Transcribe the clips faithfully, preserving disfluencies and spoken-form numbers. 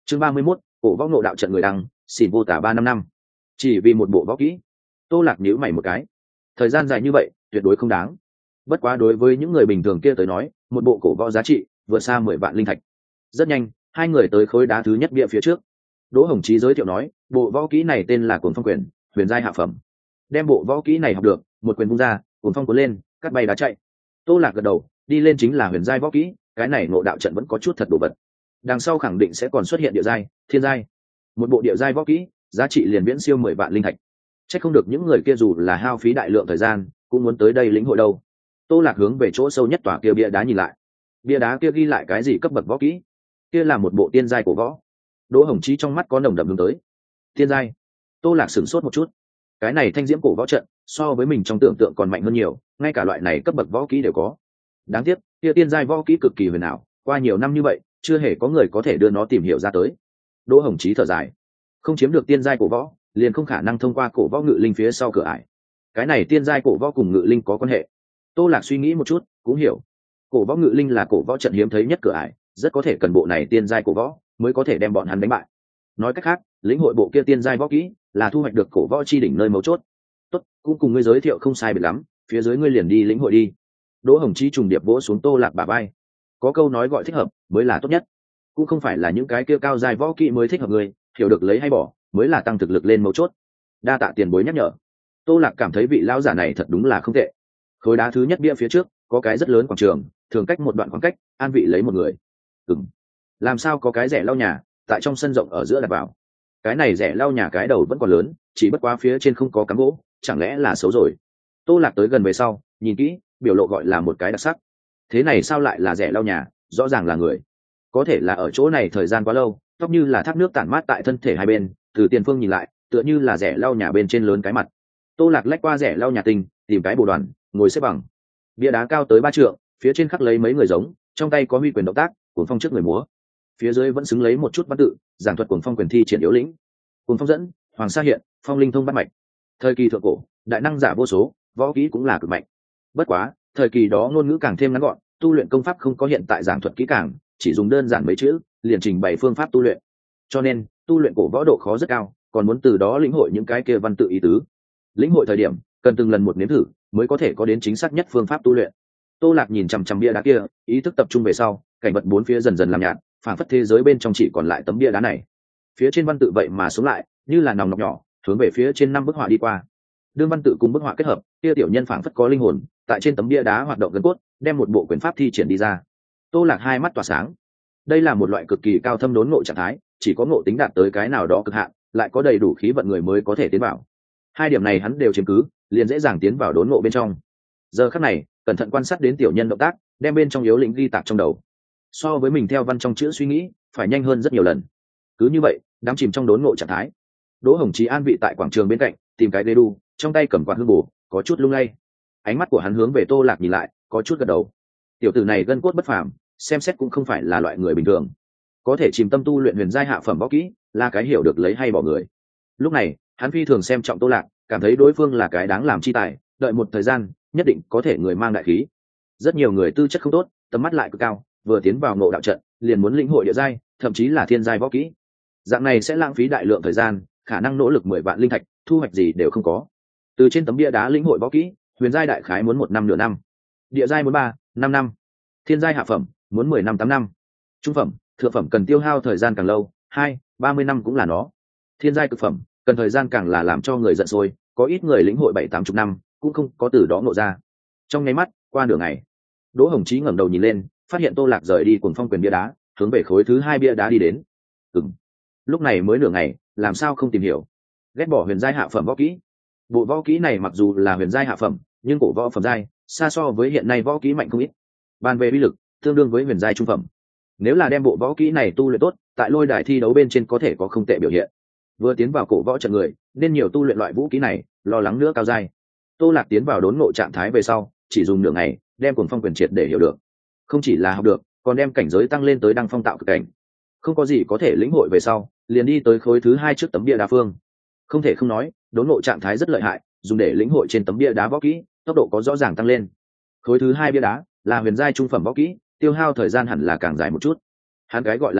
chương ba mươi mốt, cổ võ ngộ đạo trận người đăng, xỉn vô tả ba năm năm. Chỉ vì một bộ võ kỹ. Tô Lạc nhíu mày một cái. Thời gian dài như vậy tuyệt đối không đáng. Bất quá đối với những người bình thường kia tới nói, một bộ cổ võ giá trị vượt xa mười vạn linh thạch. Rất nhanh, hai người tới khối đá thứ nhất bia phía trước. Đỗ Hồng Chí giới thiệu nói, bộ võ kỹ này tên là Cuồng Phong Quyền, huyền giai hạ phẩm. Đem bộ võ kỹ này học được, một quyền vung ra, cuồng phong cuốn lên, cắt bay đá chạy. Tô Lạc gật đầu, đi lên chính là huyền giai võ kỹ, cái này ngộ đạo trận vẫn có chút thật đồ vật. Đằng sau khẳng định sẽ còn xuất hiện địa giai, thiên giai. Một bộ địa giai võ kỹ, giá trị liền viễn siêu mười vạn linh thạch. Chắc không được những người kia dù là hao phí đại lượng thời gian, cũng muốn tới đây lĩnh hội đâu. Tô Lạc hướng về chỗ sâu nhất tòa kia bia đá nhìn lại. Bia đá kia ghi lại cái gì cấp bậc võ kỹ? Kia là một bộ tiên giai cổ võ. Đỗ Hồng Chí trong mắt có nồng đậm hướng tới. Tiên giai. Tô Lạc sửng sốt một chút. Cái này thanh diễm cổ võ trận so với mình trong tưởng tượng còn mạnh hơn nhiều, ngay cả loại này cấp bậc võ kỹ đều có. Đáng tiếc, kia tiên giai võ kỹ cực kỳ huyền ảo, qua nhiều năm như vậy, chưa hề có người có thể đưa nó tìm hiểu ra tới. Đỗ Hồng Chí thở dài, không chiếm được tiên giai cổ võ, liền không khả năng thông qua cổ võ ngự linh phía sau cửa ải. Cái này tiên giai cổ võ cùng ngự linh có quan hệ. Tô Lạc suy nghĩ một chút, cũng hiểu. Cổ võ ngự linh là cổ võ trận hiếm thấy nhất cửa ải, rất có thể cần bộ này tiên giai cổ võ mới có thể đem bọn hắn đánh bại. Nói cách khác, lĩnh hội bộ kia tiên giai võ kỹ là thu hoạch được cổ võ chi đỉnh nơi mấu chốt. Tốt, cũng cùng ngươi giới thiệu không sai biệt lắm, phía dưới ngươi liền đi lĩnh hội đi. Đỗ Hồng Chí trùng điệp vỗ xuống Tô Lạc bả vai. Có câu nói gọi thích hợp mới là tốt nhất, cũng không phải là những cái kia cao giai võ kỹ mới thích hợp ngươi, hiểu được lấy hay bỏ mới là tăng thực lực lên mấu chốt. Đa tạ tiền bối nhắc nhở. Tô Lạc cảm thấy vị lão giả này thật đúng là không tệ. Khối đá thứ nhất bia phía trước có cái rất lớn quảng trường, thường cách một đoạn khoảng cách, an vị lấy một người. Ừm, làm sao có cái rẻ lau nhà tại trong sân rộng ở giữa đặt vào? Cái này rẻ lau nhà cái đầu vẫn còn lớn, chỉ bất quá phía trên không có cắm gỗ, chẳng lẽ là xấu rồi? Tô Lạc tới gần về sau, nhìn kỹ, biểu lộ gọi là một cái đặc sắc. Thế này sao lại là rẻ lau nhà, rõ ràng là người. Có thể là ở chỗ này thời gian quá lâu, tóc như là thác nước tản mát tại thân thể hai bên, từ tiền phương nhìn lại, tựa như là rẻ lau nhà bên trên lớn cái mặt. Tô Lạc lách qua rẻ lau nhà tinh, tìm cái bồ đoàn, ngồi xếp bằng. Bia đá cao tới ba trượng, phía trên khắc lấy mấy người giống, trong tay có huy quyền động tác, cuồng phong trước người múa. Phía dưới vẫn xứng lấy một chút văn tự, giảng thuật cuồng phong quyền thi triển yếu lĩnh. Cuồng phong dẫn, hoàng sa hiện, phong linh thông bắt mạch. Thời kỳ thượng cổ, đại năng giả vô số, võ kỹ cũng là cực mạnh. Bất quá, thời kỳ đó ngôn ngữ càng thêm ngắn gọn, tu luyện công pháp không có hiện tại giảng thuật kỹ càng, chỉ dùng đơn giản mấy chữ, liền trình bày phương pháp tu luyện. Cho nên, tu luyện cổ võ độ khó rất cao, còn muốn từ đó lĩnh hội những cái kia văn tự ý tứ. Lĩnh hội thời điểm, cần từng lần một nếm thử, mới có thể có đến chính xác nhất phương pháp tu luyện. Tô Lạc nhìn chằm chằm bia đá kia, ý thức tập trung về sau, cảnh vật bốn phía dần dần làm nhạt, phản phất thế giới bên trong chỉ còn lại tấm bia đá này. Phía trên văn tự vậy mà sống lại, như là nòng nọc nhỏ, hướng về phía trên năm bức họa đi qua. Đương văn tự cùng bức họa kết hợp, kia tiểu nhân phản phất có linh hồn, tại trên tấm bia đá hoạt động gần cốt, đem một bộ quyền pháp thi triển đi ra. Tô Lạc hai mắt tỏa sáng. Đây là một loại cực kỳ cao thâm đốn ngộ trạng thái, chỉ có ngộ tính đạt tới cái nào đó cực hạn, lại có đầy đủ khí vận người mới có thể tiến vào. Hai điểm này hắn đều chiếm cứ, liền dễ dàng tiến vào đốn ngộ bên trong. Giờ khắc này, cẩn thận quan sát đến tiểu nhân động tác, đem bên trong yếu lĩnh ghi tạc trong đầu. So với mình theo văn trong chữ suy nghĩ, phải nhanh hơn rất nhiều lần. Cứ như vậy, đắm chìm trong đốn ngộ trạng thái. Đỗ Hồng Chí an vị tại quảng trường bên cạnh, tìm cái ghế đu, trong tay cầm quạt hương bổ, có chút lung lay. Ánh mắt của hắn hướng về Tô Lạc nhìn lại, có chút gật đầu. Tiểu tử này gân cốt bất phàm, xem xét cũng không phải là loại người bình thường. Có thể chìm tâm tu luyện huyền giai hạ phẩm võ kỹ, là cái hiểu được lấy hay bỏ người. Lúc này, hắn phi thường xem trọng Tô Lạc, cảm thấy đối phương là cái đáng làm chi tài, đợi một thời gian, nhất định có thể người mang đại khí. Rất nhiều người tư chất không tốt, tầm mắt lại cực cao, vừa tiến vào ngộ đạo trận, liền muốn lĩnh hội địa giai, thậm chí là thiên giai võ kỹ. Dạng này sẽ lãng phí đại lượng thời gian, khả năng nỗ lực mười vạn linh thạch, thu hoạch gì đều không có. Từ trên tấm bia đá lĩnh hội võ kỹ, huyền giai đại khái muốn một năm nửa năm, địa giai muốn ba, năm năm, thiên giai hạ phẩm muốn mười năm tám năm, trung phẩm, thượng phẩm cần tiêu hao thời gian càng lâu, hai, ba mươi năm cũng là nó. Thiên giai cực phẩm, cần thời gian càng là làm cho người giận sôi, có ít người lĩnh hội bảy tám chục năm, cũng không có từ đó ngộ ra. Trong nháy mắt, qua nửa ngày, Đỗ Hồng Chí ngẩng đầu nhìn lên, phát hiện Tô Lạc rời đi cuồng phong quyền bia đá, hướng về khối thứ hai bia đá đi đến. Ừm, lúc này mới nửa ngày, làm sao không tìm hiểu? Ghét bỏ huyền giai hạ phẩm võ kỹ. Bộ võ kỹ này mặc dù là huyền giai hạ phẩm, nhưng cổ võ phẩm giai, xa so với hiện nay võ kỹ mạnh không ít. Bàn về uy lực, tương đương với huyền giai trung phẩm. Nếu là đem bộ võ kỹ này tu luyện tốt, tại lôi đài thi đấu bên trên có thể có không tệ biểu hiện. Vừa tiến vào cổ võ trận người, nên nhiều tu luyện loại vũ kỹ này, lo lắng nữa cao giai. Tô Lạc tiến vào đốn ngộ trạng thái về sau, chỉ dùng nửa ngày, đem cuồng phong quyền triệt để hiểu được. Không chỉ là học được, còn đem cảnh giới tăng lên tới đăng phong tạo cực cảnh. Không có gì có thể lĩnh hội về sau, liền đi tới khối thứ hai trước tấm bia đá phương. Không thể không nói, đốn ngộ trạng thái rất lợi hại, dùng để lĩnh hội trên tấm bia đá võ kỹ, tốc độ có rõ ràng tăng lên. Khối thứ hai bia đá là huyền giai trung phẩm võ kỹ, tiêu hao thời gian hẳn là càng dài một chút. Hắn cái gọi là dài,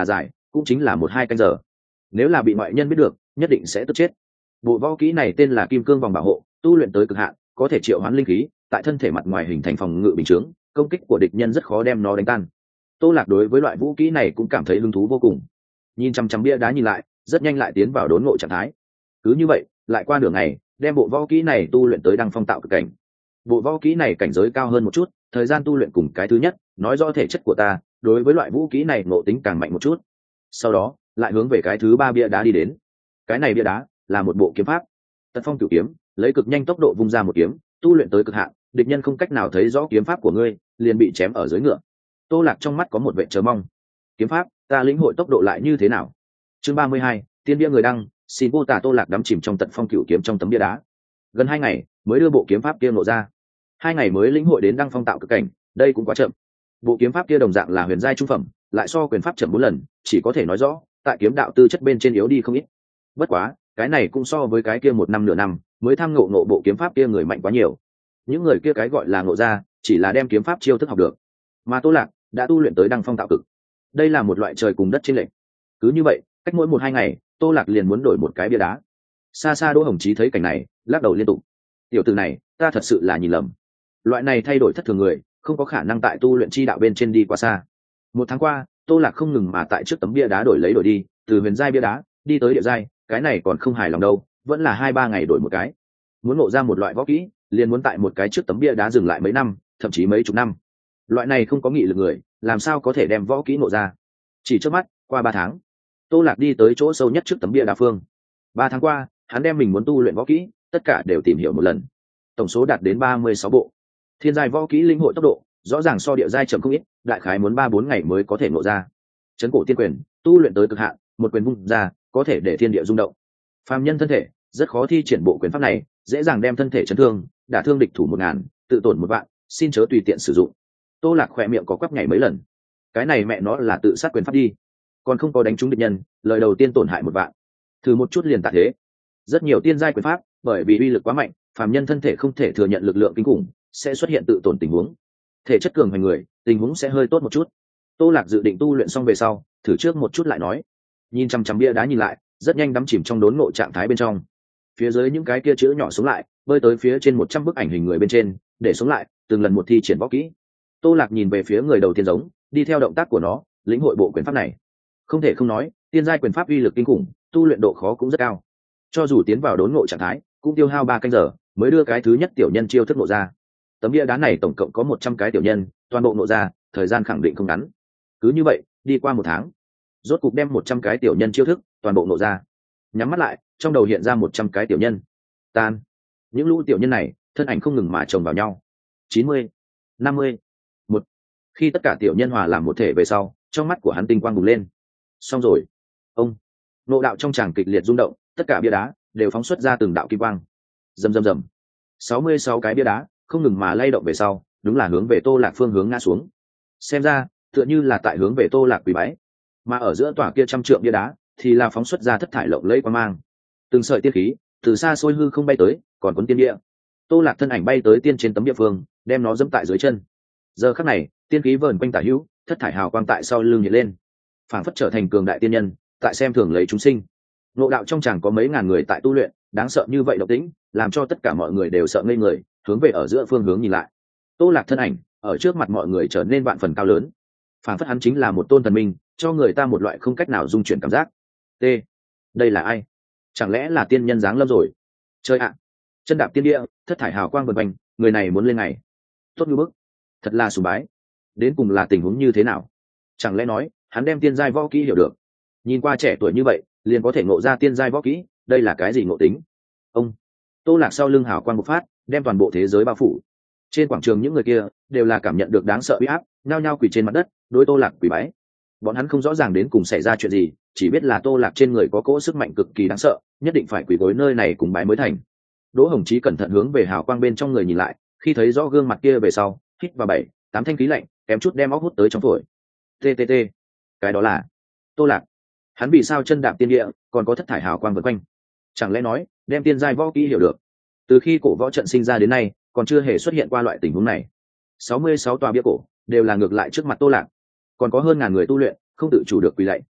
cũng chính là một hai canh giờ. Nếu là bị ngoại nhân biết được, nhất định sẽ tức chết. Bộ võ kỹ này tên là Kim Cương Vòng Bảo Hộ, tu luyện tới cực hạn, có thể triệu hoán linh khí, tại thân thể mặt ngoài hình thành phòng ngự bình chướng, công kích của địch nhân rất khó đem nó đánh tan. Tô Lạc đối với loại vũ kỹ này cũng cảm thấy hứng thú vô cùng. Nhìn chăm chăm bia đá nhìn lại, rất nhanh lại tiến vào đốn ngộ trạng thái. Cứ như vậy, lại qua nửa ngày, đem bộ võ kỹ này tu luyện tới đăng phong tạo cực cảnh. Bộ võ kỹ này cảnh giới cao hơn một chút, thời gian tu luyện cùng cái thứ nhất, nói rõ thể chất của ta, đối với loại vũ kỹ này ngộ tính càng mạnh một chút. Sau đó, lại hướng về cái thứ ba bia đá đi đến. Cái này bia đá là một bộ kiếm pháp. Tật Phong Cửu Kiếm, lấy cực nhanh tốc độ vung ra một kiếm, tu luyện tới cực hạn, địch nhân không cách nào thấy rõ kiếm pháp của ngươi, liền bị chém ở dưới ngựa. Tô Lạc trong mắt có một vẻ chờ mong. Kiếm pháp, ta lĩnh hội tốc độ lại như thế nào? Chương ba mươi hai, tiên bia người đăng, xin vô tả. Tô Lạc đắm chìm trong Tật Phong Cửu Kiếm trong tấm bia đá. Gần hai ngày mới đưa bộ kiếm pháp kia ngộ ra. Hai ngày mới lĩnh hội đến đăng phong tạo cực cảnh, đây cũng quá chậm. Bộ kiếm pháp kia đồng dạng là huyền giai trung phẩm, lại so quyền pháp chậm bốn lần, chỉ có thể nói rõ, tại kiếm đạo tư chất bên trên yếu đi không ít. Bất quá, cái này cũng so với cái kia một năm nửa năm mới tham ngộ ngộ bộ kiếm pháp kia người mạnh quá nhiều. Những người kia cái gọi là ngộ ra, chỉ là đem kiếm pháp chiêu thức học được, mà Tô Lạc đã tu luyện tới đăng phong tạo cực. Đây là một loại trời cùng đất chênh lệch. Cứ như vậy, cách mỗi một hai ngày, Tô Lạc liền muốn đổi một cái bia đá. Xa xa Đỗ Hồng Chí thấy cảnh này, lắc đầu liên tục. Tiểu tử này, ta thật sự là nhìn lầm. Loại này thay đổi thất thường người, không có khả năng tại tu luyện chi đạo bên trên đi quá xa. Một tháng qua, Tô Lạc không ngừng mà tại trước tấm bia đá đổi lấy đổi đi, từ huyền giai bia đá đi tới địa giai, cái này còn không hài lòng đâu, vẫn là hai ba ngày đổi một cái. Muốn ngộ ra một loại võ kỹ, liền muốn tại một cái trước tấm bia đá dừng lại mấy năm, thậm chí mấy chục năm. Loại này không có nghị lực người, làm sao có thể đem võ kỹ ngộ ra? Chỉ trước mắt, qua ba tháng, Tô Lạc đi tới chỗ sâu nhất trước tấm bia đá phương. Ba tháng qua, hắn đem mình muốn tu luyện võ kỹ, tất cả đều tìm hiểu một lần. Tổng số đạt đến ba mươi sáu bộ. Thiên giai võ kỹ linh hội tốc độ, rõ ràng so địa giai chậm không ít, đại khái muốn ba bốn ngày mới có thể ngộ ra. Chấn cổ tiên quyền, tu luyện tới cực hạn, một quyền vung ra, có thể để thiên địa rung động. Phàm nhân thân thể, rất khó thi triển bộ quyền pháp này, dễ dàng đem thân thể chấn thương, đả thương địch thủ một ngàn, tự tổn một vạn, xin chớ tùy tiện sử dụng. Tô Lạc khỏe miệng có quắp nhảy mấy lần. Cái này mẹ nó là tự sát quyền pháp đi, còn không có đánh trúng địch nhân, lời đầu tiên tổn hại một vạn, thử một chút liền tạ thế. Rất nhiều tiên giai quyền pháp, bởi vì uy lực quá mạnh, phàm nhân thân thể không thể thừa nhận lực lượng kinh khủng, sẽ xuất hiện tự tổn tình huống. Thể chất cường hành người, tình huống sẽ hơi tốt một chút. Tô Lạc dự định tu luyện xong về sau, thử trước một chút lại nói. Nhìn chăm chăm bia đá nhìn lại, rất nhanh đắm chìm trong đốn ngộ trạng thái bên trong. Phía dưới những cái kia chữ nhỏ xuống lại, bơi tới phía trên một trăm bức ảnh hình người bên trên, để xuống lại, từng lần một thi triển võ kỹ. Tô Lạc nhìn về phía người đầu tiên giống, đi theo động tác của nó, lĩnh hội bộ quyền pháp này. Không thể không nói, tiên giai quyền pháp uy lực kinh khủng, tu luyện độ khó cũng rất cao. Cho dù tiến vào đốn ngộ trạng thái, cũng tiêu hao ba canh giờ mới đưa cái thứ nhất tiểu nhân chiêu thức ngộ ra. Tấm bia đá này tổng cộng có một trăm cái tiểu nhân, toàn bộ ngộ ra, thời gian khẳng định không ngắn. Cứ như vậy, đi qua một tháng, rốt cục đem một trăm cái tiểu nhân chiêu thức toàn bộ ngộ ra. Nhắm mắt lại, trong đầu hiện ra một trăm cái tiểu nhân. Tan. Những lũ tiểu nhân này, thân ảnh không ngừng mà chồng vào nhau. chín mươi, năm mươi, một. Khi tất cả tiểu nhân hòa làm một thể về sau, trong mắt của hắn tinh quang bùng lên. Xong rồi. Ông. Nộ đạo trong tràng kịch liệt rung động, tất cả bia đá đều phóng xuất ra từng đạo kim quang. Rầm rầm rầm. sáu mươi sáu cái bia đá không ngừng mà lay động về sau, đúng là hướng về Tô Lạc phương hướng ngã xuống. Xem ra, tựa như là tại hướng về Tô Lạc quỳ bái. Mà ở giữa tòa kia trăm trượng bia đá, thì là phóng xuất ra thất thải lộng lẫy quang mang. Từng sợi tiên khí từ xa xôi hư không bay tới, còn cuốn tiên địa. Tô Lạc thân ảnh bay tới tiên trên tấm địa phương, đem nó dẫm tại dưới chân. Giờ khắc này, tiên khí vờn quanh tả hữu, thất thải hào quang tại sau lưng hiện lên, phảng phất trở thành cường đại tiên nhân, tại xem thường lấy chúng sinh. Ngộ đạo trong tràng có mấy ngàn người tại tu luyện, đáng sợ như vậy động tĩnh, làm cho tất cả mọi người đều sợ ngây người, hướng về ở giữa phương hướng nhìn lại. Tô Lạc thân ảnh ở trước mặt mọi người trở nên vạn phần cao lớn, phảng phất hắn chính là một tôn thần minh, cho người ta một loại không cách nào dung chuyển cảm giác. T. Đây là ai? Chẳng lẽ là tiên nhân giáng lâm rồi? Chơi ạ! Chân đạp tiên địa, thất thải hào quang vần quanh, người này muốn lên ngày. Tốt như bức, thật là sùng bái. Đến cùng là tình huống như thế nào? Chẳng lẽ nói hắn đem tiên giai võ kỹ hiểu được? Nhìn qua trẻ tuổi như vậy, liền có thể ngộ ra tiên giai võ kỹ, đây là cái gì ngộ tính? Ông. Tô Lạc sau lưng hào quang bộc phát, đem toàn bộ thế giới bao phủ. Trên quảng trường những người kia đều là cảm nhận được đáng sợ uy áp, nhao nhao quỳ trên mặt đất, đối Tô Lạc quỳ bái. Bọn hắn không rõ ràng đến cùng xảy ra chuyện gì, chỉ biết là Tô Lạc trên người có cỗ sức mạnh cực kỳ đáng sợ, nhất định phải quỳ gối nơi này cùng bái mới thành. Đỗ Hồng Chí cẩn thận hướng về hào quang bên trong người nhìn lại, khi thấy rõ gương mặt kia về sau, hít vào bảy, tám thanh khí lạnh, kém chút đem óc hút tới trong phổi. Ttt, cái đó là Tô Lạc. Hắn vì sao chân đạp tiên địa, còn có thất thải hào quang vần quanh? Chẳng lẽ nói, đem tiên giai võ kỹ hiểu được? Từ khi cổ võ trận sinh ra đến nay, còn chưa hề xuất hiện qua loại tình huống này. sáu mươi sáu tòa bia cổ đều là ngược lại trước mặt Tô Lạc, còn có hơn ngàn người tu luyện, không tự chủ được quỳ lạy.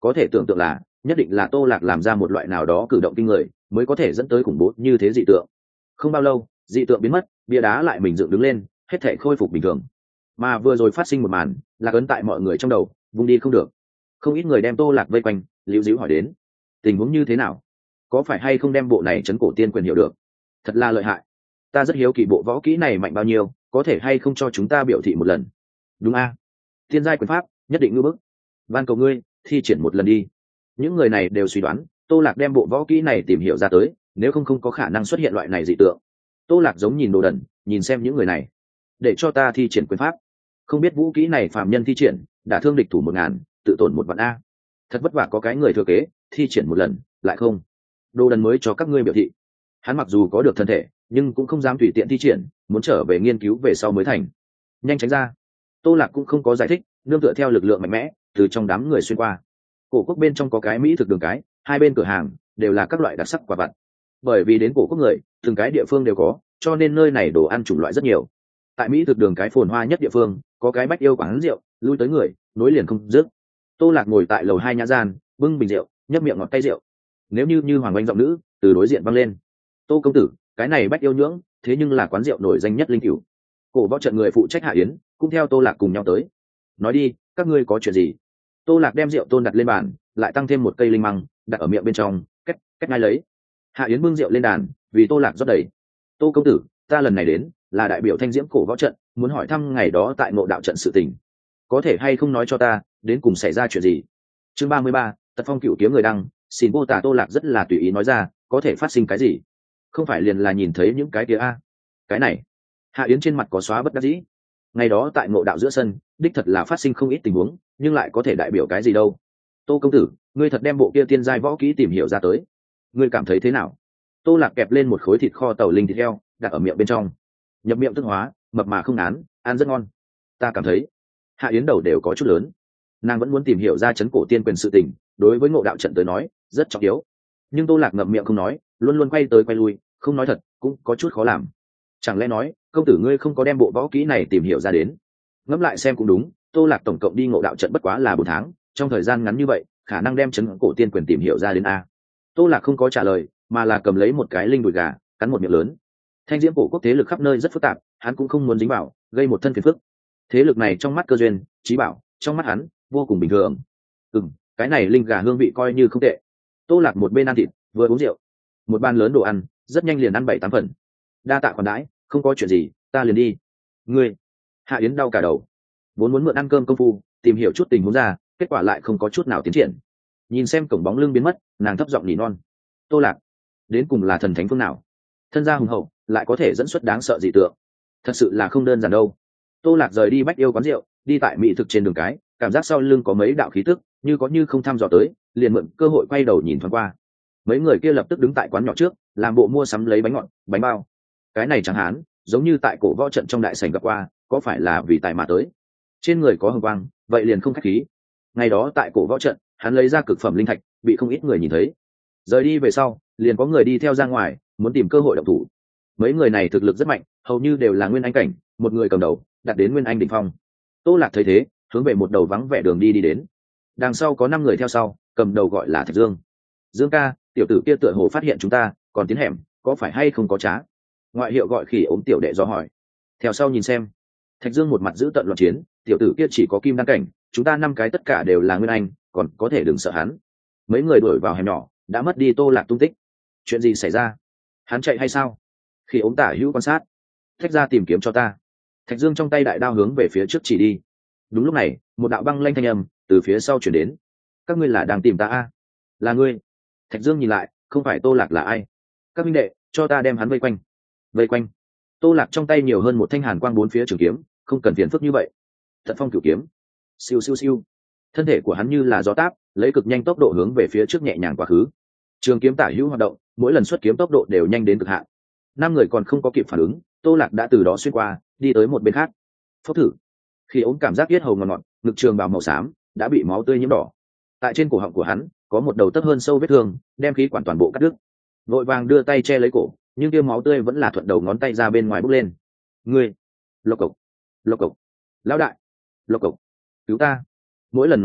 có thể tưởng tượng là nhất định là Tô Lạc làm ra một loại nào đó cử động kinh người mới có thể dẫn tới khủng bố như thế dị tượng. Không bao lâu dị tượng biến mất, bia đá lại mình dựng đứng lên, hết thể khôi phục bình thường. Mà vừa rồi phát sinh một màn là ấn tại mọi người trong đầu, vùng đi không được. Không ít người đem Tô Lạc vây quanh, liễu díu hỏi đến tình huống như thế nào, có phải hay không đem bộ này chấn cổ tiên quyền hiểu được, thật là lợi hại. Ta rất hiếu kỳ bộ võ kỹ này mạnh bao nhiêu, có thể hay không cho chúng ta biểu thị một lần. Đúng a, thiên giai quyền pháp nhất định ngư bức, van cầu ngươi thi triển một lần đi. Những người này đều suy đoán Tô Lạc đem bộ võ kỹ này tìm hiểu ra tới, nếu không không có khả năng xuất hiện loại này dị tượng. Tô Lạc giống nhìn đồ đần, nhìn xem những người này, để cho ta thi triển quyền pháp, không biết vũ kỹ này phạm nhân thi triển đã thương địch thủ một ngàn, tự tổn một vạn a, thật vất vả có cái người thừa kế thi triển một lần lại không. Đồ đần mới cho các ngươi biểu thị, hắn mặc dù có được thân thể nhưng cũng không dám tùy tiện thi triển, muốn trở về nghiên cứu về sau mới thành. Nhanh tránh ra. Tô Lạc cũng không có giải thích, nương tựa theo lực lượng mạnh mẽ từ trong đám người xuyên qua. Cổ quốc bên trong có cái mỹ thực đường cái, hai bên cửa hàng đều là các loại đặc sắc quả vặt. Bởi vì đến cổ quốc người từng cái địa phương đều có, cho nên nơi này đồ ăn chủng loại rất nhiều. Tại mỹ thực đường cái phồn hoa nhất địa phương có cái bách yêu quán rượu, lui tới người nối liền không dứt. Tô Lạc ngồi tại lầu hai nhã gian, bưng bình rượu, nhấp miệng ngọt cay rượu. Nếu như như hoàng oanh giọng nữ từ đối diện vang lên, Tô công tử, cái này bách yêu nhưỡng thế nhưng là quán rượu nổi danh nhất linh cửu. Cổ võ trận người phụ trách hạ yến cũng theo Tô Lạc cùng nhau tới. Nói đi, các ngươi có chuyện gì? Tô Lạc đem rượu tôn đặt lên bàn, lại tăng thêm một cây linh măng đặt ở miệng bên trong, cách cách ngay lấy. Hạ yến bưng rượu lên đàn, vì Tô Lạc rót đầy. Tô công tử, ta lần này đến là đại biểu thanh diễm cổ võ trận, muốn hỏi thăm ngày đó tại ngộ đạo trận sự tình, có thể hay không nói cho ta đến cùng xảy ra chuyện gì? Chương ba mươi ba, Tật Phong Cửu Kiếm người đăng, xin vô tả. Tô Lạc rất là tùy ý nói ra, có thể phát sinh cái gì? Không phải liền là nhìn thấy những cái kia a? Cái này. Hạ yến trên mặt có xóa bất đắc dĩ. Ngày đó tại ngộ đạo giữa sân, đích thật là phát sinh không ít tình huống, nhưng lại có thể đại biểu cái gì đâu? Tô công tử, ngươi thật đem bộ kia tiên giai võ kỹ tìm hiểu ra tới, ngươi cảm thấy thế nào? Tô Lạc kẹp lên một khối thịt kho tàu linh thịt heo đặt ở miệng bên trong, nhập miệng tức hóa, mập mà không án, ăn rất ngon. Ta cảm thấy Hạ yến đầu đều có chút lớn, nàng vẫn muốn tìm hiểu ra chấn cổ tiên quyền sự tình, đối với ngộ đạo trận tới nói rất trọng yếu. Nhưng Tô Lạc ngậm miệng không nói, luôn luôn quay tới quay lui, không nói thật cũng có chút khó làm. Chẳng lẽ nói công tử ngươi không có đem bộ võ kỹ này tìm hiểu ra đến? Ngẫm lại xem cũng đúng, Tô Lạc tổng cộng đi ngộ đạo trận bất quá là bốn tháng, trong thời gian ngắn như vậy khả năng đem chấn cổ tiên quyền tìm hiểu ra đến a? Tô Lạc không có trả lời, mà là cầm lấy một cái linh đùi gà cắn một miệng lớn. Thanh diễm cổ quốc thế lực khắp nơi rất phức tạp, hắn cũng không muốn dính vào gây một thân phiền phức. Thế lực này trong mắt cơ duyên trí bảo, trong mắt hắn vô cùng bình thường. Ừm, cái này linh gà hương vị coi như không tệ. Tô Lạc một bên ăn thịt vừa uống rượu, một bàn lớn đồ ăn rất nhanh liền ăn bảy tám phần. Đa tạ khoản đãi, không có chuyện gì, ta liền đi. Ngươi. Hạ yến đau cả đầu, vốn muốn mượn ăn cơm công phu tìm hiểu chút tình huống ra, kết quả lại không có chút nào tiến triển. Nhìn xem cổng bóng lưng biến mất, nàng thấp giọng nỉ non. Tô Lạc đến cùng là thần thánh phương nào, thân gia hùng hậu lại có thể dẫn xuất đáng sợ dị tượng, thật sự là không đơn giản đâu. Tô Lạc rời đi bách yêu quán rượu, đi tại mỹ thực trên đường cái, cảm giác sau lưng có mấy đạo khí tức như có như không thăm dò tới, liền mượn cơ hội quay đầu nhìn thoáng qua. Mấy người kia lập tức đứng tại quán nhỏ trước, làm bộ mua sắm lấy bánh ngọt bánh bao. Cái này chẳng hạn giống như tại cổ võ trận trong đại sảnh gặp qua, có phải là vì tài mà tới? Trên người có hồng quang, vậy liền không khách khí. Ngày đó tại cổ võ trận hắn lấy ra cực phẩm linh thạch, bị không ít người nhìn thấy. Rời đi về sau liền có người đi theo ra ngoài, muốn tìm cơ hội động thủ. Mấy người này thực lực rất mạnh, hầu như đều là nguyên anh cảnh, một người cầm đầu đạt đến nguyên anh đỉnh phong. Tô Lạc thấy thế hướng về một đầu vắng vẻ đường đi đi đến, đằng sau có năm người theo sau, cầm đầu gọi là Thạch Dương. Dương ca, tiểu tử kia tựa hồ phát hiện chúng ta còn tiến hẻm, có phải hay không có trá? Ngoại hiệu gọi khỉ ốm tiểu đệ do hỏi. Theo sau nhìn xem. Thạch Dương một mặt giữ tận loạn chiến, tiểu tử kia chỉ có kim đăng cảnh, chúng ta năm cái tất cả đều là nguyên anh, còn có thể đừng sợ hắn. Mấy người đuổi vào hẻm nhỏ, đã mất đi Tô Lạc tung tích. Chuyện gì xảy ra? Hắn chạy hay sao? Khi ốm tả hữu quan sát. Thách ra tìm kiếm cho ta. Thạch Dương trong tay đại đao hướng về phía trước chỉ đi. Đúng lúc này một đạo băng lanh thanh âm từ phía sau chuyển đến. Các ngươi là đang tìm ta a? Là ngươi? Thạch Dương nhìn lại, không phải Tô Lạc là ai? Các minh đệ, cho ta đem hắn vây quanh. Vây quanh? Tô Lạc trong tay nhiều hơn một thanh hàn quang bốn phía trường kiếm, không cần phiền phức như vậy. Tật Phong Cửu Kiếm. Siêu siêu siêu. Thân thể của hắn như là gió táp, lấy cực nhanh tốc độ hướng về phía trước nhẹ nhàng quá khứ. Trường kiếm tả hữu hoạt động, mỗi lần xuất kiếm tốc độ đều nhanh đến cực hạn. Năm người còn không có kịp phản ứng, Tô Lạc đã từ đó xuyên qua, đi tới một bên khác. Phốc thử. Khi ống cảm giác yết hầu ngọt ngọt, ngực trường bào màu xám đã bị máu tươi nhiễm đỏ. Tại trên cổ họng của hắn có một đầu tấc hơn sâu vết thương, đem khí quản toàn bộ cắt đứt. Vội vàng đưa tay che lấy cổ, nhưng kia máu tươi vẫn là thuận đầu ngón tay ra bên ngoài bốc lên. Ngươi. Lộc cộc. Lộc cộc. Lão đại. Lộc cộc. Cứu ta. Mỗi lần nói chuyện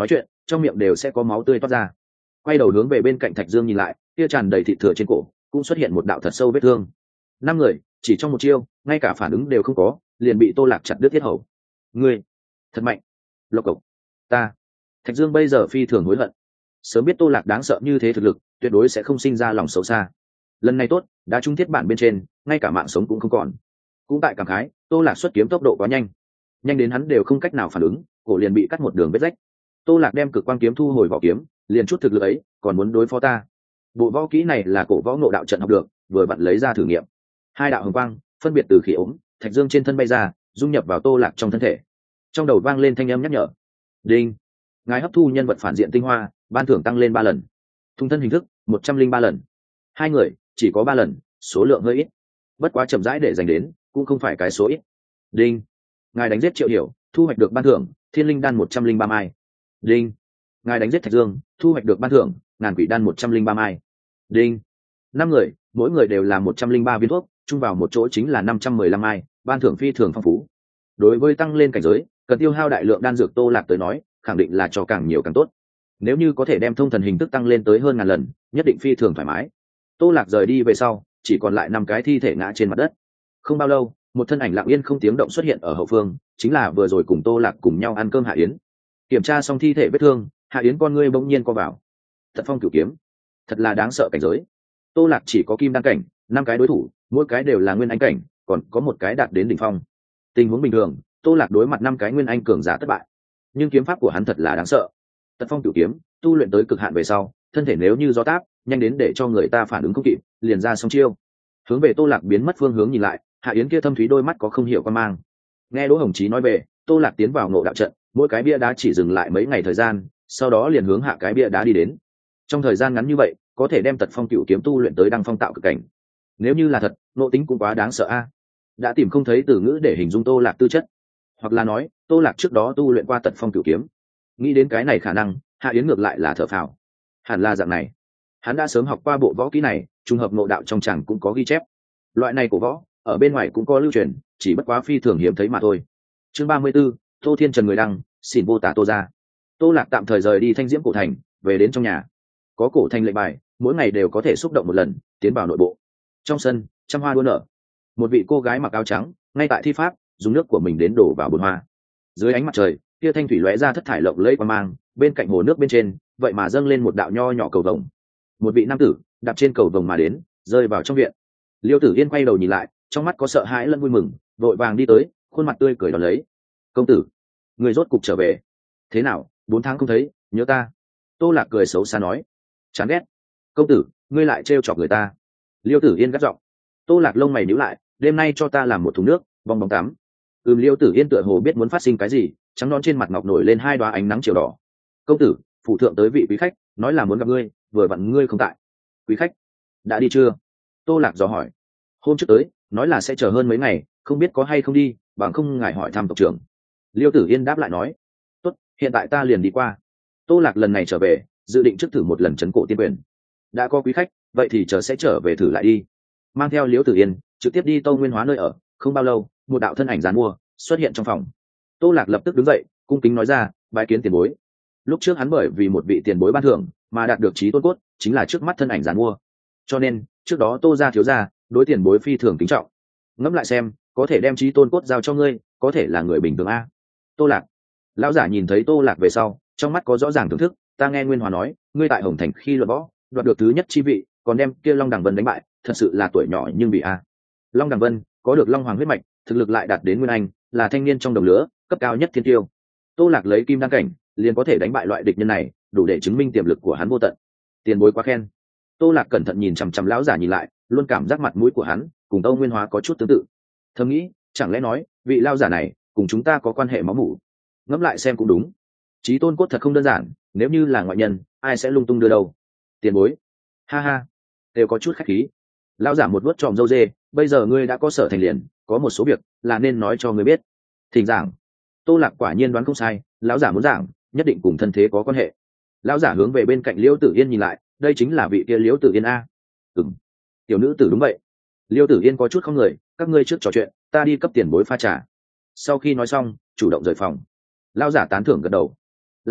trong miệng đều sẽ có máu tươi toát ra. Quay đầu hướng về bên cạnh Thạch Dương nhìn lại, kia tràn đầy thịt thừa trên cổ cũng xuất hiện một đạo thật sâu vết thương. Năm người chỉ trong một chiêu, ngay cả phản ứng đều không có, liền bị Tô Lạc chặt đứt thiết hầu. Ngươi thật mạnh. Lộc cộc. Ta. Thạch Dương bây giờ phi thường hối hận. Sớm biết Tô Lạc đáng sợ như thế thực lực, tuyệt đối sẽ không sinh ra lòng xấu xa. Lần này tốt, đã trung thiết bản bên trên, ngay cả mạng sống cũng không còn. Cũng tại cảm khái, Tô Lạc xuất kiếm tốc độ quá nhanh, nhanh đến hắn đều không cách nào phản ứng, cổ liền bị cắt một đường vết rách. Tô Lạc đem cực quang kiếm thu hồi vỏ kiếm, liền chút thực lực ấy, còn muốn đối phó ta. Bộ võ kỹ này là cổ võ ngộ đạo trận học được, vừa vặn lấy ra thử nghiệm. Hai đạo hồng quang phân biệt từ khí ống, Thạch Dương trên thân bay ra, dung nhập vào Tô Lạc trong thân thể. Trong đầu vang lên thanh âm nhắc nhở. Đinh. Ngài hấp thu nhân vật phản diện tinh hoa, ban thưởng tăng lên ba lần. Thung thân hình thức một trăm linh ba lần. Hai người chỉ có ba lần, số lượng hơi ít. Bất quá chậm rãi để dành đến, cũng không phải cái số ít. Đinh. Ngài đánh giết Triệu Hiểu, thu hoạch được ban thưởng Thiên Linh đan một trăm linh ba mai. Đinh. Ngài đánh giết Thạch Dương, thu hoạch được ban thưởng Ngàn Quỷ đan một trăm linh ba mai. Đinh. Năm người, mỗi người đều là một trăm linh ba viên thuốc, chung vào một chỗ chính là năm trăm mười lăm mai, ban thưởng phi thường phong phú. Đối với tăng lên cảnh giới, cần tiêu hao đại lượng đan dược, Tô Lạc tới nói, khẳng định là cho càng nhiều càng tốt. Nếu như có thể đem thông thần hình thức tăng lên tới hơn ngàn lần, nhất định phi thường thoải mái. Tô Lạc rời đi về sau, chỉ còn lại năm cái thi thể ngã trên mặt đất. Không bao lâu, một thân ảnh lặng yên không tiếng động xuất hiện ở hậu phương, chính là vừa rồi cùng Tô Lạc cùng nhau ăn cơm Hạ Yến. Kiểm tra xong thi thể vết thương, Hạ Yến con ngươi bỗng nhiên co vào. Thật phong cửu kiếm, thật là đáng sợ cảnh giới. Tô Lạc chỉ có kim đăng cảnh, năm cái đối thủ, mỗi cái đều là nguyên anh cảnh, còn có một cái đạt đến đỉnh phong. Tình huống bình thường, Tô Lạc đối mặt năm cái nguyên anh cường giả thất bại, nhưng kiếm pháp của hắn thật là đáng sợ. Tật phong cửu kiếm tu luyện tới cực hạn về sau, thân thể nếu như gió táp, nhanh đến để cho người ta phản ứng không kịp, liền ra song chiêu. Hướng về Tô Lạc biến mất phương hướng nhìn lại, Hạ Yến kia thâm thúy đôi mắt có không hiểu quan mang. Nghe Đỗ Hồng Chí nói về, Tô Lạc tiến vào ngộ đạo trận, mỗi cái bia đá chỉ dừng lại mấy ngày thời gian, sau đó liền hướng hạ cái bia đá đi đến. Trong thời gian ngắn như vậy, có thể đem Tật phong cửu kiếm tu luyện tới đăng phong tạo cực cảnh. Nếu như là thật, nộ tính cũng quá đáng sợ a. Đã tìm không thấy từ ngữ để hình dung Tô Lạc tư chất, hoặc là nói, Tô Lạc trước đó tu luyện qua Tật phong cửu kiếm. Nghĩ đến cái này khả năng, Hạ Yến ngược lại là thở phào. Hẳn là dạng này, hắn đã sớm học qua bộ võ kỹ này, trùng hợp ngộ đạo trong chẳng cũng có ghi chép. Loại này của võ, ở bên ngoài cũng có lưu truyền, chỉ bất quá phi thường hiếm thấy mà thôi. Chương ba mươi 34, Tô Thiên Trần người đăng, xin vô tả Tô ra. Tô Lạc tạm thời rời đi Thanh Diễm cổ thành, về đến trong nhà. Có cổ thành lệnh bài, mỗi ngày đều có thể xúc động một lần, tiến vào nội bộ. Trong sân, trăm hoa đua nở. Một vị cô gái mặc áo trắng, ngay tại thi pháp, dùng nước của mình đến đổ vào bồn hoa. Dưới ánh mặt trời, kia thanh thủy lóe ra thất thải lộng lẫy quang mang, bên cạnh hồ nước bên trên, vậy mà dâng lên một đạo nho nhỏ cầu vồng. Một vị nam tử đạp trên cầu vồng mà đến, rơi vào trong viện. Liêu Tử Yên quay đầu nhìn lại, trong mắt có sợ hãi lẫn vui mừng, vội vàng đi tới, khuôn mặt tươi cười đón lấy. "Công tử, người rốt cục trở về. Thế nào, bốn tháng không thấy, nhớ ta?" Tô Lạc cười xấu xa nói. "Chán ghét. Công tử, ngươi lại trêu chọc người ta." Liêu Tử Yên gắt giọng. Tô Lạc lông mày nhíu lại, "Đêm nay cho ta làm một thùng nước, bong bóng tắm." Ừm. Liêu Tử Yên tựa hồ biết muốn phát sinh cái gì, trắng nõn trên mặt ngọc nổi lên hai đóa ánh nắng chiều đỏ. "Công tử, phủ thượng tới vị quý khách, nói là muốn gặp ngươi, vừa vặn ngươi không tại." "Quý khách đã đi chưa?" Tô Lạc dò hỏi. "Hôm trước tới, nói là sẽ chờ hơn mấy ngày, không biết có hay không đi, bằng không ngài hỏi thăm tộc trưởng." Liêu Tử Yên đáp lại nói. "Tốt, hiện tại ta liền đi qua." Tô Lạc lần này trở về, dự định trước thử một lần trấn cổ tiên quyền. Đã có quý khách, vậy thì chờ sẽ trở về thử lại đi. Mang theo Liêu Tử Yên, trực tiếp đi Tâu Nguyên Hóa nơi ở. Không bao lâu, một đạo thân ảnh giàn mua xuất hiện trong phòng. Tô Lạc lập tức đứng dậy, cung kính nói ra, bái kiến tiền bối. Lúc trước hắn bởi vì một vị tiền bối ban thưởng mà đạt được trí tôn cốt, chính là trước mắt thân ảnh giàn mua. Cho nên, trước đó Tô gia thiếu gia đối tiền bối phi thường kính trọng. Ngẫm lại xem, có thể đem trí tôn cốt giao cho ngươi, có thể là người bình thường a. Tô Lạc. Lão giả nhìn thấy Tô Lạc về sau, trong mắt có rõ ràng thưởng thức. "Ta nghe Nguyên Hòa nói, ngươi tại Hồng Thành khi luận võ, đoạt được thứ nhất chi vị, còn đem kia Long Đằng Vân đánh bại, thật sự là tuổi nhỏ nhưng bị a." Long Đằng Vân có được Long Hoàng huyết mạch, thực lực lại đạt đến nguyên anh, là thanh niên trong đồng lứa, cấp cao nhất thiên tiêu. Tô Lạc lấy kim đăng cảnh, liền có thể đánh bại loại địch nhân này, đủ để chứng minh tiềm lực của hắn vô tận. Tiền bối quá khen. Tô Lạc cẩn thận nhìn chằm chằm lão giả nhìn lại, luôn cảm giác mặt mũi của hắn cùng Tâu Nguyên Hóa có chút tương tự. Thầm nghĩ, chẳng lẽ nói, vị lão giả này cùng chúng ta có quan hệ máu mủ. Ngẫm lại xem cũng đúng. Chí tôn cốt thật không đơn giản, nếu như là ngoại nhân, ai sẽ lung tung đưa đâu. Tiền bối. Ha ha, đều có chút khách khí. Lão giả một vuốt tròm râu dê, "Bây giờ ngươi đã có sở thành liền, có một số việc là nên nói cho ngươi biết." Thỉnh giảng. Tô Lạc quả nhiên đoán không sai, lão giả muốn giảng, nhất định cùng thân thế có quan hệ. Lão giả hướng về bên cạnh Liêu Tử Yên nhìn lại, đây chính là vị kia Liêu Tử Yên a. Ừm, tiểu nữ tử đúng vậy. Liêu Tử Yên có chút không người, "Các ngươi trước trò chuyện, ta đi cấp tiền bối pha trà." Sau khi nói xong, chủ động rời phòng. Lão giả tán thưởng gật đầu. "Lạc Nhi,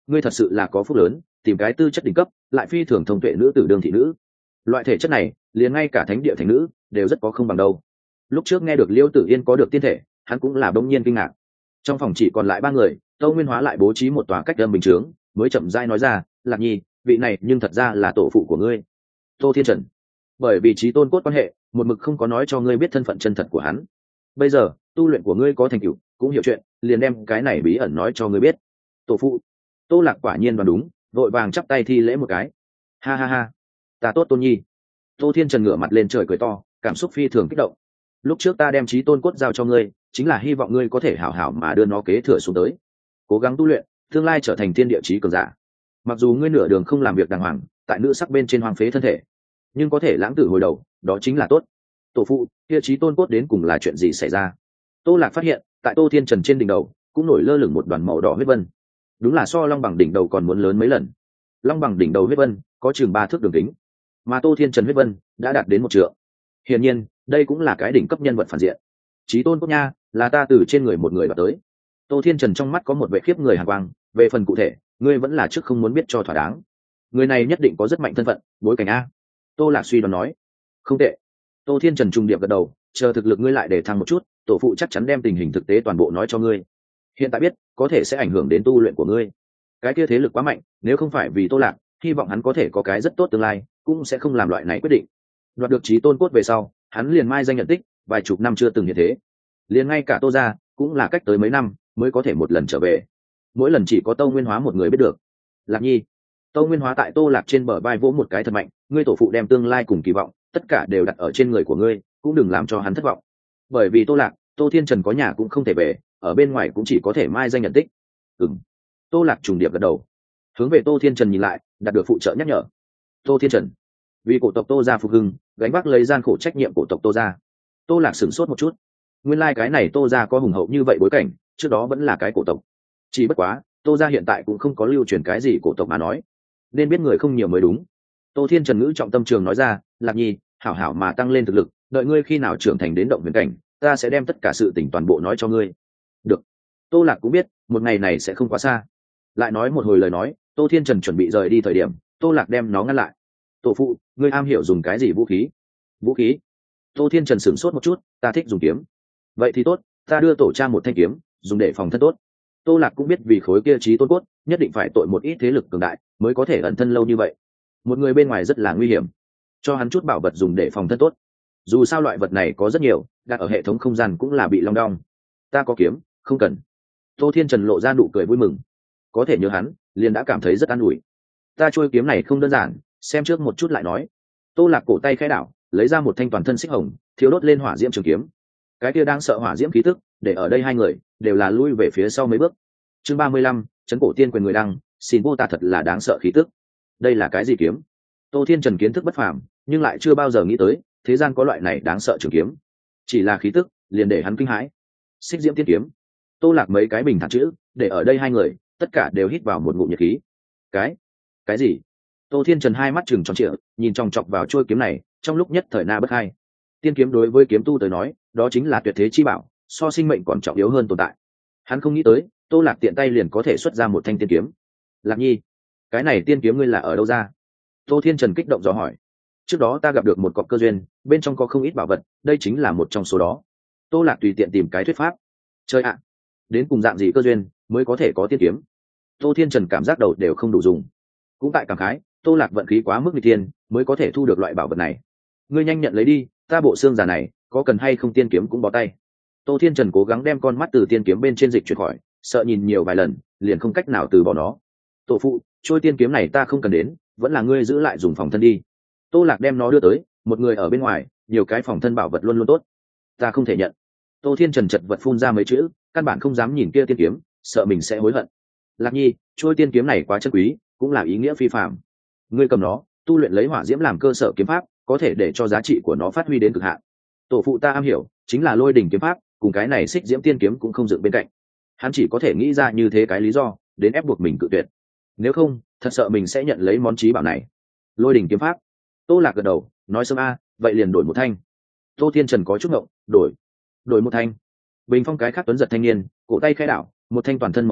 ngươi thật sự là có phúc lớn, tìm cái tư chất đỉnh cấp lại phi thường thông tuệ nữ tử đương thị nữ. Loại thể chất này liền ngay cả thánh địa thành nữ đều rất có không bằng đâu. Lúc trước nghe được Liêu Tử Yên có được tiên thể, hắn cũng là đông nhiên kinh ngạc. Trong phòng chỉ còn lại ba người, Tâu Nguyên Hóa lại bố trí một tòa cách âm bình chướng, mới chậm rãi nói ra, Lạc Nhi, vị này nhưng thật ra là tổ phụ của ngươi, Tô Thiên Trần. Bởi vì trí tôn cốt quan hệ, một mực không có nói cho ngươi biết thân phận chân thật của hắn. Bây giờ tu luyện của ngươi có thành tựu, cũng hiểu chuyện, liền đem cái này bí ẩn nói cho ngươi biết. Tổ phụ. Tô Lạc quả nhiên đoán đúng, vội vàng chắp tay thi lễ một cái. Ha ha ha, ta tốt Tôn Nhi. Tô Thiên Trần ngửa mặt lên trời cười to, cảm xúc phi thường kích động. Lúc trước ta đem trí tôn cốt giao cho ngươi, chính là hy vọng ngươi có thể hảo hảo mà đưa nó kế thừa xuống tới, cố gắng tu luyện, tương lai trở thành thiên địa chí cường giả. Mặc dù ngươi nửa đường không làm việc đàng hoàng, tại nữ sắc bên trên hoang phế thân thể, nhưng có thể lãng tử hồi đầu, đó chính là tốt. Tổ phụ, kia trí tôn cốt đến cùng là chuyện gì xảy ra? Tô Lạc phát hiện, tại Tô Thiên Trần trên đỉnh đầu cũng nổi lơ lửng một đoàn màu đỏ huyết vân, đúng là so long bằng đỉnh đầu còn muốn lớn mấy lần. Long bằng đỉnh đầu huyết vân có chừng ba thước đường kính, mà Tô Thiên Trần huyết vân đã đạt đến một trượng. Hiển nhiên, đây cũng là cái đỉnh cấp nhân vật phản diện. Chí tôn cốt nha, là ta từ trên người một người đoạt tới. Tô Thiên Trần trong mắt có một vẻ khiếp người hàn quang, về phần cụ thể, ngươi vẫn là trước không muốn biết cho thỏa đáng. Người này nhất định có rất mạnh thân phận, bối cảnh a. Tô Lạc suy đoán nói. Không tệ. Tô Thiên Trần trung điệp gật đầu, chờ thực lực ngươi lại để thăng một chút, tổ phụ chắc chắn đem tình hình thực tế toàn bộ nói cho ngươi. Hiện tại biết, có thể sẽ ảnh hưởng đến tu luyện của ngươi. Cái kia thế lực quá mạnh, nếu không phải vì Tô Lạc, hy vọng hắn có thể có cái rất tốt tương lai, cũng sẽ không làm loại này quyết định. Đoạt được chí tôn cốt về sau, hắn liền mai danh nhận tích, vài chục năm chưa từng như thế. Liền ngay cả Tô gia cũng là cách tới mấy năm mới có thể một lần trở về, mỗi lần chỉ có Tâu Nguyên Hóa một người biết được. Lạc Nhi. Tâu Nguyên Hóa tại Tô Lạc trên bờ vai vỗ một cái thật mạnh, ngươi tổ phụ đem tương lai cùng kỳ vọng tất cả đều đặt ở trên người của ngươi, cũng đừng làm cho hắn thất vọng. Bởi vì Tô Lạc, Tô Thiên Trần có nhà cũng không thể về, ở bên ngoài cũng chỉ có thể mai danh nhận tích. Ừm. Tô Lạc trùng điệp gật đầu, hướng về Tô Thiên Trần nhìn lại, đạt được phụ trợ nhắc nhở. Tô Thiên Trần, vì cổ tộc Tô gia phục hưng, gánh vác lấy gian khổ trách nhiệm cổ tộc Tô gia. Tô Lạc sửng sốt một chút, nguyên lai cái này Tô gia có hùng hậu như vậy bối cảnh, trước đó vẫn là cái cổ tộc. Chỉ bất quá, Tô gia hiện tại cũng không có lưu truyền cái gì cổ tộc mà nói, nên biết người không nhiều mới đúng. Tô Thiên Trần ngữ trọng tâm trường nói ra, Lạc Nhi, hảo hảo mà tăng lên thực lực, đợi ngươi khi nào trưởng thành đến động huyền cảnh, ta sẽ đem tất cả sự tình toàn bộ nói cho ngươi. Được. Tô Lạc cũng biết, một ngày này sẽ không quá xa. Lại nói một hồi lời nói, Tô Thiên Trần chuẩn bị rời đi thời điểm, Tô Lạc đem nó ngăn lại. Tổ phụ, ngươi am hiểu dùng cái gì vũ khí? Vũ khí? Tô Thiên Trần sửng sốt một chút, ta thích dùng kiếm. Vậy thì tốt, ta đưa tổ cha một thanh kiếm, dùng để phòng thân tốt. Tô Lạc cũng biết vì khối kia trí tôn cốt, nhất định phải tội một ít thế lực cường đại mới có thể ẩn thân lâu như vậy. Một người bên ngoài rất là nguy hiểm, cho hắn chút bảo vật dùng để phòng thân tốt. Dù sao loại vật này có rất nhiều, đặt ở hệ thống không gian cũng là bị long đong. Ta có kiếm, không cần. Tô Thiên Trần lộ ra nụ cười vui mừng, có thể nhớ hắn, liền đã cảm thấy rất an ủi. Ta trôi kiếm này không đơn giản, xem trước một chút lại nói. Tô Lạc cổ tay khẽ đảo, lấy ra một thanh toàn thân xích hồng, thiếu đốt lên hỏa diễm trường kiếm. Cái kia đang sợ hỏa diễm khí tức, để ở đây hai người đều là lui về phía sau mấy bước. Chương ba mươi lăm, trấn cổ tiên quyền người đăng, xin vô ta thật là đáng sợ khí tức. Đây là cái gì kiếm? Tô Thiên Trần kiến thức bất phàm, nhưng lại chưa bao giờ nghĩ tới thế gian có loại này đáng sợ trường kiếm. Chỉ là khí tức, liền để hắn kinh hãi. Xích diễm tiên kiếm. Tô Lạc mấy cái bình thản chữ, để ở đây hai người tất cả đều hít vào một ngụm nhiệt khí. Cái, cái gì? Tô Thiên Trần hai mắt trừng tròn trịa, nhìn chòng chọc vào chuôi kiếm này, trong lúc nhất thời na bất hai. Tiên kiếm đối với kiếm tu tới nói, đó chính là tuyệt thế chi bảo, so sinh mệnh còn trọng yếu hơn tồn tại. Hắn không nghĩ tới, Tô Lạc tiện tay liền có thể xuất ra một thanh tiên kiếm. Lạc Nhi, cái này tiên kiếm ngươi là ở đâu ra? Tô Thiên Trần kích động dò hỏi. Trước đó ta gặp được một cọc cơ duyên, bên trong có không ít bảo vật, đây chính là một trong số đó. Tô Lạc tùy tiện tìm cái thuyết pháp. Chơi ạ, đến cùng dạng gì cơ duyên mới có thể có tiên kiếm? Tô Thiên Trần cảm giác đầu đều không đủ dùng. Cũng tại cảm khái, Tô Lạc vận khí quá mức nghịch thiên, mới có thể thu được loại bảo vật này. Ngươi nhanh nhận lấy đi, ta bộ xương già này, có cần hay không tiên kiếm cũng bó tay. Tô Thiên Trần cố gắng đem con mắt từ tiên kiếm bên trên dịch chuyển khỏi, sợ nhìn nhiều vài lần, liền không cách nào từ bỏ nó. Tổ phụ, trôi tiên kiếm này ta không cần đến, vẫn là ngươi giữ lại dùng phòng thân đi. Tô Lạc đem nó đưa tới, một người ở bên ngoài, nhiều cái phòng thân bảo vật luôn luôn tốt. Ta không thể nhận. Tô Thiên Trần chật vật phun ra mấy chữ, căn bản không dám nhìn kia tiên kiếm, sợ mình sẽ hối hận. Lạc Nhi, trôi tiên kiếm này quá chân quý, cũng là ý nghĩa phi phàm. Ngươi cầm nó, tu luyện lấy hỏa diễm làm cơ sở kiếm pháp, có thể để cho giá trị của nó phát huy đến cực hạn. Tổ phụ ta am hiểu, chính là lôi đỉnh kiếm pháp, cùng cái này xích diễm tiên kiếm cũng không dựng bên cạnh. Hắn chỉ có thể nghĩ ra như thế cái lý do, đến ép buộc mình cự tuyệt. Nếu không, thật sợ mình sẽ nhận lấy món chí bảo này. Lôi đỉnh kiếm pháp. Tô Lạc gật đầu, nói sớm a, vậy liền đổi một thanh. Tô Thiên Trần có chút ngộng, đổi, đổi một thanh. Bình phong cái khác tuấn giật thanh niên, cổ tay khẽ đảo, một thanh toàn thân màu lam,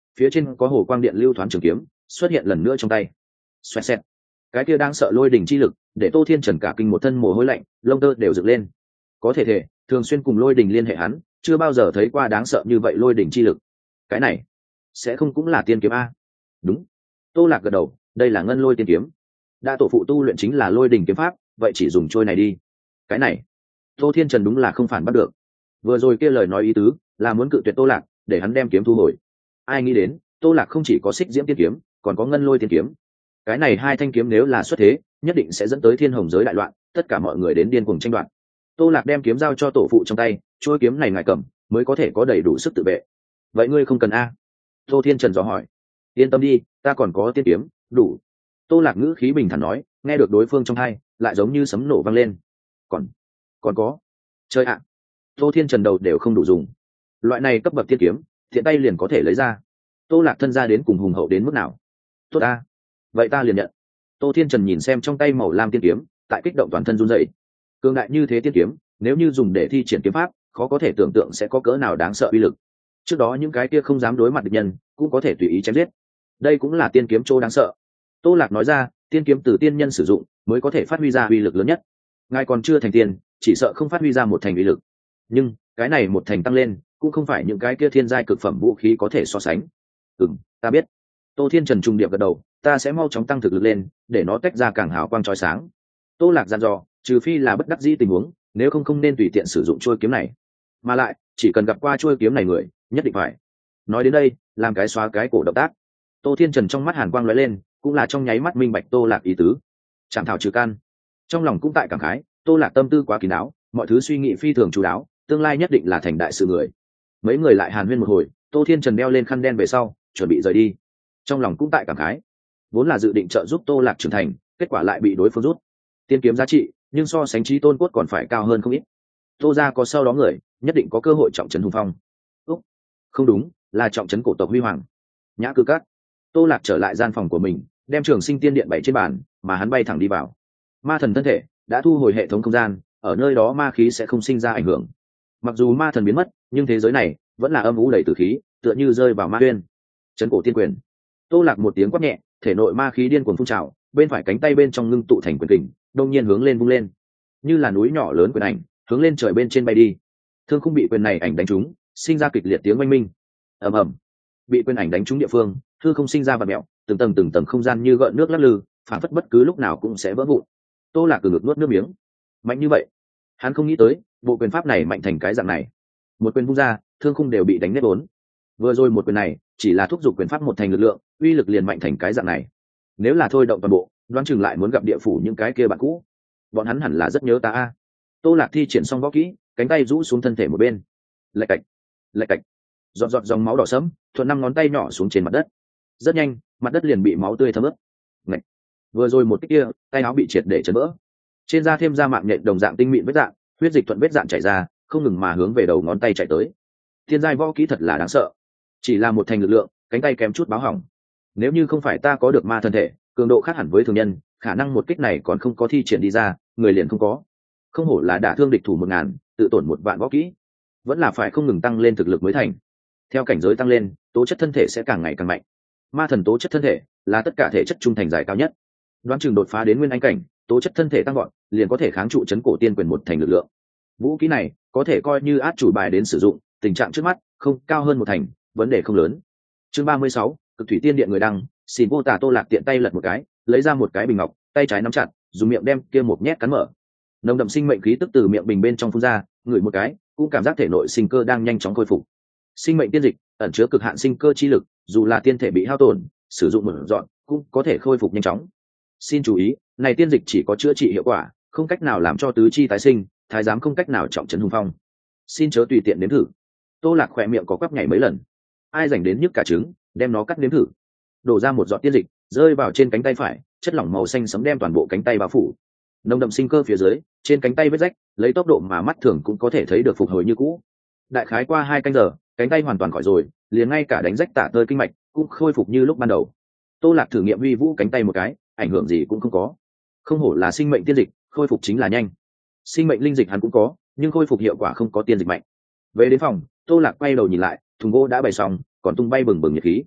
phía trên có hồ quang điện lưu thoáng trường kiếm xuất hiện lần nữa trong tay. Xoẹt xẹt, cái kia đang sợ lôi đỉnh chi lực để Tô Thiên Trần cả kinh một thân mồ hôi lạnh, lông tơ đều dựng lên. Có thể thể thường xuyên cùng lôi đỉnh liên hệ hắn chưa bao giờ thấy qua đáng sợ như vậy lôi đỉnh chi lực. Cái này sẽ không cũng là tiên kiếm a? Đúng. Tô Lạc gật đầu, đây là ngân lôi tiên kiếm. Đã tổ phụ tu luyện chính là lôi đỉnh kiếm pháp, vậy chỉ dùng trôi này đi. Cái này Tô Thiên Trần đúng là không phản bắt được. Vừa rồi kia lời nói ý tứ là muốn cự tuyệt Tô Lạc để hắn đem kiếm thu hồi. Ai nghĩ đến Tô Lạc không chỉ có xích diễm tiên kiếm còn có ngân lôi tiên kiếm. Cái này hai thanh kiếm nếu là xuất thế nhất định sẽ dẫn tới thiên hồng giới đại loạn, tất cả mọi người đến điên cuồng tranh đoạt. Tô Lạc đem kiếm giao cho tổ phụ trong tay, trôi kiếm này ngài cầm mới có thể có đầy đủ sức tự vệ. Vậy ngươi không cần a? Tô Thiên Trần dò hỏi. Yên tâm đi, ta còn có tiên kiếm đủ. Tô Lạc ngữ khí bình thản nói, nghe được đối phương trong tai lại giống như sấm nổ vang lên. Còn còn có. Chơi ạ. Tô Thiên Trần đầu đều không đủ dùng. Loại này cấp bậc tiên kiếm, thiện tay liền có thể lấy ra. Tô Lạc thân ra đến cùng hùng hậu đến mức nào? Tốt a, vậy ta liền nhận. Tô Thiên Trần nhìn xem trong tay màu lam tiên kiếm, tại kích động toàn thân run rẩy. Cường đại như thế tiên kiếm, nếu như dùng để thi triển kiếm pháp, khó có thể tưởng tượng sẽ có cỡ nào đáng sợ uy lực. Trước đó những cái kia không dám đối mặt địch nhân, cũng có thể tùy ý chém giết. Đây cũng là tiên kiếm chỗ đáng sợ. Tô Lạc nói ra, tiên kiếm từ tiên nhân sử dụng, mới có thể phát huy ra uy lực lớn nhất. Ngài còn chưa thành tiên, chỉ sợ không phát huy ra một thành uy lực. Nhưng cái này một thành tăng lên, cũng không phải những cái kia thiên giai cực phẩm vũ khí có thể so sánh. Ừm, ta biết. Tô Thiên Trần trung điệp gật đầu, ta sẽ mau chóng tăng thực lực lên, để nó tách ra càng hào quang chói sáng. Tô Lạc dặn dò, trừ phi là bất đắc dĩ tình huống, nếu không không nên tùy tiện sử dụng chuôi kiếm này. Mà lại, chỉ cần gặp qua chuôi kiếm này người, nhất định phải. Nói đến đây, làm cái xóa cái cổ động tác. Tô Thiên Trần trong mắt hàn quang lóe lên, cũng là trong nháy mắt minh bạch Tô Lạc ý tứ. Chạm thảo trừ căn. Trong lòng cũng tại cảm khái, Tô Lạc tâm tư quá kín đáo, mọi thứ suy nghĩ phi thường chú đáo, tương lai nhất định là thành đại sự người. Mấy người lại hàn huyên một hồi, Tô Thiên Trần đeo lên khăn đen về sau, chuẩn bị rời đi. Trong lòng cũng tại cảm khái, vốn là dự định trợ giúp Tô Lạc trưởng thành, kết quả lại bị đối phương rút. Tiên kiếm giá trị, nhưng so sánh trí tôn cốt còn phải cao hơn không ít. Tô gia có sau đó người, nhất định có cơ hội trọng trấn hùng phong. Úc, không đúng, là trọng trấn cổ tộc huy hoàng. Nhã cư cát. Tô Lạc trở lại gian phòng của mình, đem trường sinh tiên điện bày trên bàn, mà hắn bay thẳng đi vào. Ma thần thân thể đã thu hồi hệ thống không gian, ở nơi đó ma khí sẽ không sinh ra ảnh hưởng. Mặc dù ma thần biến mất, nhưng thế giới này vẫn là âm u đầy tử khí, tựa như rơi vào ma uyên. Trấn cổ tiên quyền. Tô Lạc một tiếng quát nhẹ, thể nội ma khí điên cuồng phun trào, bên phải cánh tay bên trong ngưng tụ thành quyền kình, đông nhiên hướng lên vung lên, như là núi nhỏ lớn quyền ảnh, hướng lên trời bên trên bay đi. Thương không bị quyền này ảnh đánh trúng, sinh ra kịch liệt tiếng oanh minh. Ầm ầm. Bị quyền ảnh đánh trúng địa phương, hư không sinh ra vặn mèo, từng tầng từng tầng không gian như gợn nước lắc lư, phản phất bất cứ lúc nào cũng sẽ vỡ vụn. Tô Lạc từ ngực nuốt nước miếng. Mạnh như vậy, hắn không nghĩ tới, bộ quyền pháp này mạnh thành cái dạng này. Một quyền vung ra, thương khung đều bị đánh nát bốn. Vừa rồi một quyền này, chỉ là thúc giục quyền pháp một thành lực lượng, uy lực liền mạnh thành cái dạng này. Nếu là thôi động toàn bộ, đoán chừng lại muốn gặp địa phủ những cái kia bạn cũ. Bọn hắn hẳn là rất nhớ ta a. Tô Lạc thi triển xong võ kỹ, cánh tay rũ xuống thân thể một bên. Lạch cạch, lạch cạch. Giọt giọt dòng máu đỏ sẫm, thuận năm ngón tay nhỏ xuống trên mặt đất. Rất nhanh, mặt đất liền bị máu tươi thấm ướt. Ngạch. Vừa rồi một cái kia, tay áo bị triệt để chấn vỡ. Trên da thêm da mạng nhện đồng dạng tinh mịn vết dạng, huyết dịch thuận vết dạng chảy ra, không ngừng mà hướng về đầu ngón tay chạy tới. Thiên giai võ kỹ thật là đáng sợ. Chỉ là một thành lực lượng, cánh tay kém chút báo hỏng. Nếu như không phải ta có được ma thân thể, cường độ khác hẳn với thường nhân, khả năng một kích này còn không có thi triển đi ra, người liền không có. Không hổ là đả thương địch thủ một ngàn, tự tổn một vạn võ kỹ, vẫn là phải không ngừng tăng lên thực lực mới thành. Theo cảnh giới tăng lên, tố chất thân thể sẽ càng ngày càng mạnh. Ma thần tố chất thân thể là tất cả thể chất trung thành giải cao nhất. Đoán chừng đột phá đến nguyên anh cảnh, tố chất thân thể tăng gọn, liền có thể kháng trụ chấn cổ tiên quyền một thành lực lượng. Vũ khí này có thể coi như át chủ bài đến sử dụng, tình trạng trước mắt không cao hơn một thành, vấn đề không lớn. Chương ba mươi sáu, Cực thủy tiên điện người đăng, xin vô tả. Tô Lạc tiện tay lật một cái, lấy ra một cái bình ngọc, tay trái nắm chặt, dùng miệng đem kia một nhét cắn mở. Nồng đậm sinh mệnh khí tức từ miệng bình bên trong phun ra, ngửi một cái, cũng cảm giác thể nội sinh cơ đang nhanh chóng khôi phục. Sinh mệnh tiên dịch ẩn chứa cực hạn sinh cơ chi lực, dù là tiên thể bị hao tổn, sử dụng một dọn cũng có thể khôi phục nhanh chóng. Xin chú ý, này tiên dịch chỉ có chữa trị hiệu quả, không cách nào làm cho tứ chi tái sinh, thái giám không cách nào trọng trấn hùng phong. Xin chớ tùy tiện nếm thử. Tô Lạc khỏe miệng có quắp nhảy mấy lần. Ai rảnh đến nhức cả trứng, đem nó cắt nếm thử. Đổ ra một giọt tiên dịch, rơi vào trên cánh tay phải, chất lỏng màu xanh sẫm đem toàn bộ cánh tay bao phủ. Nồng đậm sinh cơ phía dưới, trên cánh tay vết rách, lấy tốc độ mà mắt thường cũng có thể thấy được phục hồi như cũ. Đại khái qua hai canh giờ, cánh tay hoàn toàn khỏi rồi, liền ngay cả đánh rách tả tơi kinh mạch cũng khôi phục như lúc ban đầu. Tô Lạc thử nghiệm huy vũ cánh tay một cái, ảnh hưởng gì cũng không có. Không hổ là sinh mệnh tiên dịch, khôi phục chính là nhanh. Sinh mệnh linh dịch hắn cũng có, nhưng khôi phục hiệu quả không có tiên dịch mạnh. Về đến phòng, Tô Lạc quay đầu nhìn lại, thùng gỗ đã bày xong, còn tung bay bừng bừng nhiệt khí.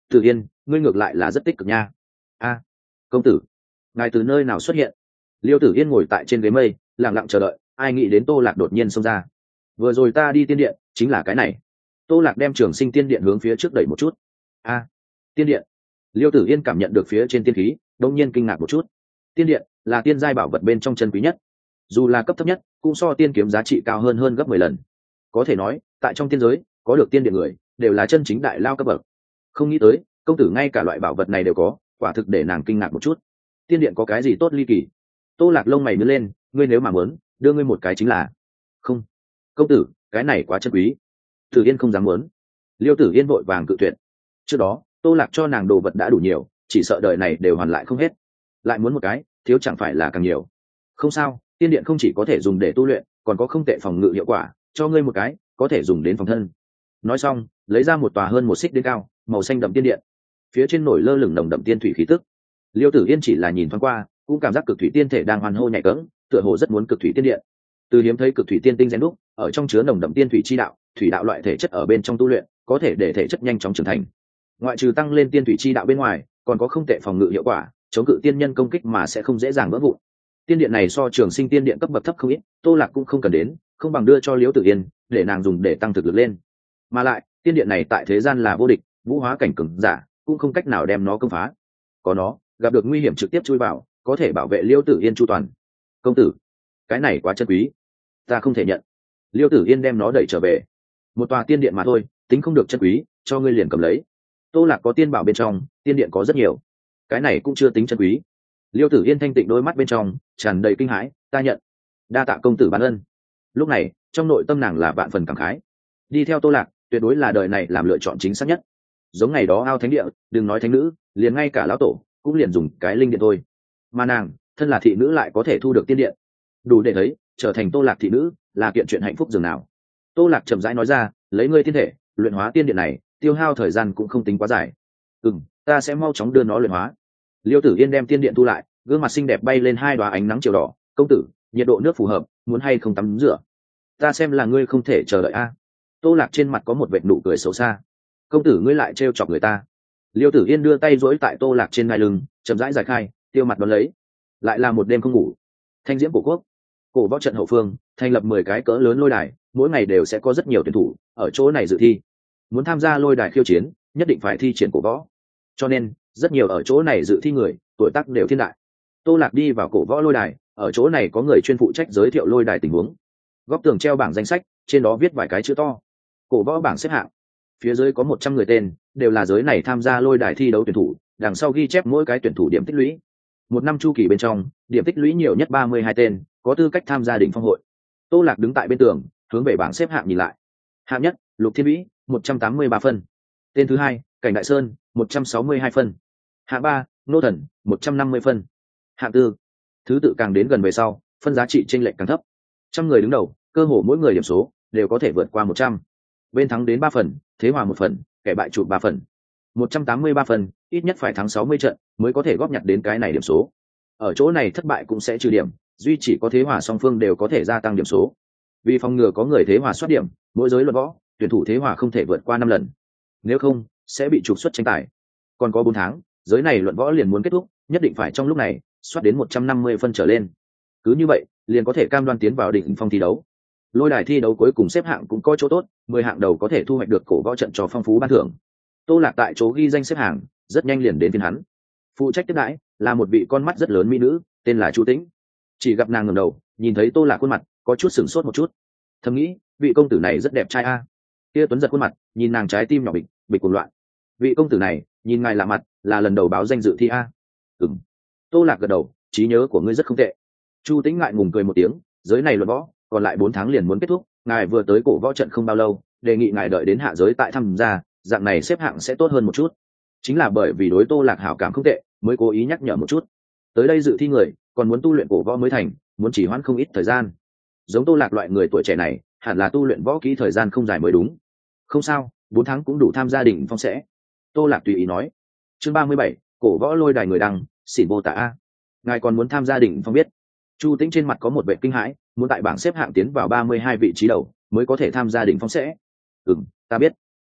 Tử Yên, ngươi ngược lại là rất tích cực nha. A, công tử, ngài từ nơi nào xuất hiện? Liêu Tử Yên ngồi tại trên ghế mây, lặng lặng chờ đợi, ai nghĩ đến Tô Lạc đột nhiên xông ra. Vừa rồi ta đi tiên điện, chính là cái này. Tô Lạc đem Trường Sinh tiên điện hướng phía trước đẩy một chút. A, tiên điện. Liêu Tử Yên cảm nhận được phía trên tiên khí, đột nhiên kinh ngạc một chút. Tiên điện là tiên giai bảo vật bên trong chân quý nhất, dù là cấp thấp nhất, cũng so tiên kiếm giá trị cao hơn hơn gấp mười lần. Có thể nói, tại trong tiên giới, có được tiên điện người, đều là chân chính đại lao cấp bậc. Không nghĩ tới, công tử ngay cả loại bảo vật này đều có, quả thực để nàng kinh ngạc một chút. Tiên điện có cái gì tốt ly kỳ? Tô Lạc lông mày nhướng lên, ngươi nếu mà muốn, đưa ngươi một cái chính là. Không, công tử, cái này quá chân quý. Tử Yên không dám muốn. Liêu Tử Yên vội vàng cự tuyệt. Trước đó, Tô Lạc cho nàng đồ vật đã đủ nhiều, chỉ sợ đời này đều hoàn lại không hết. Lại muốn một cái, thiếu chẳng phải là càng nhiều. Không sao, tiên điện không chỉ có thể dùng để tu luyện, còn có không tệ phòng ngự hiệu quả, cho ngươi một cái, có thể dùng đến phòng thân. Nói xong, lấy ra một tòa hơn một xích đến cao, màu xanh đậm tiên điện. Phía trên nổi lơ lửng nồng đậm tiên thủy khí tức. Liêu Tử Yên chỉ là nhìn thoáng qua, cũng cảm giác cực thủy tiên thể đang hoàn hô nhảy cẫng, tựa hồ rất muốn cực thủy tiên điện. Từ hiếm thấy cực thủy tiên tinh rèn đúc, ở trong chứa nồng đậm tiên thủy chi đạo, thủy đạo loại thể chất ở bên trong tu luyện, có thể để thể chất nhanh chóng trưởng thành. Ngoại trừ tăng lên tiên thủy chi đạo bên ngoài, còn có không tệ phòng ngự hiệu quả, chống cự tiên nhân công kích mà sẽ không dễ dàng vỡ vụn. Tiên điện này so Trường Sinh tiên điện cấp bậc thấp không ít, Tô Lạc cũng không cần đến, không bằng đưa cho Liễu Tử Yên, để nàng dùng để tăng thực lực lên. Mà lại, tiên điện này tại thế gian là vô địch, vũ hóa cảnh cường giả cũng không cách nào đem nó công phá. Có nó, gặp được nguy hiểm trực tiếp chui vào, có thể bảo vệ Liễu Tử Yên chu toàn. Công tử, cái này quá chân quý, ta không thể nhận. Liễu Tử Yên đem nó đẩy trở về. Một tòa tiên điện mà thôi, tính không được chân quý, cho ngươi liền cầm lấy. Tô Lạc có tiên bảo bên trong, tiên điện có rất nhiều, cái này cũng chưa tính chân quý. Liêu Tử Yên thanh tịnh đôi mắt bên trong tràn đầy kinh hãi, ta nhận. Đa tạ công tử ban ân. Lúc này, trong nội tâm nàng là vạn phần cảm khái. Đi theo Tô Lạc, tuyệt đối là đời này làm lựa chọn chính xác nhất. Giống ngày đó ao thánh địa, đừng nói thánh nữ, liền ngay cả lão tổ cũng liền dùng cái linh điện thôi. Mà nàng, thân là thị nữ lại có thể thu được tiên điện, đủ để thấy trở thành Tô Lạc thị nữ là kiện chuyện hạnh phúc dường nào. Tô Lạc chậm rãi nói ra, lấy ngươi tiên thể luyện hóa tiên điện này, tiêu hao thời gian cũng không tính quá dài. Ừm, ta sẽ mau chóng đưa nó luyện hóa. Liêu Tử Yên đem tiên điện thu lại, gương mặt xinh đẹp bay lên hai đoá ánh nắng chiều đỏ. Công tử, nhiệt độ nước phù hợp, muốn hay không tắm rửa? Ta xem là ngươi không thể chờ đợi a. Tô Lạc trên mặt có một vệt nụ cười xấu xa. Công tử ngươi lại trêu chọc người ta. Liêu Tử Yên đưa tay duỗi tại Tô Lạc trên ngai lưng, chậm rãi giải khai, tiêu mặt đón lấy. Lại là một đêm không ngủ. Thanh diễm cổ quốc, cổ võ trận hậu phương, thành lập mười cái cỡ lớn lôi đài, mỗi ngày đều sẽ có rất nhiều tuyển thủ ở chỗ này dự thi. Muốn tham gia lôi đài khiêu chiến, nhất định phải thi triển cổ võ. Cho nên, rất nhiều ở chỗ này dự thi người, tuổi tác đều thiên đại. Tô Lạc đi vào cổ võ lôi đài, ở chỗ này có người chuyên phụ trách giới thiệu lôi đài tình huống. Góc tường treo bảng danh sách, trên đó viết vài cái chữ to. Cổ võ bảng xếp hạng. Phía dưới có một trăm người tên, đều là giới này tham gia lôi đài thi đấu tuyển thủ, đằng sau ghi chép mỗi cái tuyển thủ điểm tích lũy. Một năm chu kỳ bên trong, điểm tích lũy nhiều nhất ba mươi hai tên, có tư cách tham gia đỉnh phong hội. Tô Lạc đứng tại bên tường, hướng về bảng xếp hạng nhìn lại. Hạng nhất, Lục Thiên Vĩ, một trăm tám mươi ba phân. Tên thứ hai, Cảnh Đại Sơn, một trăm sáu mươi hai phân. Hạng ba, Nô Thần, một trăm năm mươi phân. Hạng tư, thứ tự càng đến gần về sau, phân giá trị chênh lệch càng thấp. Trăm người đứng đầu, cơ hồ mỗi người điểm số đều có thể vượt qua một trăm. Bên thắng đến ba phần, thế hòa một phần, kẻ bại chụp ba phần. một trăm tám mươi ba phần, ít nhất phải thắng sáu mươi trận mới có thể góp nhặt đến cái này điểm số. Ở chỗ này thất bại cũng sẽ trừ điểm, duy chỉ có thế hòa song phương đều có thể gia tăng điểm số. Vì phòng ngừa có người thế hòa soát điểm, mỗi giới luận võ, tuyển thủ thế hòa không thể vượt qua năm lần. Nếu không, sẽ bị trục xuất tranh tài. Còn có bốn tháng, giới này luận võ liền muốn kết thúc, nhất định phải trong lúc này soát đến một trăm năm mươi phân trở lên. Cứ như vậy, liền có thể cam đoan tiến vào đỉnh phong thi đấu. Lôi đài thi đấu cuối cùng xếp hạng cũng có chỗ tốt, mười hạng đầu có thể thu hoạch được cổ võ trận cho phong phú ban thưởng. Tô Lạc tại chỗ ghi danh xếp hạng, rất nhanh liền đến phiên hắn. Phụ trách tiếp đãi là một vị con mắt rất lớn mỹ nữ, tên là Chu Tĩnh. Chỉ gặp nàng ngẩng đầu, nhìn thấy Tô Lạc khuôn mặt, có chút sửng sốt một chút. Thầm nghĩ, vị công tử này rất đẹp trai a. Kia tuấn giật khuôn mặt, nhìn nàng trái tim nhỏ bịch, bịch cuồng loạn. Vị công tử này, nhìn ngài lạ mặt, là lần đầu báo danh dự thi a. Ừm. Tô Lạc gật đầu, trí nhớ của ngươi rất không tệ. Chu Tĩnh ngại ngùng cười một tiếng, giới này luận võ, còn lại bốn tháng liền muốn kết thúc, ngài vừa tới cổ võ trận không bao lâu, đề nghị ngài đợi đến hạ giới tại tham gia, dạng này xếp hạng sẽ tốt hơn một chút. Chính là bởi vì đối Tô Lạc hảo cảm không tệ, mới cố ý nhắc nhở một chút. Tới đây dự thi người, còn muốn tu luyện cổ võ mới thành, muốn chỉ hoãn không ít thời gian. Giống Tô Lạc loại người tuổi trẻ này, hẳn là tu luyện võ kỹ thời gian không dài mới đúng. Không sao, bốn tháng cũng đủ tham gia đỉnh phong sẽ. Tô Lạc tùy ý nói. Chương ba mươi bảy, cổ võ lôi đài người đăng, xỉn vô tả a. Ngài còn muốn tham gia đỉnh phong biết? Chu Tĩnh trên mặt có một vẻ kinh hãi, muốn tại bảng xếp hạng tiến vào ba mươi hai vị trí đầu, mới có thể tham gia đỉnh phong sẽ. Ừm, ta biết.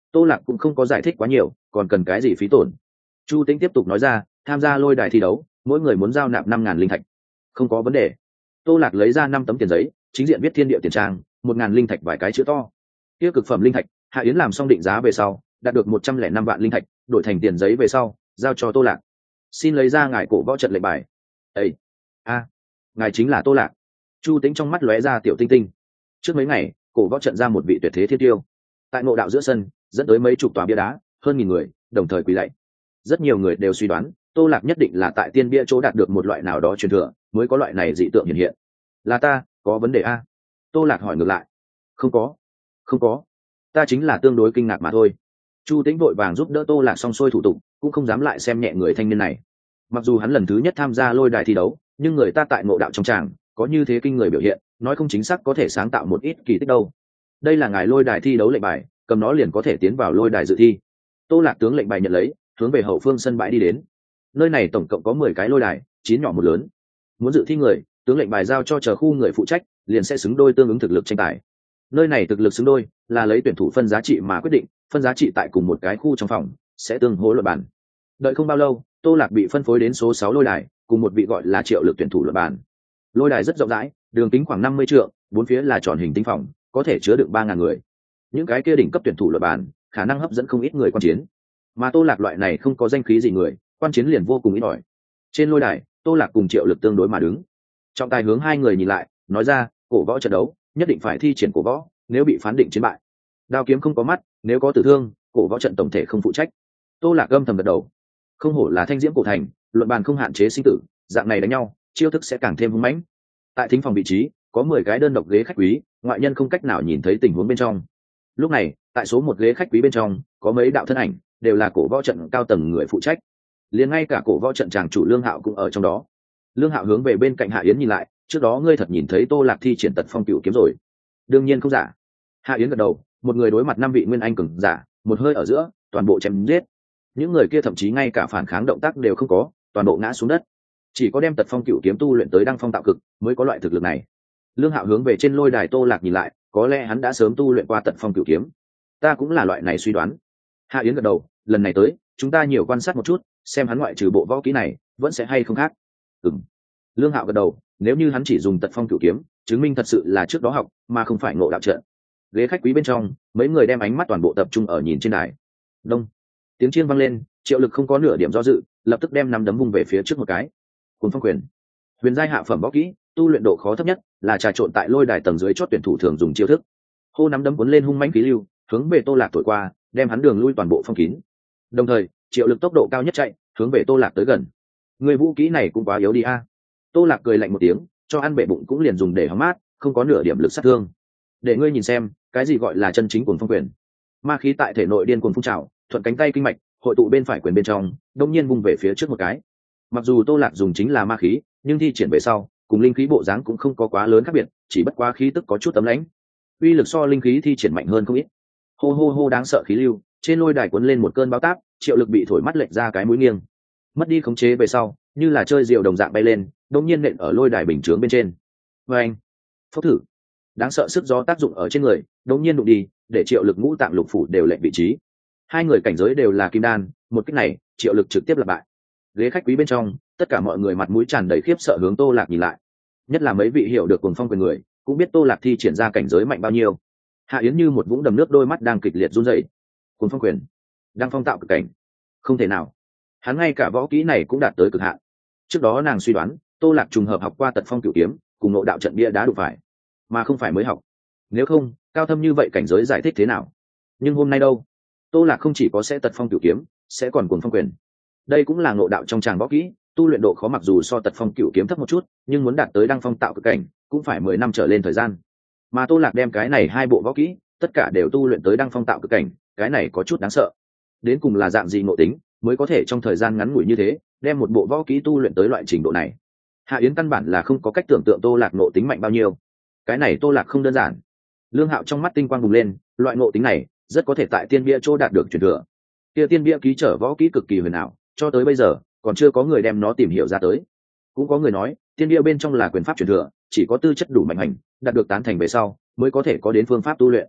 Tô Lạc cũng không có giải thích quá nhiều, còn cần cái gì phí tổn. Chu Tĩnh tiếp tục nói ra, tham gia lôi đài thi đấu mỗi người muốn giao nạp năm ngàn linh thạch. Không có vấn đề. Tô Lạc lấy ra năm tấm tiền giấy, chính diện viết thiên địa tiền trang, một ngàn linh thạch vài cái chữ to. Kia cực phẩm linh thạch, Hạ Yến làm xong định giá về sau, đạt được một trăm lẻ năm vạn linh thạch, đổi thành tiền giấy về sau, giao cho Tô Lạc. Xin lấy ra ngài cổ võ trận lệnh bài. Ê, a, ngài chính là Tô Lạc. Chu Tĩnh trong mắt lóe ra tiểu tinh tinh. Trước mấy ngày, cổ võ trận ra một vị tuyệt thế thiên tiêu. Tại ngộ đạo giữa sân, dẫn tới mấy chục tòa bia đá, hơn nghìn người, đồng thời quỳ lạy. Rất nhiều người đều suy đoán, Tô Lạc nhất định là tại tiên bia chỗ đạt được một loại nào đó truyền thừa, mới có loại này dị tượng hiện hiện. Là ta, có vấn đề a? Tô Lạc hỏi ngược lại. Không có, không có, ta chính là tương đối kinh ngạc mà thôi. Chu Tĩnh vội vàng giúp đỡ Tô Lạc xong xuôi thủ tục, cũng không dám lại xem nhẹ người thanh niên này. Mặc dù hắn lần thứ nhất tham gia lôi đài thi đấu, nhưng người ta tại ngộ đạo trong tràng có như thế kinh người biểu hiện, nói không chính xác có thể sáng tạo một ít kỳ tích đâu. Đây là ngài lôi đài thi đấu lệnh bài, cầm nó liền có thể tiến vào lôi đài dự thi. Tô Lạc tướng lệnh bài nhận lấy, hướng về hậu phương sân bãi đi đến. Nơi này tổng cộng có mười cái lôi đài, chín nhỏ một lớn. Muốn dự thi người, tướng lệnh bài giao cho chờ khu người phụ trách, liền sẽ xứng đôi tương ứng thực lực tranh tài. Nơi này thực lực xứng đôi là lấy tuyển thủ phân giá trị mà quyết định, phân giá trị tại cùng một cái khu trong phòng sẽ tương hỗ luận bàn. Đợi không bao lâu, Tô Lạc bị phân phối đến số sáu lôi đài, cùng một vị gọi là Triệu Lực tuyển thủ luận bàn. Lôi đài rất rộng rãi, đường kính khoảng năm mươi trượng, bốn phía là tròn hình tinh phòng, có thể chứa được ba ngàn người. Những cái kia đỉnh cấp tuyển thủ luận bàn, khả năng hấp dẫn không ít người quan chiến. Mà Tô Lạc loại này không có danh khí gì người, quan chiến liền vô cùng ít ỏi. Trên lôi đài, Tô Lạc cùng Triệu Lực tương đối mà đứng. Trọng tài hướng hai người nhìn lại, nói ra, cổ võ trận đấu, nhất định phải thi triển cổ võ, nếu bị phán định chiến bại. Đao kiếm không có mắt, nếu có tử thương, cổ võ trận tổng thể không phụ trách. Tô Lạc âm thầm gật đầu. Không hổ là thanh diễm cổ thành, luận bàn không hạn chế sinh tử, dạng này đánh nhau, chiêu thức sẽ càng thêm hung mãnh. Tại thính phòng vị trí, có mười cái đơn độc ghế khách quý, ngoại nhân không cách nào nhìn thấy tình huống bên trong. Lúc này, tại số một ghế khách quý bên trong, có mấy đạo thân ảnh, đều là cổ võ trận cao tầng người phụ trách. Liền ngay cả cổ võ trận tràng chủ Lương Hạo cũng ở trong đó. Lương Hạo hướng về bên cạnh Hạ Yến nhìn lại, trước đó ngươi thật nhìn thấy Tô Lạc thi triển tật phong cửu kiếm rồi? Đương nhiên không giả. Hạ Yến gật đầu, một người đối mặt năm vị nguyên anh cường giả, một hơi ở giữa, toàn bộ chém giết. Những người kia thậm chí ngay cả phản kháng động tác đều không có, toàn bộ ngã xuống đất. Chỉ có đem tật phong cửu kiếm tu luyện tới đăng phong tạo cực, mới có loại thực lực này. Lương Hạo hướng về trên lôi đài Tô Lạc nhìn lại, có lẽ hắn đã sớm tu luyện qua tật phong cửu kiếm. Ta cũng là loại này suy đoán. Hạ Yến gật đầu, lần này tới, chúng ta nhiều quan sát một chút, xem hắn ngoại trừ bộ võ kỹ này, vẫn sẽ hay không khác. Ừm. Lương Hạo gật đầu, nếu như hắn chỉ dùng tật phong cửu kiếm, chứng minh thật sự là trước đó học, mà không phải ngộ đạo trận. Ghế khách quý bên trong, mấy người đem ánh mắt toàn bộ tập trung ở nhìn trên đài. Đông. Tiếng chiên vang lên, Triệu Lực không có nửa điểm do dự, lập tức đem nắm đấm vung về phía trước một cái. Cuồng phong quyền. Huyền giai hạ phẩm võ kỹ, tu luyện độ khó thấp nhất, là trà trộn tại lôi đài tầng dưới chót tuyển thủ thường dùng chiêu thức. Hô nắm đấm cuốn lên hung mãnh khí lưu, hướng về Tô Lạc thổi qua, đem hắn đường lui toàn bộ phong kín. Đồng thời, Triệu Lực tốc độ cao nhất chạy, hướng về Tô Lạc tới gần. Người vũ kỹ này cũng quá yếu đi a. Tô Lạc cười lạnh một tiếng, cho ăn bể bụng cũng liền dùng để hóng mát, không có nửa điểm lực sát thương. Để ngươi nhìn xem, cái gì gọi là chân chính cuồng phong quyền. Ma khí tại thể nội điên cuồng phun trào, thuận cánh tay kinh mạch, hội tụ bên phải quyền bên trong, đột nhiên vung về phía trước một cái. Mặc dù Tô Lạc dùng chính là ma khí, nhưng thi triển về sau, cùng linh khí bộ dáng cũng không có quá lớn khác biệt, chỉ bất quá khí tức có chút tấm lãnh. Uy lực so linh khí thi triển mạnh hơn không ít. Hô hô hô đáng sợ khí lưu, trên lôi đài cuốn lên một cơn bão táp, Triệu Lực bị thổi mắt lệch ra cái mũi nghiêng. Mất đi khống chế về sau, như là chơi diều đồng dạng bay lên, đột nhiên nện ở lôi đài bình chướng bên trên. Oeng! Phốc thử. Đáng sợ sức gió tác dụng ở trên người, đột nhiên đụng đi, để Triệu Lực ngũ tạng lục phủ đều lệch vị trí. Hai người cảnh giới đều là kim đan, một kích này, Triệu Lực trực tiếp là bại. Ghế khách quý bên trong, tất cả mọi người mặt mũi tràn đầy khiếp sợ hướng Tô Lạc nhìn lại. Nhất là mấy vị hiểu được cuồng phong quyền người, cũng biết Tô Lạc thi triển ra cảnh giới mạnh bao nhiêu. Hạ Yến như một vũng đầm nước, đôi mắt đang kịch liệt run rẩy. Cuồng phong quyền, đang phong tạo cực cảnh, không thể nào. Hắn ngay cả võ kỹ này cũng đạt tới cực hạn. Trước đó nàng suy đoán, Tô Lạc trùng hợp học qua tật phong cửu kiếm, cùng ngộ đạo trận bia đá đụng phải, mà không phải mới học. Nếu không, cao thâm như vậy cảnh giới giải thích thế nào? Nhưng hôm nay đâu? Tô Lạc không chỉ có sẽ tật phong cửu kiếm, sẽ còn cuồng phong quyền. Đây cũng là ngộ đạo trong tràng võ kỹ, tu luyện độ khó mặc dù so tật phong cửu kiếm thấp một chút, nhưng muốn đạt tới đăng phong tạo cực cảnh, cũng phải mười năm trở lên thời gian. Mà Tô Lạc đem cái này hai bộ võ kỹ, tất cả đều tu luyện tới đăng phong tạo cực cảnh, cái này có chút đáng sợ. Đến cùng là dạng gì ngộ tính, mới có thể trong thời gian ngắn ngủi như thế, đem một bộ võ kỹ tu luyện tới loại trình độ này. Hạ Yến căn bản là không có cách tưởng tượng Tô Lạc ngộ tính mạnh bao nhiêu. Cái này Tô Lạc không đơn giản. Lương Hạo trong mắt tinh quang bùng lên, loại ngộ tính này rất có thể tại tiên bia chỗ đạt được truyền thừa. Kia tiên bia ký trở võ kỹ cực kỳ huyền ảo, cho tới bây giờ còn chưa có người đem nó tìm hiểu ra tới. Cũng có người nói, tiên bia bên trong là quyền pháp truyền thừa, chỉ có tư chất đủ mạnh hành, đạt được tán thành về sau mới có thể có đến phương pháp tu luyện.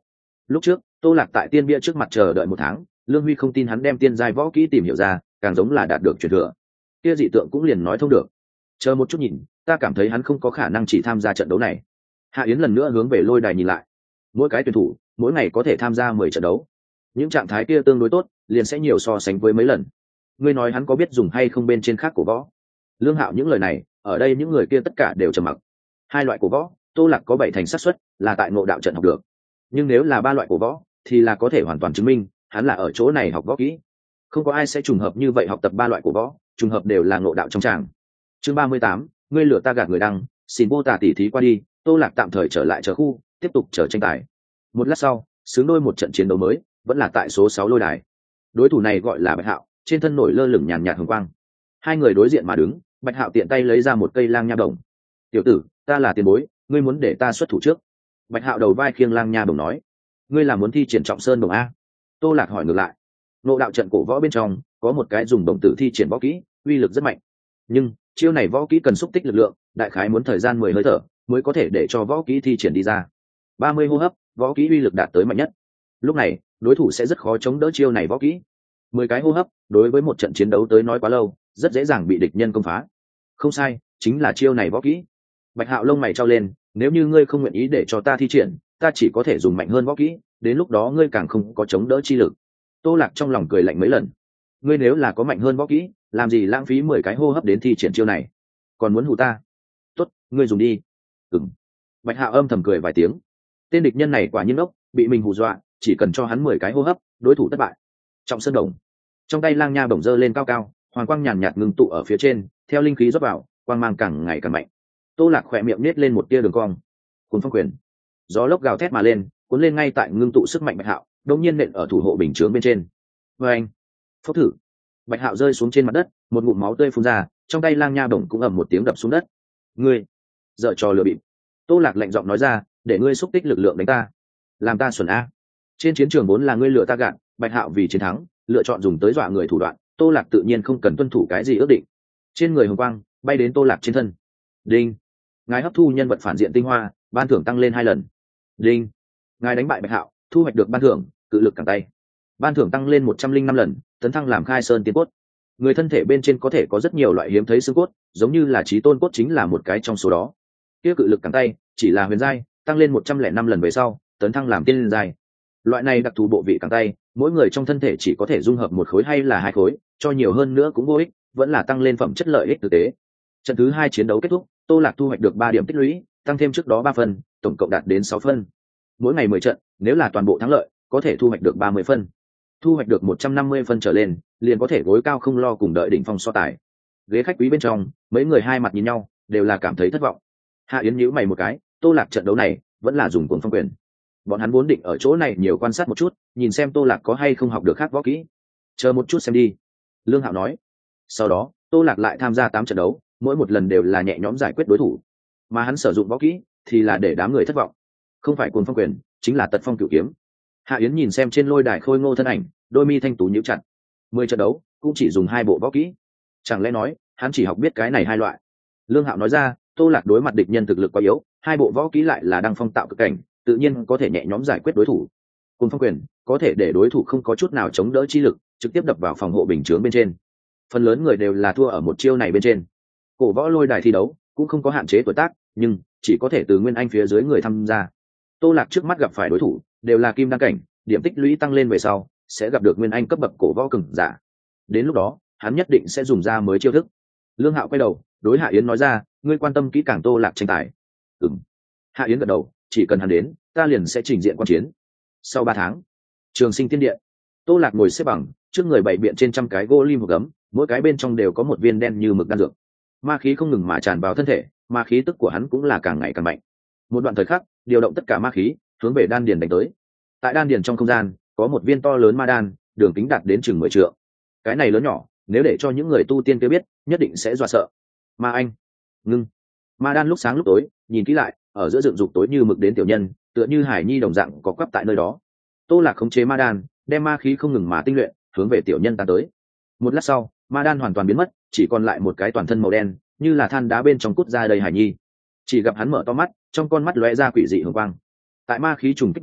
lúc trước tô lạc tại tiên bia trước mặt chờ đợi một tháng, lương huy không tin hắn đem tiên giai võ kỹ tìm hiểu ra, càng giống là đạt được truyền thừa. Kia dị tượng cũng liền nói thông được. Chờ một chút nhìn, ta cảm thấy hắn không có khả năng chỉ tham gia trận đấu này. Hạ Yến lần nữa hướng về lôi đài nhìn lại. Mỗi cái tuyển thủ mỗi ngày có thể tham gia mười trận đấu, những trạng thái kia tương đối tốt liền sẽ nhiều so sánh với mấy lần. Ngươi nói hắn có biết dùng hay không bên trên khác cổ võ? Lương Hạo những lời này ở đây những người kia tất cả đều trầm mặc. Hai loại cổ võ tô lạc có bảy thành xác suất là tại ngộ đạo trận học được, nhưng nếu là ba loại cổ võ thì là có thể hoàn toàn chứng minh hắn là ở chỗ này học võ kỹ. Không có ai sẽ trùng hợp như vậy học tập ba loại cổ võ, trùng hợp đều là ngộ đạo trong tràng. Chương ba mươi tám, ngươi lừa ta gạt người đăng, xin vô tả tỉ thí qua đi, tô lạc tạm thời trở lại chờ khu, tiếp tục chờ tranh tài. Một lát sau, xứng đôi một trận chiến đấu mới, vẫn là tại số sáu lôi đài. Đối thủ này gọi là Bạch Hạo, trên thân nổi lơ lửng nhàn nhạt hồng quang. Hai người đối diện mà đứng, Bạch Hạo tiện tay lấy ra một cây lang nha bổng. "Tiểu tử, ta là tiền bối, ngươi muốn để ta xuất thủ trước?" Bạch Hạo đầu vai khiêng lang nha bổng nói. "Ngươi là muốn thi triển trọng sơn bổng a?" Tô Lạc hỏi ngược lại. Ngộ đạo trận cổ võ bên trong có một cái dùng đồng tử thi triển võ kỹ, uy lực rất mạnh. Nhưng chiêu này võ kỹ cần xúc tích lực lượng, đại khái muốn thời gian mười hơi thở mới có thể để cho võ kỹ thi triển đi ra. ba mươi hô hấp, võ kỹ uy lực đạt tới mạnh nhất. Lúc này, đối thủ sẽ rất khó chống đỡ chiêu này võ kỹ. mười cái hô hấp, đối với một trận chiến đấu tới nói quá lâu, rất dễ dàng bị địch nhân công phá. Không sai, chính là chiêu này võ kỹ. Bạch Hạo lông mày trao lên, nếu như ngươi không nguyện ý để cho ta thi triển, ta chỉ có thể dùng mạnh hơn võ kỹ, đến lúc đó ngươi càng không có chống đỡ chi lực. Tô Lạc trong lòng cười lạnh mấy lần. Ngươi nếu là có mạnh hơn võ kỹ, làm gì lãng phí mười cái hô hấp đến thi triển chiêu này? Còn muốn hù ta? Tốt, ngươi dùng đi. Ừm. Bạch Hạo âm thầm cười vài tiếng. Tên địch nhân này quả nhiên ốc, bị mình hù dọa, chỉ cần cho hắn mười cái hô hấp, đối thủ thất bại. Trọng sơn đồng. Trong tay lang nha bổng dơ lên cao cao, hoàng quang nhàn nhạt ngưng tụ ở phía trên, theo linh khí rót vào, quang mang càng ngày càng mạnh. Tô Lạc khỏe miệng nết lên một tia đường cong. Cuồng phong quyền. Gió lốc gào thét mà lên, cuốn lên ngay tại ngưng tụ sức mạnh Bạch Hạo, đột nhiên nện ở thủ hộ bình chướng bên trên. Oeng! Phốc thử. Bạch Hạo rơi xuống trên mặt đất, một ngụm máu tươi phun ra, trong tay lang nha bổng cũng ầm một tiếng đập xuống đất. Ngươi, dở trò lừa bịp. Tô Lạc lạnh giọng nói ra, để ngươi xúc tích lực lượng đánh ta, làm ta xuẩn a. Trên chiến trường vốn là ngươi lừa ta gạt, Bạch Hạo vì chiến thắng lựa chọn dùng tới dọa người thủ đoạn, Tô Lạc tự nhiên không cần tuân thủ cái gì ước định. Trên người hồng quang bay đến Tô Lạc trên thân. Đinh, ngài hấp thu nhân vật phản diện tinh hoa, ban thưởng tăng lên hai lần. Đinh, ngài đánh bại Bạch Hạo, thu hoạch được ban thưởng cự lực cẳng tay, ban thưởng tăng lên một trăm linh năm lần, tấn thăng làm khai sơn tiên cốt. Người thân thể bên trên có thể có rất nhiều loại hiếm thấy xương cốt, giống như là chí tôn cốt chính là một cái trong số đó. Kia cự lực cẳng tay chỉ là huyền giai, tăng lên một trăm lẻ năm lần về sau tấn thăng làm tiên giai. Loại này đặc thù bộ vị cẳng tay, mỗi người trong thân thể chỉ có thể dung hợp một khối hay là hai khối, cho nhiều hơn nữa cũng vô ích, vẫn là tăng lên phẩm chất lợi ích thực tế. Trận thứ hai chiến đấu kết thúc, Tô Lạc thu hoạch được ba điểm tích lũy, tăng thêm trước đó ba phần, tổng cộng đạt đến sáu phân. Mỗi ngày mười trận, nếu là toàn bộ thắng lợi, có thể thu hoạch được ba mươi phân. Thu hoạch được một trăm năm mươi phân trở lên, liền có thể gối cao không lo cùng đợi đỉnh phong so tài. Ghế khách quý bên trong, mấy người hai mặt nhìn nhau, đều là cảm thấy thất vọng. Hạ Yến nhíu mày một cái, Tô Lạc trận đấu này vẫn là dùng cuồng phong quyền. Bọn hắn vốn định ở chỗ này nhiều quan sát một chút, nhìn xem Tô Lạc có hay không học được khác võ kỹ. Chờ một chút xem đi, Lương Hạo nói. Sau đó, Tô Lạc lại tham gia tám trận đấu, mỗi một lần đều là nhẹ nhõm giải quyết đối thủ, mà hắn sử dụng võ kỹ thì là để đám người thất vọng. Không phải cuồng phong quyền, chính là tật phong cửu kiếm. Hạ Yến nhìn xem trên lôi đài khôi ngô thân ảnh, đôi mi thanh tú nhíu chặt. Mười trận đấu cũng chỉ dùng hai bộ võ kỹ, chẳng lẽ nói hắn chỉ học biết cái này hai loại? Lương Hạo nói ra, Tô Lạc đối mặt địch nhân thực lực quá yếu, hai bộ võ kỹ lại là đăng phong tạo cực cảnh, tự nhiên có thể nhẹ nhõm giải quyết đối thủ. Cuồng phong quyền có thể để đối thủ không có chút nào chống đỡ chi lực, trực tiếp đập vào phòng hộ bình chướng bên trên. Phần lớn người đều là thua ở một chiêu này bên trên. Cổ võ lôi đài thi đấu cũng không có hạn chế tuổi tác, nhưng chỉ có thể từ nguyên anh phía dưới người tham gia. Tô Lạc trước mắt gặp phải đối thủ đều là kim đăng cảnh, điểm tích lũy tăng lên về sau sẽ gặp được nguyên anh cấp bậc cổ võ cường giả. Đến lúc đó, hắn nhất định sẽ dùng ra mới chiêu thức. Lương Hạo quay đầu, đối Hạ Yến nói ra, ngươi quan tâm kỹ càng Tô Lạc tranh tài. Ừm. Hạ Yến gật đầu, chỉ cần hắn đến, ta liền sẽ trình diện quan chiến. Sau ba tháng, Trường Sinh Tiên Điện, Tô Lạc ngồi xếp bằng, trước người bày biện trên trăm cái gỗ lim một gấm, mỗi cái bên trong đều có một viên đen như mực đan dược. Ma khí không ngừng mà tràn vào thân thể, ma khí tức của hắn cũng là càng ngày càng mạnh. Một đoạn thời khắc, điều động tất cả ma khí, hướng về đan điền đánh tới. Tại đan điền trong không gian, có một viên to lớn ma đan, đường kính đạt đến chừng mười trượng. Cái này lớn nhỏ, nếu để cho những người tu tiên kia biết, nhất định sẽ dọa sợ. Ma anh, ngưng. Ma đan lúc sáng lúc tối, nhìn kỹ lại, ở giữa dựng dục tối như mực đến tiểu nhân, tựa như hải nhi đồng dạng có quắp tại nơi đó. Tô Lạc khống chế ma đan, đem ma khí không ngừng mà tinh luyện, hướng về tiểu nhân ta tới. Một lát sau, ma đan hoàn toàn biến mất, chỉ còn lại một cái toàn thân màu đen, như là than đá bên trong cút ra đầy hải nhi. Chỉ gặp hắn mở to mắt, trong con mắt lóe ra quỷ dị hường quang. Tại ma khí trùng kích vào,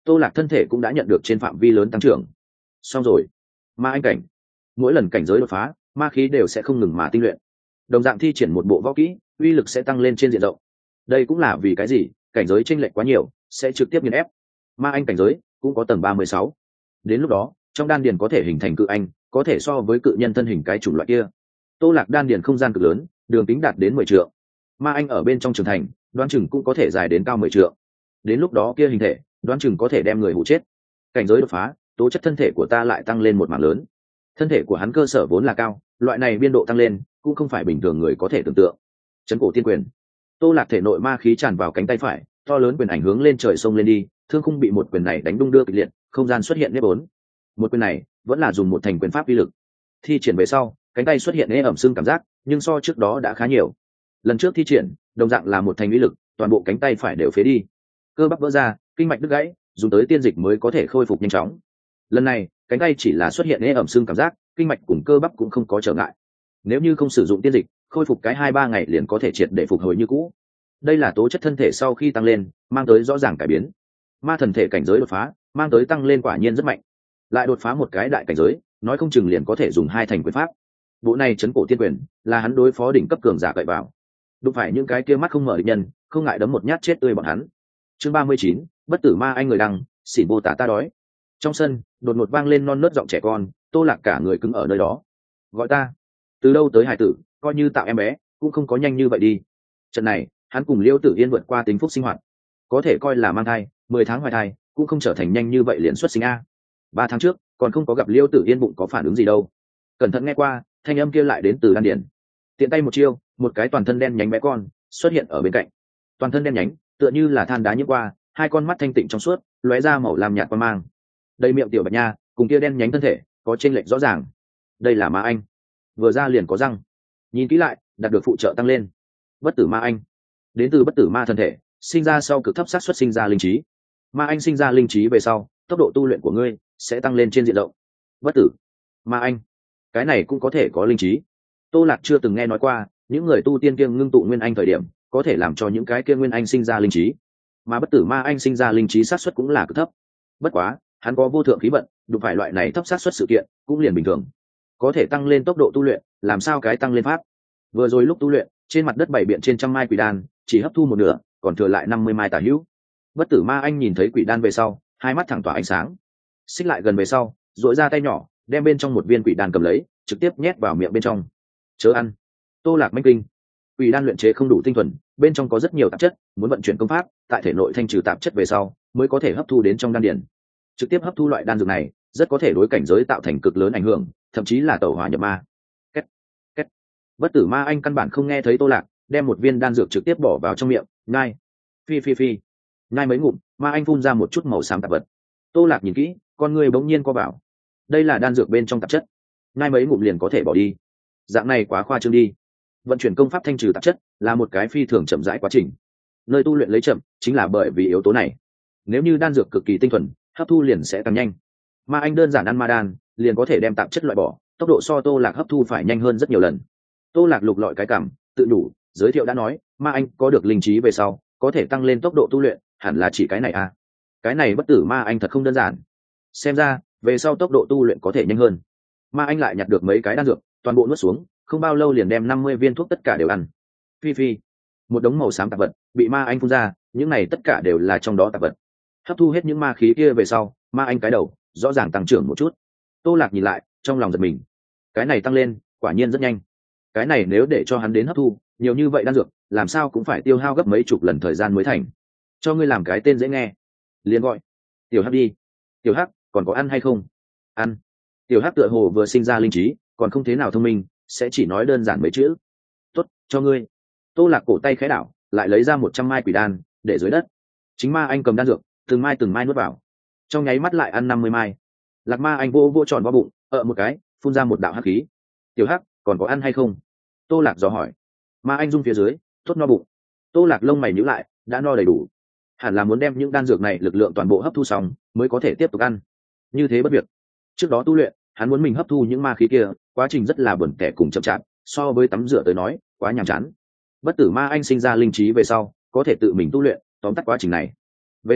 Tô Lạc thân thể cũng đã nhận được trên phạm vi lớn tăng trưởng. Xong rồi, ma anh cảnh, mỗi lần cảnh giới đột phá, ma khí đều sẽ không ngừng mà tinh luyện. Đồng dạng thi triển một bộ võ kỹ, uy lực sẽ tăng lên trên diện rộng. Đây cũng là vì cái gì, cảnh giới chênh lệch quá nhiều, sẽ trực tiếp nghiền ép. Ma anh cảnh giới cũng có tầng ba mươi sáu. Đến lúc đó, trong đan điền có thể hình thành cự anh, có thể so với cự nhân thân hình cái chủng loại kia. Tô Lạc đan điền không gian cực lớn, đường kính đạt đến mười trượng. Ma anh ở bên trong trưởng thành, đoán chừng cũng có thể dài đến cao mười trượng. Đến lúc đó kia hình thể, đoán chừng có thể đem người hụ chết. Cảnh giới đột phá, tố chất thân thể của ta lại tăng lên một mảng lớn. Thân thể của hắn cơ sở vốn là cao, loại này biên độ tăng lên cũng không phải bình thường người có thể tưởng tượng. Chấn cổ tiên quyền. Tô Lạc thể nội ma khí tràn vào cánh tay phải, to lớn quyền ảnh hướng lên trời sông lên đi, thương khung bị một quyền này đánh đung đưa kịch liệt, không gian xuất hiện nếp bốn. Một quyền này vẫn là dùng một thành quyền pháp uy lực. Thi triển về sau, cánh tay xuất hiện ê ẩm sưng cảm giác, nhưng so trước đó đã khá nhiều. Lần trước thi triển, đồng dạng là một thành uy lực, toàn bộ cánh tay phải đều phế đi, cơ bắp vỡ ra, kinh mạch đứt gãy, dùng tới tiên dịch mới có thể khôi phục nhanh chóng. Lần này, cánh tay chỉ là xuất hiện ê ẩm sưng cảm giác, kinh mạch cùng cơ bắp cũng không có trở ngại. Nếu như không sử dụng tiên dịch, khôi phục cái hai ba ngày liền có thể triệt để phục hồi như cũ. Đây là tố chất thân thể sau khi tăng lên, mang tới rõ ràng cải biến. Ma thần thể cảnh giới đột phá, mang tới tăng lên quả nhiên rất mạnh. Lại đột phá một cái đại cảnh giới, nói không chừng liền có thể dùng hai thành quyền pháp. Bộ này chấn cổ tiên quyền, là hắn đối phó đỉnh cấp cường giả cậy vào. Đụng phải những cái kia mắt không mở địch nhân, không ngại đấm một nhát chết tươi bọn hắn. Chương ba mươi chín, bất tử ma anh người đăng, xỉn vô tả ta đói. Trong sân, đột ngột vang lên non nớt giọng trẻ con, Tô Lạc cả người cứng ở nơi đó. Gọi ta? Từ đâu tới hải tử, coi như tạo em bé, cũng không có nhanh như vậy đi. Trận này, hắn cùng Liêu Tử Yên vượt qua tính phúc sinh hoạt, có thể coi là mang thai, mười tháng hoài thai, cũng không trở thành nhanh như vậy liền xuất sinh a. Ba tháng trước, còn không có gặp Liêu Tử Yên bụng có phản ứng gì đâu. Cẩn thận nghe qua, thanh âm kia lại đến từ đan điển. Tiện tay một chiêu, một cái toàn thân đen nhánh bé con xuất hiện ở bên cạnh. Toàn thân đen nhánh, tựa như là than đá nhiễm qua, hai con mắt thanh tịnh trong suốt, lóe ra màu lam nhạt qua mang. Đây miệng tiểu bạch nha, cùng kia đen nhánh thân thể, có chênh lệch rõ ràng. Đây là ma anh, vừa ra liền có răng. Nhìn kỹ lại, đạt được phụ trợ tăng lên. Bất tử ma anh, đến từ bất tử ma thân thể, sinh ra sau cực thấp xác suất sinh ra linh trí. Ma anh sinh ra linh trí về sau, tốc độ tu luyện của ngươi sẽ tăng lên trên diện rộng. Bất tử ma anh, cái này cũng có thể có linh trí. Tô Lạc chưa từng nghe nói qua, những người tu tiên kiêng ngưng tụ nguyên anh thời điểm, có thể làm cho những cái kia nguyên anh sinh ra linh trí, mà bất tử ma anh sinh ra linh trí xác suất cũng là cực thấp. Bất quá, hắn có vô thượng khí vận, đụng phải loại này thấp xác suất sự kiện, cũng liền bình thường. Có thể tăng lên tốc độ tu luyện, làm sao cái tăng lên pháp? Vừa rồi lúc tu luyện, trên mặt đất bảy biện trên trăm mai quỷ đan, chỉ hấp thu một nửa, còn thừa lại năm mươi mai tả hữu. Bất tử ma anh nhìn thấy quỷ đan về sau, hai mắt thẳng tỏa ánh sáng. Xích lại gần về sau, duỗi ra tay nhỏ, đem bên trong một viên quỷ đan cầm lấy, trực tiếp nhét vào miệng bên trong. Chớ ăn. Tô Lạc manh kinh. Quỷ đan luyện chế không đủ tinh thuần, bên trong có rất nhiều tạp chất, muốn vận chuyển công pháp, tại thể nội thanh trừ tạp chất về sau, mới có thể hấp thu đến trong đan điền. Trực tiếp hấp thu loại đan dược này, rất có thể đối cảnh giới tạo thành cực lớn ảnh hưởng, thậm chí là tẩu hỏa nhập ma. Két, két. Bất tử ma anh căn bản không nghe thấy Tô Lạc, đem một viên đan dược trực tiếp bỏ vào trong miệng, nhai. Phi phi phi. Nhai mấy ngụm, ma anh phun ra một chút màu xám tạp vật. Tô Lạc nhìn kỹ, con người bỗng nhiên co vào. Đây là đan dược bên trong tạp chất, nhai mấy ngụm liền có thể bỏ đi. Dạng này quá khoa trương đi. Vận chuyển công pháp thanh trừ tạp chất là một cái phi thường chậm rãi quá trình. Nơi tu luyện lấy chậm chính là bởi vì yếu tố này. Nếu như đan dược cực kỳ tinh thuần, hấp thu liền sẽ tăng nhanh. Ma anh đơn giản ăn ma đan, liền có thể đem tạp chất loại bỏ, tốc độ so Tô Lạc hấp thu phải nhanh hơn rất nhiều lần. Tô Lạc lục lọi cái cảm, tự đủ, giới thiệu đã nói, ma anh có được linh trí về sau, có thể tăng lên tốc độ tu luyện, hẳn là chỉ cái này à? Cái này bất tử ma anh thật không đơn giản. Xem ra, về sau tốc độ tu luyện có thể nhanh hơn. Ma anh lại nhặt được mấy cái đan dược, toàn bộ nuốt xuống, không bao lâu liền đem năm mươi viên thuốc tất cả đều ăn. Phi phi. Một đống màu xám tạp vật bị ma anh phun ra, những này tất cả đều là trong đó tạp vật. Hấp thu hết những ma khí kia về sau, ma anh cái đầu rõ ràng tăng trưởng một chút. Tô Lạc nhìn lại, trong lòng giật mình. Cái này tăng lên, quả nhiên rất nhanh. Cái này nếu để cho hắn đến hấp thu, nhiều như vậy đan dược, làm sao cũng phải tiêu hao gấp mấy chục lần thời gian mới thành. Cho ngươi làm cái tên dễ nghe, liền gọi Tiểu Hắc đi. Tiểu Hắc, còn có ăn hay không? Ăn. Tiểu Hắc tựa hồ vừa sinh ra linh trí, còn không thế nào thông minh, sẽ chỉ nói đơn giản mấy chữ. Tốt, cho ngươi. Tô Lạc cổ tay khẽ đảo, lại lấy ra một trăm mai quỷ đan, để dưới đất. Chính ma anh cầm đan dược, từng mai từng mai nuốt vào. Trong nháy mắt lại ăn năm mươi mai. Lạc ma anh vô vô tròn vào bụng, ợ một cái, phun ra một đạo hắc khí. Tiểu Hắc, còn có ăn hay không? Tô Lạc dò hỏi. Ma anh rung phía dưới, tốt no bụng. Tô Lạc lông mày nhíu lại, đã no đầy đủ. Hẳn là muốn đem những đan dược này lực lượng toàn bộ hấp thu xong, mới có thể tiếp tục ăn. Như thế bất việc. Trước đó tu luyện, hắn muốn mình hấp thu những ma khí kia, quá trình rất là buồn tẻ cùng chậm chạp, so với tắm rửa tới nói, quá nhàm chán. Bất tử ma anh sinh ra linh trí về sau, có thể tự mình tu luyện, tóm tắt quá trình này. Về sau,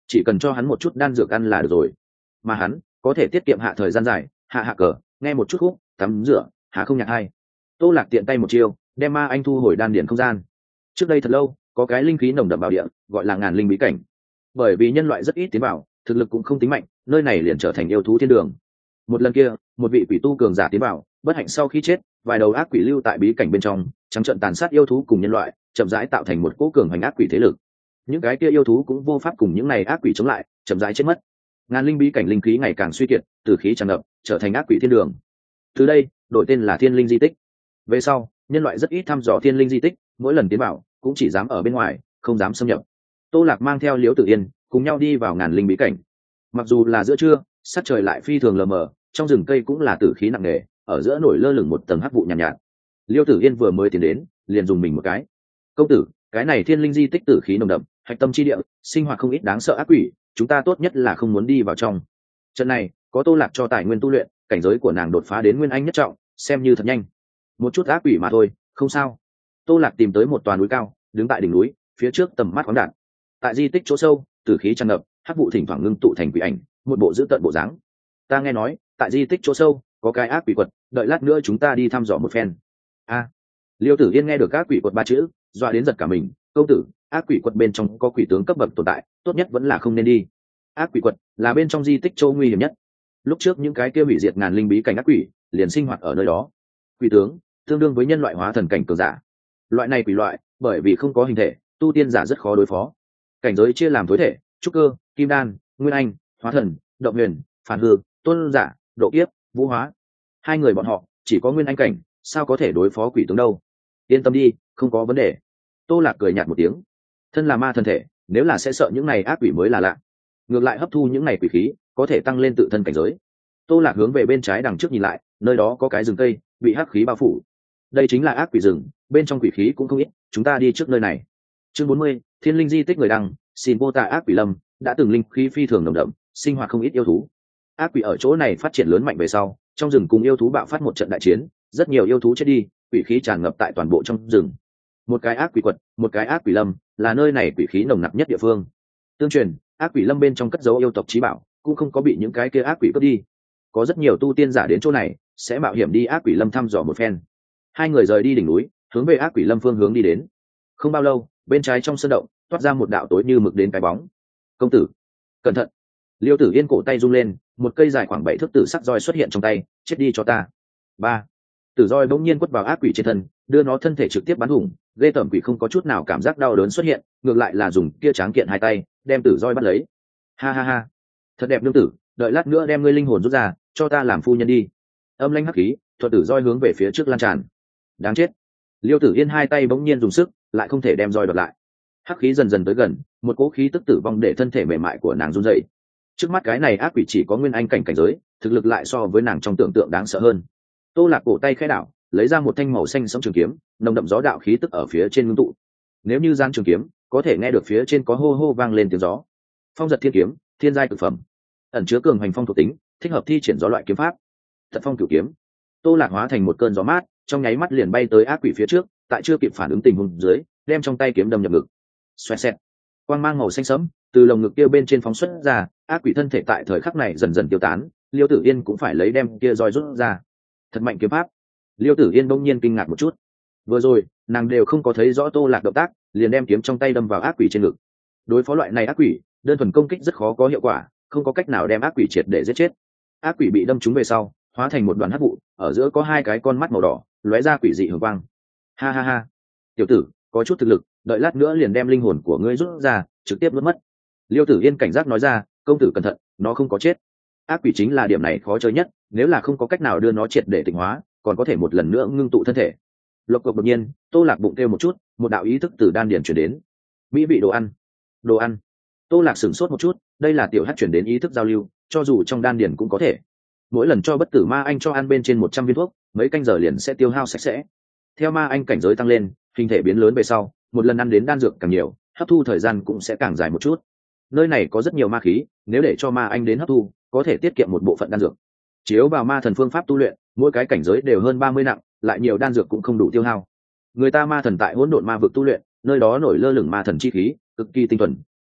chỉ cần cho hắn một chút đan dược ăn là được rồi, mà hắn có thể tiết kiệm hạ thời gian dài, hạ hạ cờ, nghe một chút khúc, tắm rửa, hạ không nhạc hay. Tô Lạc tiện tay một chiêu, đem ma anh thu hồi đan điển không gian. Trước đây thật lâu, có cái linh khí nồng đậm vào địa, gọi là ngàn linh bí cảnh. Bởi vì nhân loại rất ít tiến vào, thực lực cũng không tính mạnh, nơi này liền trở thành yêu thú thiên đường. Một lần kia, một vị quỷ tu cường giả tiến vào, bất hạnh sau khi chết, vài đầu ác quỷ lưu tại bí cảnh bên trong, trắng trợn tàn sát yêu thú cùng nhân loại, chậm rãi tạo thành một cỗ cường hành ác quỷ thế lực. Những cái kia yêu thú cũng vô pháp cùng những này ác quỷ chống lại, chậm rãi chết mất. Ngàn linh bí cảnh linh khí ngày càng suy kiệt, từ khí tràn ngập, trở thành ác quỷ thiên đường. Từ đây, đổi tên là Thiên Linh di tích. Về sau, nhân loại rất ít thăm dò Thiên Linh di tích, mỗi lần tiến vào cũng chỉ dám ở bên ngoài, không dám xâm nhập. Tô Lạc mang theo Liễu Tử Yên, cùng nhau đi vào ngàn linh bí cảnh. Mặc dù là giữa trưa, sắc trời lại phi thường lờ mờ, trong rừng cây cũng là tử khí nặng nề, ở giữa nổi lơ lửng một tầng hắc vụ nhàn nhạt, nhạt. Liễu Tử Yên vừa mới tiến đến, liền dùng mình một cái. "Công tử, cái này Thiên Linh di tích tử khí nồng đậm, hạch tâm chi địa, sinh hoạt không ít đáng sợ ác quỷ, chúng ta tốt nhất là không muốn đi vào trong." Trận này, có Tô Lạc cho tài nguyên tu luyện, cảnh giới của nàng đột phá đến nguyên anh nhất trọng, xem như thật nhanh. Một chút ác quỷ mà thôi, không sao. Tô Lạc tìm tới một tòa núi cao, đứng tại đỉnh núi, phía trước tầm mắt khoáng đạt. Tại di tích chỗ sâu, tử khí tràn ngập, hắc vụ thỉnh thoảng ngưng tụ thành quỷ ảnh, một bộ dữ tợn bộ dáng. "Ta nghe nói, tại di tích chỗ sâu có cái ác quỷ quật, đợi lát nữa chúng ta đi thăm dò một phen." A. Liêu Tử Yên nghe được ác quỷ quật ba chữ, dọa đến giật cả mình. "Công tử, ác quỷ quật bên trong có quỷ tướng cấp bậc tồn tại, tốt nhất vẫn là không nên đi." Ác quỷ quật là bên trong di tích chỗ nguy hiểm nhất. Lúc trước những cái kia hủy diệt ngàn linh bí cảnh ác quỷ liền sinh hoạt ở nơi đó. Quỷ tướng tương đương với nhân loại hóa thần cảnh cường giả. Loại này quỷ loại, bởi vì không có hình thể, tu tiên giả rất khó đối phó. Cảnh giới chia làm tối thể, trúc cơ, kim đan, nguyên anh, hóa thần, động huyền, phản hư, tôn giả, độ kiếp, vũ hóa. Hai người bọn họ chỉ có nguyên anh cảnh, sao có thể đối phó quỷ tướng đâu? Yên tâm đi, không có vấn đề. Tô Lạc cười nhạt một tiếng. Thân là ma thân thể, nếu là sẽ sợ những này ác quỷ mới là lạ. Ngược lại hấp thu những này quỷ khí, có thể tăng lên tự thân cảnh giới. Tô Lạc hướng về bên trái đằng trước nhìn lại, nơi đó có cái rừng cây, bị hắc khí bao phủ. Đây chính là ác quỷ rừng, bên trong quỷ khí cũng không ít, chúng ta đi trước nơi này. Chương bốn mươi, Thiên Linh di tích người đăng, xin vô tà ác quỷ lâm, đã từng linh khí phi thường nồng đậm, sinh hoạt không ít yêu thú. Ác quỷ ở chỗ này phát triển lớn mạnh về sau, trong rừng cùng yêu thú bạo phát một trận đại chiến, rất nhiều yêu thú chết đi, quỷ khí tràn ngập tại toàn bộ trong rừng. Một cái ác quỷ quật, một cái ác quỷ lâm, là nơi này quỷ khí nồng nặc nhất địa phương. Tương truyền, ác quỷ lâm bên trong cất giấu yêu tộc chí bảo, cũng không có bị những cái kia ác quỷ cướp đi. Có rất nhiều tu tiên giả đến chỗ này, sẽ mạo hiểm đi ác quỷ lâm thăm dò một phen. Hai người rời đi đỉnh núi, hướng về ác quỷ lâm phương hướng đi đến. Không bao lâu, bên trái trong sân động toát ra một đạo tối như mực đến cái bóng. "Công tử, cẩn thận!" Liêu Tử Yên cổ tay rung lên, một cây dài khoảng bảy thước tử sắc roi xuất hiện trong tay. "Chết đi cho ta!" Ba. Tử roi bỗng nhiên quất vào ác quỷ trên thân, đưa nó thân thể trực tiếp bắn thủng. Ghê tởm quỷ không có chút nào cảm giác đau đớn xuất hiện, ngược lại là dùng kia tráng kiện hai tay đem tử roi bắt lấy. "Ha ha ha, thật đẹp nương tử, đợi lát nữa đem ngươi linh hồn rút ra, cho ta làm phu nhân đi." Âm lãnh hắc khí thuật tử roi hướng về phía trước lan tràn. Đáng chết. Liêu Tử Yên hai tay bỗng nhiên dùng sức, lại không thể đem roi đoạt lại. Hắc khí dần dần tới gần, một cỗ khí tức tử vong để thân thể mềm mại của nàng run rẩy. Trước mắt cái này ác quỷ chỉ có nguyên anh cảnh cảnh giới, thực lực lại so với nàng trong tưởng tượng đáng sợ hơn. Tô Lạc cổ tay khẽ đảo, lấy ra một thanh màu xanh sẫm trường kiếm, nồng đậm gió đạo khí tức ở phía trên ngưng tụ. Nếu như giang trường kiếm, có thể nghe được phía trên có hô hô vang lên tiếng gió. Phong giật thiên kiếm, thiên giai cực phẩm, ẩn chứa cường hành phong thuộc tính, thích hợp thi triển gió loại kiếm pháp. Thật phong cửu kiếm. Tô Lạc hóa thành một cơn gió mát, trong nháy mắt liền bay tới ác quỷ phía trước, tại chưa kịp phản ứng tình huống dưới, đem trong tay kiếm đâm nhập ngực. Xoẹt xẹt. Quang mang màu xanh sẫm từ lồng ngực kia bên trên phóng xuất ra, ác quỷ thân thể tại thời khắc này dần dần tiêu tán, Liêu Tử Yên cũng phải lấy đem kia roi rút ra. Thật mạnh kiếm pháp. Liêu Tử Yên bỗng nhiên kinh ngạc một chút. Vừa rồi, nàng đều không có thấy rõ Tô Lạc động tác, liền đem kiếm trong tay đâm vào ác quỷ trên ngực. Đối phó loại này ác quỷ, đơn thuần công kích rất khó có hiệu quả, không có cách nào đem ác quỷ triệt để giết chết. Ác quỷ bị đâm trúng về sau, hóa thành một đoàn hắc vụ, ở giữa có hai cái con mắt màu đỏ, lóe ra quỷ dị hường quang. Ha ha ha, tiểu tử, có chút thực lực, đợi lát nữa liền đem linh hồn của ngươi rút ra, trực tiếp nuốt mất. Liêu Tử Yên cảnh giác nói ra, công tử cẩn thận, nó không có chết. Ác quỷ chính là điểm này khó chơi nhất, nếu là không có cách nào đưa nó triệt để tịnh hóa, còn có thể một lần nữa ngưng tụ thân thể. Lộc cộc đột nhiên, Tô Lạc bụng kêu một chút, một đạo ý thức từ đan điền truyền đến. Mỹ vị đồ ăn, đồ ăn. Tô Lạc sửng sốt một chút, đây là tiểu hắc truyền đến ý thức giao lưu, cho dù trong đan điền cũng có thể. Mỗi lần cho bất tử ma anh cho ăn bên trên một trăm viên thuốc, mấy canh giờ liền sẽ tiêu hao sạch sẽ. Theo ma anh cảnh giới tăng lên, hình thể biến lớn về sau, một lần ăn đến đan dược càng nhiều, hấp thu thời gian cũng sẽ càng dài một chút. Nơi này có rất nhiều ma khí, nếu để cho ma anh đến hấp thu, có thể tiết kiệm một bộ phận đan dược. Chiếu vào ma thần phương pháp tu luyện, mỗi cái cảnh giới đều hơn ba mươi nặng, lại nhiều đan dược cũng không đủ tiêu hao. Người ta ma thần tại hỗn độn ma vực tu luyện, nơi đó nổi lơ lửng ma thần chi khí, cực kỳ tinh thuần,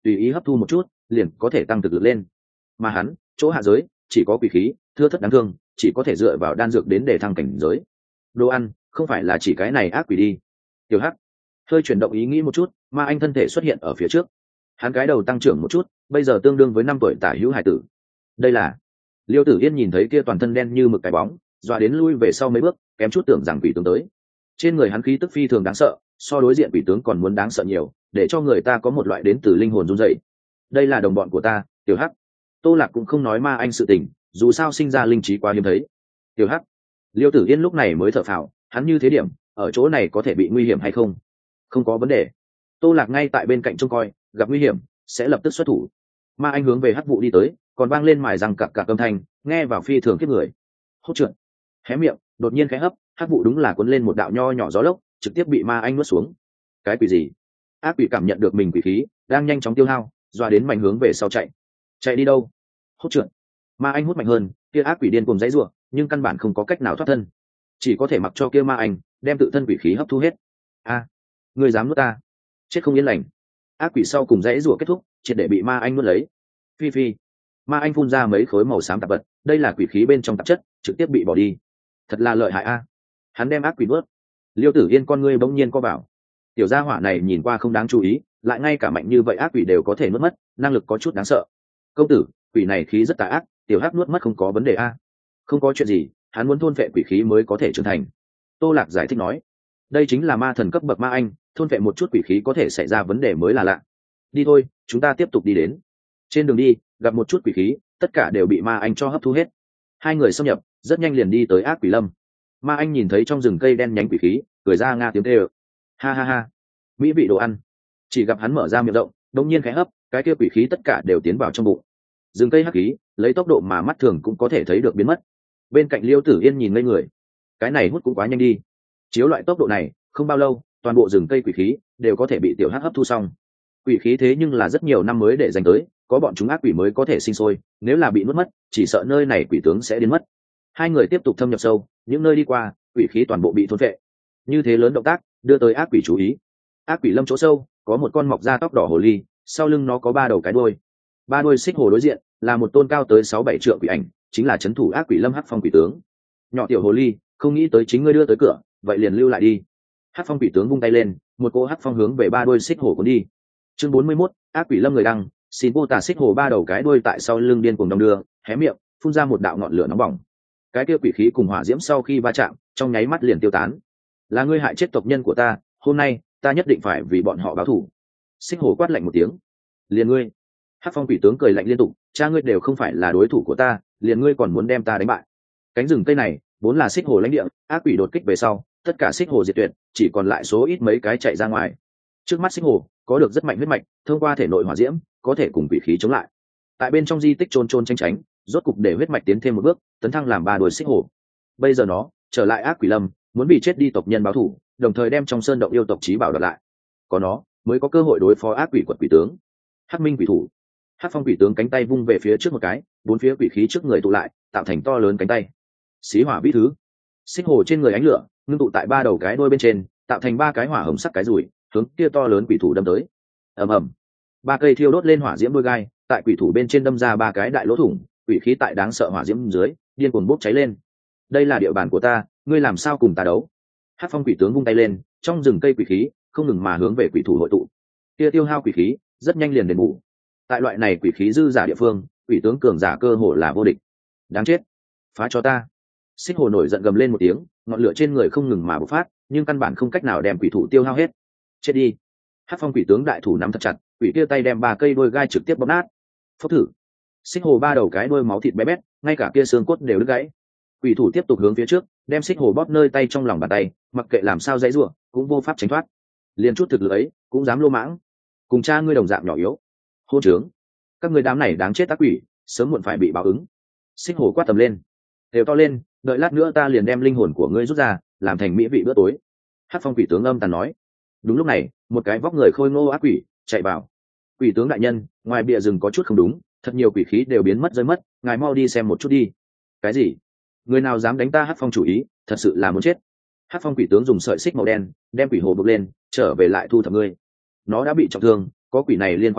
tùy ý hấp thu một chút liền có thể tăng thực lực lên. Mà hắn chỗ hạ giới chỉ có quỷ khí thưa thất đáng thương, chỉ có thể dựa vào đan dược đến để thăng cảnh giới. Đồ ăn không phải là chỉ cái này ác quỷ đi. Tiểu Hắc hơi chuyển động ý nghĩ một chút, ma anh thân thể xuất hiện ở phía trước. Hắn cái đầu tăng trưởng một chút, bây giờ tương đương với năm tuổi tả hữu hải tử. Đây là Liêu Tử Yên nhìn thấy kia toàn thân đen như mực cái bóng, dọa đến lui về sau mấy bước, kém chút tưởng rằng quỷ tướng tới. Trên người hắn khí tức phi thường đáng sợ, so đối diện quỷ tướng còn muốn đáng sợ nhiều, để cho người ta có một loại đến từ linh hồn run rẩy. Đây là đồng bọn của ta, Tiểu Hắc. Tô Lạc cũng không nói ma anh sự tình, dù sao sinh ra linh trí quá hiếm thấy. Tiểu Hắc. Liêu Tử Yên lúc này mới thở phào, hắn như thế điểm, ở chỗ này có thể bị nguy hiểm hay không? Không có vấn đề. Tô Lạc ngay tại bên cạnh trông coi, gặp nguy hiểm sẽ lập tức xuất thủ. Ma anh hướng về Hắc vụ đi tới, còn vang lên mài răng cặc cặc âm thanh, nghe vào phi thường kiếp người. Hốt trượt, hé miệng, đột nhiên khẽ hấp, Hắc vụ đúng là cuốn lên một đạo nho nhỏ gió lốc, trực tiếp bị ma anh nuốt xuống. Cái quỷ gì? Ác quỷ cảm nhận được mình quỷ khí đang nhanh chóng tiêu hao, doa đến mạnh hướng về sau chạy. Chạy đi đâu? Hốt trượt. Ma anh hút mạnh hơn, kia ác quỷ điên cuồng dãy rủa, nhưng căn bản không có cách nào thoát thân, chỉ có thể mặc cho kia ma anh đem tự thân quỷ khí hấp thu hết. A, à, ngươi dám nuốt ta? Chết không yên lành. Ác quỷ sau cùng dãy rủa kết thúc, triệt để bị ma anh nuốt lấy. Phi phi. Ma anh phun ra mấy khối màu xám tạp vật, đây là quỷ khí bên trong tạp chất, trực tiếp bị bỏ đi. Thật là lợi hại a. Hắn đem ác quỷ nuốt. Liêu Tử Yên con ngươi bỗng nhiên co bảo. Tiểu gia hỏa này nhìn qua không đáng chú ý, lại ngay cả mạnh như vậy ác quỷ đều có thể nuốt mất, năng lực có chút đáng sợ. Công tử, quỷ này khí rất tà ác, Tiểu Hắc nuốt mất không có vấn đề a. Không có chuyện gì, hắn muốn thôn phệ quỷ khí mới có thể trưởng thành. Tô Lạc giải thích nói. Đây chính là ma thần cấp bậc ma anh, thôn phệ một chút quỷ khí có thể xảy ra vấn đề mới là lạ. Đi thôi, chúng ta tiếp tục đi đến. Trên đường đi gặp một chút quỷ khí, tất cả đều bị ma anh cho hấp thu hết. Hai người xâm nhập, rất nhanh liền đi tới ác quỷ lâm. Ma anh nhìn thấy trong rừng cây đen nhánh quỷ khí, cười ra nga tiếng kêu. Ha ha ha, mỹ vị đồ ăn. Chỉ gặp hắn mở ra miệng rộng, đột nhiên khẽ hấp, cái kia quỷ khí tất cả đều tiến vào trong bụng. Rừng cây hắc khí lấy tốc độ mà mắt thường cũng có thể thấy được biến mất. Bên cạnh Liêu Tử Yên nhìn ngây người, cái này hút cũng quá nhanh đi. Chiếu loại tốc độ này, không bao lâu toàn bộ rừng cây quỷ khí đều có thể bị Tiểu Hắc hấp thu xong. Quỷ khí thế nhưng là rất nhiều năm mới để dành tới, có bọn chúng ác quỷ mới có thể sinh sôi, nếu là bị nuốt mất chỉ sợ nơi này quỷ tướng sẽ biến mất. Hai người tiếp tục thâm nhập sâu, những nơi đi qua quỷ khí toàn bộ bị thôn phệ. Như thế lớn động tác đưa tới ác quỷ chú ý. Ác quỷ lâm chỗ sâu có một con mọc da tóc đỏ hồ ly, sau lưng nó có ba đầu cái đuôi. Ba đuôi xích hồ đối diện là một tôn cao tới sáu bảy trượng quỷ ảnh, chính là trấn thủ ác quỷ lâm Hắc Phong quỷ tướng. Nhỏ tiểu hồ ly, không nghĩ tới chính ngươi đưa tới cửa, vậy liền lưu lại đi. Hắc Phong quỷ tướng vung tay lên, một cỗ hắc phong hướng về ba đuôi xích hồ cuốn đi. Chương bốn mươi mốt, ác quỷ lâm người đăng, xin vô tà xích hồ ba đầu cái đuôi tại sau lưng điên cuồng đong đưa, hé miệng, phun ra một đạo ngọn lửa nóng bỏng. Cái kia quỷ khí cùng hỏa diễm sau khi va chạm, trong nháy mắt liền tiêu tán. Là ngươi hại chết tộc nhân của ta, hôm nay ta nhất định phải vì bọn họ báo thù. Xích hồ quát lạnh một tiếng. Liền ngươi? Hắc Phong quỷ tướng cười lạnh liên tục, cha ngươi đều không phải là đối thủ của ta, liền ngươi còn muốn đem ta đánh bại? Cánh rừng cây này vốn là xích hồ lãnh địa, ác quỷ đột kích về sau, tất cả xích hồ diệt tuyệt, chỉ còn lại số ít mấy cái chạy ra ngoài. Trước mắt xích hồ có được rất mạnh huyết mạch, thông qua thể nội hỏa diễm có thể cùng quỷ khí chống lại. Tại bên trong di tích trôn trôn tranh tránh, rốt cục để huyết mạch tiến thêm một bước, tấn thăng làm ba đuôi xích hồ. Bây giờ nó trở lại ác quỷ lâm, muốn bị chết đi tộc nhân báo thù, đồng thời đem trong sơn động yêu tộc chí bảo đoạt lại. Có nó mới có cơ hội đối phó ác quỷ quật quỷ tướng. Hắc Minh quỷ thủ. Hắc Phong quỷ tướng cánh tay vung về phía trước một cái, bốn phía quỷ khí trước người tụ lại, tạo thành to lớn cánh tay. Xí hỏa vĩ thứ. Xích hồ trên người ánh lửa ngưng tụ tại ba đầu cái đuôi bên trên, tạo thành ba cái hỏa hồng sắc cái rùi, hướng kia to lớn quỷ thủ đâm tới. Ầm ầm. Ba cây thiêu đốt lên hỏa diễm đuôi gai, tại quỷ thủ bên trên đâm ra ba cái đại lỗ thủng, quỷ khí tại đáng sợ hỏa diễm dưới điên cuồng bốc cháy lên. Đây là địa bàn của ta, ngươi làm sao cùng ta đấu? Hắc Phong quỷ tướng vung tay lên, trong rừng cây quỷ khí không ngừng mà hướng về quỷ thủ hội tụ. Kia tiêu hao quỷ khí rất nhanh liền đền bù. Tại loại này quỷ khí dư giả địa phương, quỷ tướng cường giả cơ hồ là vô địch. Đáng chết, phá cho ta! Xích hồ nổi giận gầm lên một tiếng, ngọn lửa trên người không ngừng mà bộc phát, nhưng căn bản không cách nào đem quỷ thủ tiêu hao hết. Chết đi! Hắc Phong quỷ tướng đại thủ nắm thật chặt, quỷ kia tay đem ba cây đuôi gai trực tiếp bóp nát. Phốc thử! Xích hồ ba đầu cái đuôi máu thịt bé bét, ngay cả kia xương cốt đều đứt gãy. Quỷ thủ tiếp tục hướng phía trước, đem xích hồ bóp nơi tay trong lòng bàn tay, mặc kệ làm sao dãy rủa, cũng vô pháp tránh thoát. Liên chút thực lực ấy, cũng dám lô mãng. Cùng cha ngươi đồng dạng nhỏ yếu. Hôn trướng! Các ngươi đám này đáng chết ác quỷ, sớm muộn phải bị báo ứng. Xích hồ quát tầm lên, đều to lên, đợi lát nữa ta liền đem linh hồn của ngươi rút ra, làm thành mỹ vị bữa tối. Hắc Phong quỷ tướng âm tàn nói. Đúng lúc này, một cái vóc người khôi ngô ác quỷ chạy vào. Quỷ tướng đại nhân, ngoài bìa rừng có chút không đúng, thật nhiều quỷ khí đều biến mất rơi mất, ngài mau đi xem một chút đi. Cái gì? Người nào dám đánh ta Hắc Phong chủ ý, thật sự là muốn chết. Hắc Phong quỷ tướng dùng sợi xích màu đen đem quỷ hồ buộc lên, trở về lại thu thập ngươi. Nó đã bị trọng thương, có quỷ này liên khóa lại,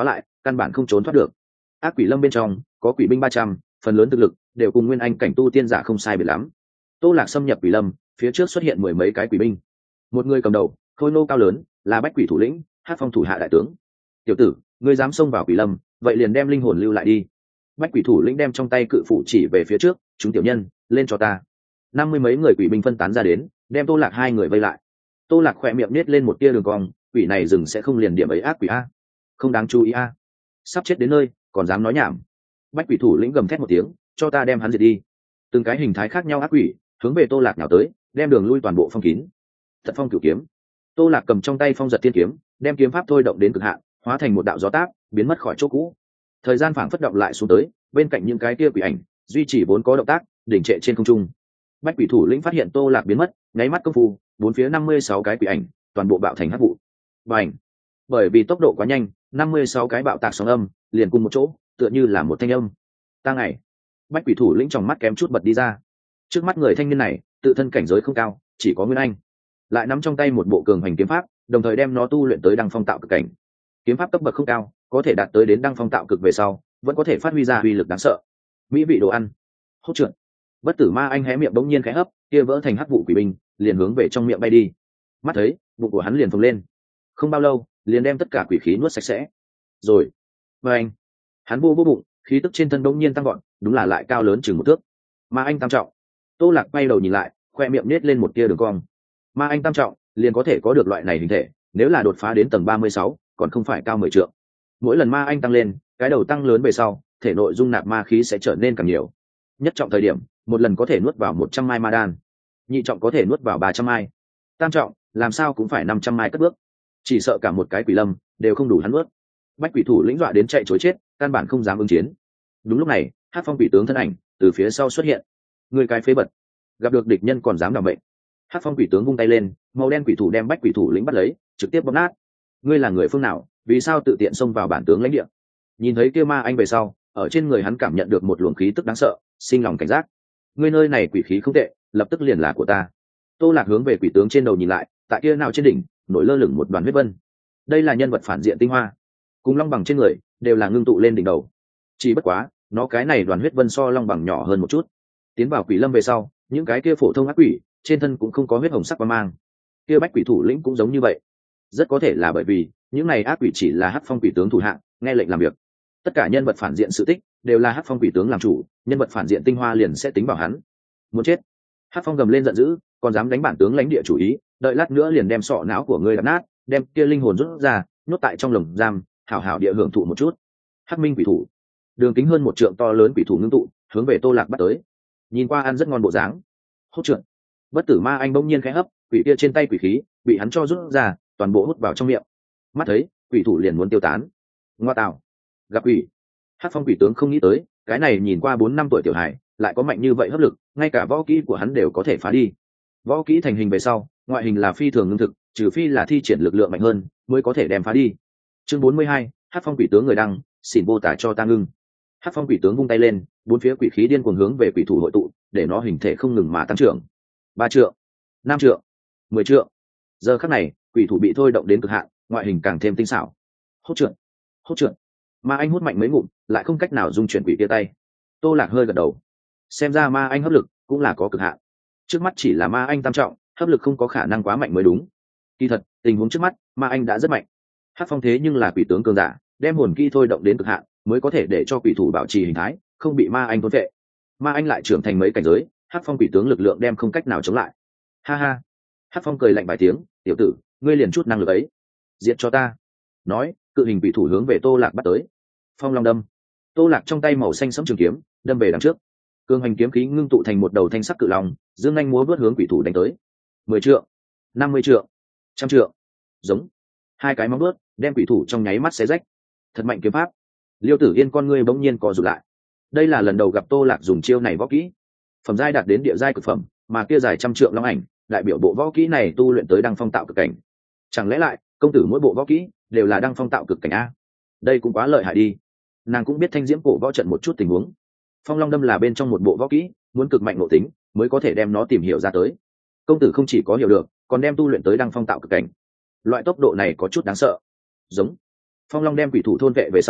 căn bản không trốn thoát được. Ác quỷ lâm bên trong có quỷ binh ba trăm, phần lớn thực lực đều cùng nguyên anh cảnh tu tiên giả không sai biệt lắm. Tô Lạc xâm nhập quỷ lâm, phía trước xuất hiện mười mấy cái quỷ binh. Một người cầm đầu, khôi nô cao lớn, là bách quỷ thủ lĩnh, Hát Phong thủ hạ đại tướng. Tiểu tử, ngươi dám xông vào quỷ lâm, vậy liền đem linh hồn lưu lại đi. Bách quỷ thủ lĩnh đem trong tay cự phủ chỉ về phía trước, chúng tiểu nhân, lên cho ta. Năm mươi mấy người quỷ binh phân tán ra đến, đem Tô Lạc hai người vây lại. Tô Lạc khỏe miệng nết lên một tia đường cong, quỷ này dừng sẽ không liền điểm ấy ác quỷ a, không đáng chú ý a, sắp chết đến nơi còn dám nói nhảm. Bách quỷ thủ lĩnh gầm thét một tiếng, cho ta đem hắn diệt đi. Từng cái hình thái khác nhau ác quỷ hướng về Tô Lạc nào tới, đem đường lui toàn bộ phong kín. Thật phong cửu kiếm. Tô Lạc cầm trong tay phong giật thiên kiếm, đem kiếm pháp thôi động đến cực hạn, hóa thành một đạo gió táp, biến mất khỏi chỗ cũ. Thời gian phảng phất động lại xuống tới, bên cạnh những cái kia quỷ ảnh duy trì vốn có động tác, đỉnh trệ trên không trung. Bách quỷ thủ lĩnh phát hiện Tô Lạc biến mất, nháy mắt công phu, bốn phía năm mươi sáu cái quỷ ảnh toàn bộ bạo thành hắc vụ. Bành! Bởi vì tốc độ quá nhanh, năm mươi sáu cái bạo tạc sóng âm liền cùng một chỗ, tựa như là một thanh âm. Ta ngày. Bách quỷ thủ lĩnh trong mắt kém chút bật đi ra. Trước mắt người thanh niên này, tự thân cảnh giới không cao, chỉ có nguyên anh, lại nắm trong tay một bộ cường hành kiếm pháp, đồng thời đem nó tu luyện tới đăng phong tạo cực cảnh. Kiếm pháp cấp bậc không cao, có thể đạt tới đến đăng phong tạo cực về sau, vẫn có thể phát huy ra uy lực đáng sợ. Mỹ vị đồ ăn. Hốt trượt. Bất tử ma anh hé miệng bỗng nhiên khẽ hấp, kia vỡ thành hắc vụ quỷ binh, liền hướng về trong miệng bay đi. Mắt thấy, bụng của hắn liền phồng lên. Không bao lâu, liền đem tất cả quỷ khí nuốt sạch sẽ. Rồi, và anh, hắn vô vô bụng, khí tức trên thân bỗng nhiên tăng gọn, đúng là lại cao lớn chừng một thước. Ma anh tam trọng. Tô Lạc quay đầu nhìn lại, khoe miệng nết lên một tia đường cong. Ma anh tam trọng, liền có thể có được loại này hình thể, nếu là đột phá đến tầng ba mươi sáu, còn không phải cao mười trượng. Mỗi lần ma anh tăng lên, cái đầu tăng lớn về sau, thể nội dung nạp ma khí sẽ trở nên càng nhiều. Nhất trọng thời điểm, một lần có thể nuốt vào một trăm mai ma đan. Nhị trọng có thể nuốt vào ba trăm mai. Tam trọng, làm sao cũng phải năm trăm mai cất bước. Chỉ sợ cả một cái quỷ lâm đều không đủ hắn nuốt. Bách quỷ thủ lĩnh dọa đến chạy trối chết, căn bản không dám ứng chiến. Đúng lúc này, Hát Phong quỷ tướng thân ảnh từ phía sau xuất hiện. Người cái phế bật, gặp được địch nhân còn dám đảm mệnh. Hát Phong quỷ tướng vung tay lên, màu đen quỷ thủ đem Bách quỷ thủ lĩnh bắt lấy, trực tiếp bóp nát. Ngươi là người phương nào, vì sao tự tiện xông vào bản tướng lãnh địa? Nhìn thấy kia ma anh về sau, ở trên người hắn cảm nhận được một luồng khí tức đáng sợ, sinh lòng cảnh giác. Ngươi nơi này quỷ khí không tệ, lập tức liền là của ta. Tô Lạc hướng về quỷ tướng trên đầu nhìn lại, tại kia nào trên đỉnh nổi lơ lửng một đoàn huyết vân. Đây là nhân vật phản diện tinh hoa, cùng long bằng trên người đều là ngưng tụ lên đỉnh đầu. Chỉ bất quá, nó cái này đoàn huyết vân so long bằng nhỏ hơn một chút. Tiến vào quỷ lâm về sau, những cái kia phổ thông ác quỷ trên thân cũng không có huyết hồng sắc quang mang. Kia Bách quỷ thủ lĩnh cũng giống như vậy. Rất có thể là bởi vì những này ác quỷ chỉ là Hát Phong quỷ tướng thủ hạng, nghe lệnh làm việc. Tất cả nhân vật phản diện sự tích đều là Hát Phong quỷ tướng làm chủ, nhân vật phản diện tinh hoa liền sẽ tính vào hắn. Muốn chết. Hát Phong gầm lên giận dữ, còn dám đánh bản tướng lãnh địa chủ ý, đợi lát nữa liền đem sọ não của ngươi đập nát, đem kia linh hồn rút ra, nhốt tại trong lồng giam, hảo hảo địa hưởng thụ một chút. Hắc Minh quỷ thủ, đường kính hơn một trượng to lớn quỷ thủ ngưng tụ, hướng về Tô Lạc bắt tới. Nhìn qua ăn rất ngon bộ dáng. Hốt trượt. Bất tử ma anh bỗng nhiên khẽ hấp, quỷ kia trên tay quỷ khí bị hắn cho rút ra, toàn bộ hút vào trong miệng. Mắt thấy, quỷ thủ liền muốn tiêu tán. Ngoa tạo, gặp quỷ. Hát Phong quỷ tướng không nghĩ tới, cái này nhìn qua bốn năm tuổi tiểu hải, lại có mạnh như vậy hấp lực, ngay cả võ kỹ của hắn đều có thể phá đi. Võ kỹ thành hình về sau, ngoại hình là phi thường ngưng thực, trừ phi là thi triển lực lượng mạnh hơn, mới có thể đem phá đi. Chương bốn mươi hai, Hát Phong quỷ tướng người đăng, xỉn vô tả cho ta ngưng. Hát Phong quỷ tướng vung tay lên, bốn phía quỷ khí điên cuồng hướng về quỷ thủ hội tụ, để nó hình thể không ngừng mà tăng trưởng. Ba trượng, năm trượng, mười trượng. Giờ khắc này, quỷ thủ bị thôi động đến cực hạn, ngoại hình càng thêm tinh xảo. Hốt trượt, hốt trượt. Ma anh hút mạnh mấy ngụm, lại không cách nào dung chuyển quỷ kia tay. Tô Lạc hơi gật đầu. Xem ra ma anh hấp lực cũng là có cực hạn. Trước mắt chỉ là ma anh tam trọng, hấp lực không có khả năng quá mạnh mới đúng. Kỳ thật, tình huống trước mắt, ma anh đã rất mạnh. Hát Phong thế nhưng là quỷ tướng cường giả, đem hồn kỹ thôi động đến cực hạn, mới có thể để cho quỷ thủ bảo trì hình thái, không bị ma anh thôn vệ. Ma anh lại trưởng thành mấy cảnh giới, Hát Phong quỷ tướng lực lượng đem không cách nào chống lại. Ha ha. Hát Phong cười lạnh vài tiếng, tiểu tử, ngươi liền chút năng lực ấy, diệt cho ta. Nói, cự hình quỷ thủ hướng về Tô Lạc bắt tới. Phong long đâm. Tô Lạc trong tay màu xanh sẫm trường kiếm, đâm về đằng trước. Cương hành kiếm khí ngưng tụ thành một đầu thanh sắc cự long, dương anh múa vớt hướng quỷ thủ đánh tới. Mười trượng, năm mươi trượng, trăm trượng. Giống. Hai cái móng vớt đem quỷ thủ trong nháy mắt xé rách. Thật mạnh kiếm pháp. Liêu Tử Yên con ngươi bỗng nhiên co rụt lại. Đây là lần đầu gặp Tô Lạc dùng chiêu này võ kỹ. Phẩm giai đạt đến địa giai cực phẩm, mà kia dài trăm trượng long ảnh, đại biểu bộ võ kỹ này tu luyện tới đăng phong tạo cực cảnh. Chẳng lẽ lại, công tử mỗi bộ võ kỹ đều là đăng phong tạo cực cảnh a? Đây cũng quá lợi hại đi. Nàng cũng biết thanh diễm cổ võ trận một chút tình huống. Phong long đâm là bên trong một bộ võ kỹ, muốn cực mạnh nội tính mới có thể đem nó tìm hiểu ra tới. Công tử không chỉ có hiểu được, còn đem tu luyện tới đăng phong tạo cực cảnh. Loại tốc độ này có chút đáng sợ. Giống. Phong long đem quỷ thủ thôn vệ về sau,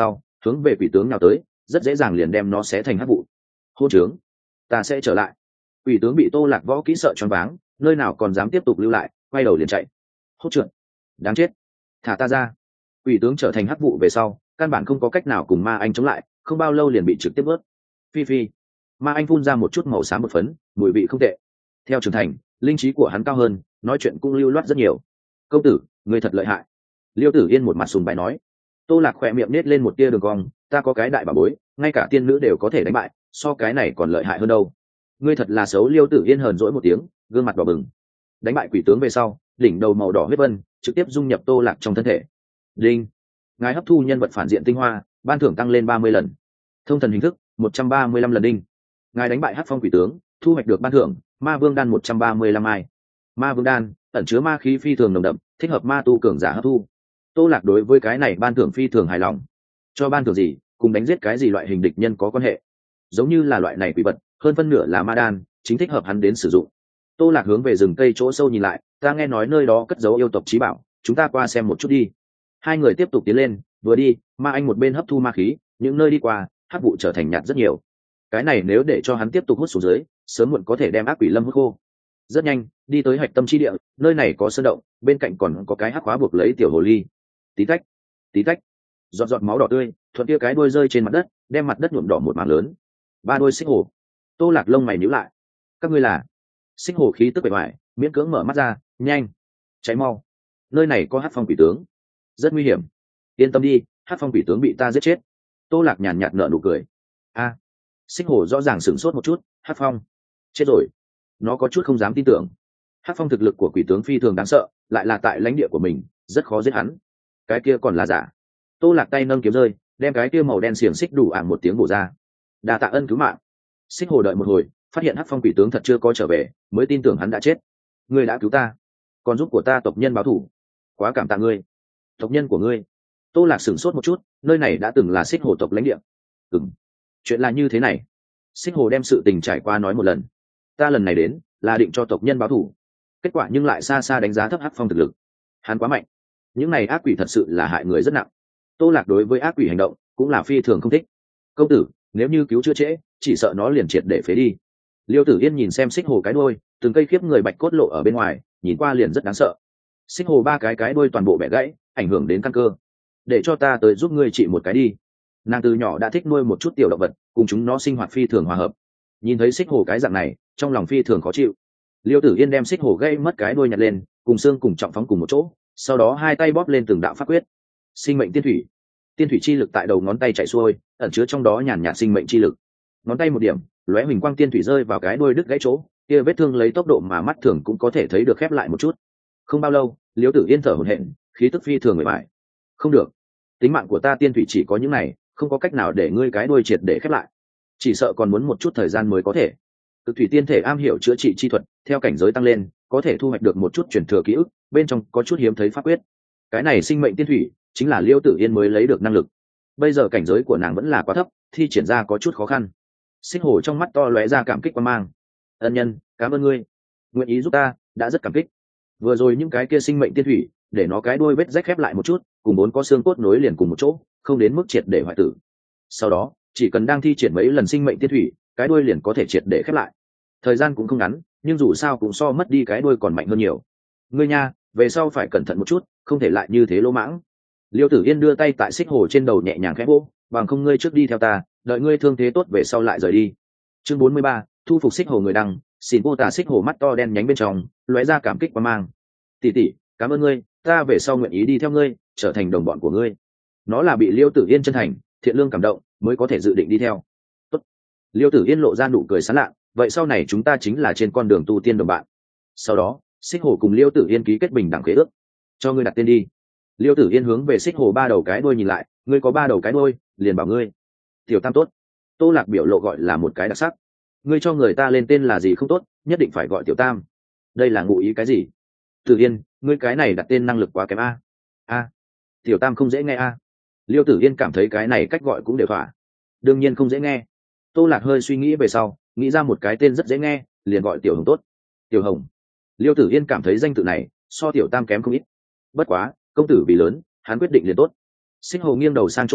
hướng về quỷ tướng nào tới, rất dễ dàng liền đem nó xé thành hắc vụ. Hôn trướng, ta sẽ trở lại. Quỷ tướng bị Tô Lạc võ kỹ sợ choáng váng, nơi nào còn dám tiếp tục lưu lại, quay đầu liền chạy. Hốt trượt, đáng chết, thả ta ra. Quỷ tướng trở thành hắc vụ về sau, căn bản không có cách nào cùng ma anh chống lại, không bao lâu liền bị trực tiếp vớt. Phi phi, ma anh phun ra một chút màu xám bột phấn, mùi vị không tệ. Theo trưởng thành, linh trí của hắn cao hơn, nói chuyện cũng lưu loát rất nhiều. Công tử, người thật lợi hại. Liêu Tử Yên một mặt sùng bái nói. Tô Lạc khỏe miệng nết lên một tia đường cong, ta có cái đại bảo bối, ngay cả tiên nữ đều có thể đánh bại, so cái này còn lợi hại hơn đâu. Ngươi thật là xấu. Liêu Tử Yên hờn dỗi một tiếng, gương mặt đỏ bừng. Đánh bại quỷ tướng về sau, đỉnh đầu màu đỏ huyết vân trực tiếp dung nhập Tô Lạc trong thân thể. Đinh, ngài hấp thu nhân vật phản diện tinh hoa, ban thưởng tăng lên ba mươi lần. Thông thần hình thức một trăm ba mươi lăm lần. Đinh, ngài đánh bại hắc phong quỷ tướng, thu hoạch được ban thưởng ma vương đan một trăm ba mươi lăm ai. Ma vương đan ẩn chứa ma khí phi thường nồng đậm, thích hợp ma tu cường giả hấp thu. Tô Lạc đối với cái này ban thưởng phi thường hài lòng. Cho ban thưởng gì cùng đánh giết cái gì loại hình địch nhân có quan hệ, giống như là loại này quỷ vật, hơn phân nửa là ma đan, chính thích hợp hắn đến sử dụng. Tô Lạc hướng về rừng cây chỗ sâu nhìn lại, ta nghe nói nơi đó cất giấu yêu tộc chí bảo, chúng ta qua xem một chút đi. Hai người tiếp tục tiến lên, vừa đi, ma anh một bên hấp thu ma khí, những nơi đi qua, hắc vụ trở thành nhạt rất nhiều. Cái này nếu để cho hắn tiếp tục hút xuống dưới, sớm muộn có thể đem ác quỷ lâm hút khô. Rất nhanh, đi tới hạch tâm chi địa, nơi này có sơn động, bên cạnh còn có cái hắc khóa buộc lấy tiểu hồ ly. Tí tách, tí tách, giọt giọt máu đỏ tươi thuận kia cái đuôi rơi trên mặt đất, đem mặt đất nhuộm đỏ một mảng lớn. Ba đôi xích hồ. Tô Lạc lông mày nhíu lại. Các ngươi là? Xích hồ khí tức bề ngoài, miễn cưỡng mở mắt ra, nhanh, cháy mau. Nơi này có hắc phong quỷ tướng, rất nguy hiểm. Yên tâm đi, hắc phong quỷ tướng bị ta giết chết. Tô Lạc nhàn nhạt nở nụ cười. A, xích hồ rõ ràng sửng sốt một chút, hắc phong chết rồi. Nó có chút không dám tin tưởng. Hắc phong thực lực của quỷ tướng phi thường đáng sợ, lại là tại lãnh địa của mình, rất khó giết hắn. Cái kia còn là giả. Tô Lạc tay nâng kiếm rơi, đem cái kia màu đen xiềng xích đủ ảng một tiếng bổ ra. Đa tạ ân cứu mạng. Xích hồ đợi một hồi, phát hiện hắc phong quỷ tướng thật chưa có trở về, mới tin tưởng hắn đã chết. Ngươi đã cứu ta, còn giúp của ta tộc nhân báo thù, quá cảm tạ ngươi. Tộc nhân của ngươi? Tô Lạc sửng sốt một chút, nơi này đã từng là xích hồ tộc lãnh địa. Ừm, chuyện là như thế này. Xích hồ đem sự tình trải qua nói một lần. Ta lần này đến là định cho tộc nhân báo thù, kết quả nhưng lại xa xa đánh giá thấp hắc phong thực lực. Hắn quá mạnh, những này ác quỷ thật sự là hại người rất nặng. Tô Lạc đối với ác quỷ hành động cũng là phi thường không thích. Công tử, nếu như cứu chữa trễ, chỉ sợ nó liền triệt để phế đi. Liêu Tử Yên nhìn xem xích hồ cái đuôi, từng cây khiếp người bạch cốt lộ ở bên ngoài, nhìn qua liền rất đáng sợ. Xích hồ ba cái cái đuôi toàn bộ bẻ gãy, ảnh hưởng đến căn cơ. Để cho ta tới giúp ngươi trị một cái đi. Nàng từ nhỏ đã thích nuôi một chút tiểu động vật, cùng chúng nó sinh hoạt phi thường hòa hợp. Nhìn thấy xích hồ cái dạng này, trong lòng phi thường khó chịu. Liêu Tử Yên đem xích hồ gây mất cái đuôi nhặt lên, cùng xương cùng trọng phóng cùng một chỗ, sau đó hai tay bóp lên từng đạo pháp quyết. Sinh mệnh tiên thủy, tiên thủy chi lực tại đầu ngón tay chạy xuôi, ẩn chứa trong đó nhàn nhạt sinh mệnh chi lực. Ngón tay một điểm, lóe huỳnh quang tiên thủy rơi vào cái đuôi đứt gãy chỗ, kia vết thương lấy tốc độ mà mắt thường cũng có thể thấy được khép lại một chút. Không bao lâu, Liêu Tử Yên thở hổn hển, khí tức phi thường mệt mỏi. Không được, tính mạng của ta tiên thủy chỉ có những này, không có cách nào để ngươi cái đuôi triệt để khép lại, chỉ sợ còn muốn một chút thời gian mới có thể. Cực thủy tiên thể am hiểu chữa trị chi thuật, theo cảnh giới tăng lên, có thể thu hoạch được một chút truyền thừa ký ức, bên trong có chút hiếm thấy pháp quyết. Cái này sinh mệnh tiên thủy chính là Liêu Tử Yên mới lấy được năng lực. Bây giờ cảnh giới của nàng vẫn là quá thấp, thi triển ra có chút khó khăn. Xích hồ trong mắt to lóe ra cảm kích quan mang. Ân nhân, cảm ơn ngươi, nguyện ý giúp ta, đã rất cảm kích. Vừa rồi những cái kia sinh mệnh tiên thủy, để nó cái đuôi vết rách khép lại một chút, cùng bốn có xương cốt nối liền cùng một chỗ, không đến mức triệt để hoại tử. Sau đó, chỉ cần đang thi triển mấy lần sinh mệnh tiên thủy, cái đuôi liền có thể triệt để khép lại. Thời gian cũng không ngắn, nhưng dù sao cũng so mất đi cái đuôi còn mạnh hơn nhiều. Ngươi nha, về sau phải cẩn thận một chút, không thể lại như thế lỗ mãng. Liêu Tử Yên đưa tay tại xích hồ trên đầu nhẹ nhàng khẽ vỗ, bằng không ngươi trước đi theo ta, đợi ngươi thương thế tốt về sau lại rời đi. Chương bốn mươi ba, thu phục xích hồ người đăng, xỉn vô tả. Xích hồ mắt to đen nhánh bên trong lóe ra cảm kích và mang. Tỷ tỷ, cảm ơn ngươi, ta về sau nguyện ý đi theo ngươi, trở thành đồng bọn của ngươi. Nó là bị Liêu Tử Yên chân thành, thiện lương cảm động, mới có thể dự định đi theo. Tốt. Liêu Tử Yên lộ ra nụ cười sán lạ, vậy sau này chúng ta chính là trên con đường tu tiên đồng bạn. Sau đó, xích hồ cùng Liêu Tử Yên ký kết bình đẳng khế ước. Cho ngươi đặt tên đi. Liêu Tử Yên hướng về xích hồ ba đầu cái đuôi nhìn lại, ngươi có ba đầu cái đuôi, liền bảo ngươi Tiểu Tam tốt. Tô Lạc biểu lộ gọi là một cái đặc sắc. Ngươi cho người ta lên tên là gì không tốt, nhất định phải gọi Tiểu Tam. Đây là ngụ ý cái gì? Tử Yên, ngươi cái này đặt tên năng lực quá kém a. A, Tiểu Tam không dễ nghe a. Liêu Tử Yên cảm thấy cái này cách gọi cũng đều thỏa. Đương nhiên không dễ nghe. Tô Lạc hơi suy nghĩ về sau, nghĩ ra một cái tên rất dễ nghe, liền gọi Tiểu Hồng tốt. Tiểu Hồng. Liêu Tử Yên cảm thấy danh tự này so Tiểu Tam kém không ít. Bất quá, công tử vì lớn, hắn quyết định liền tốt. Xích hồ nghiêng đầu sang chỗ khác,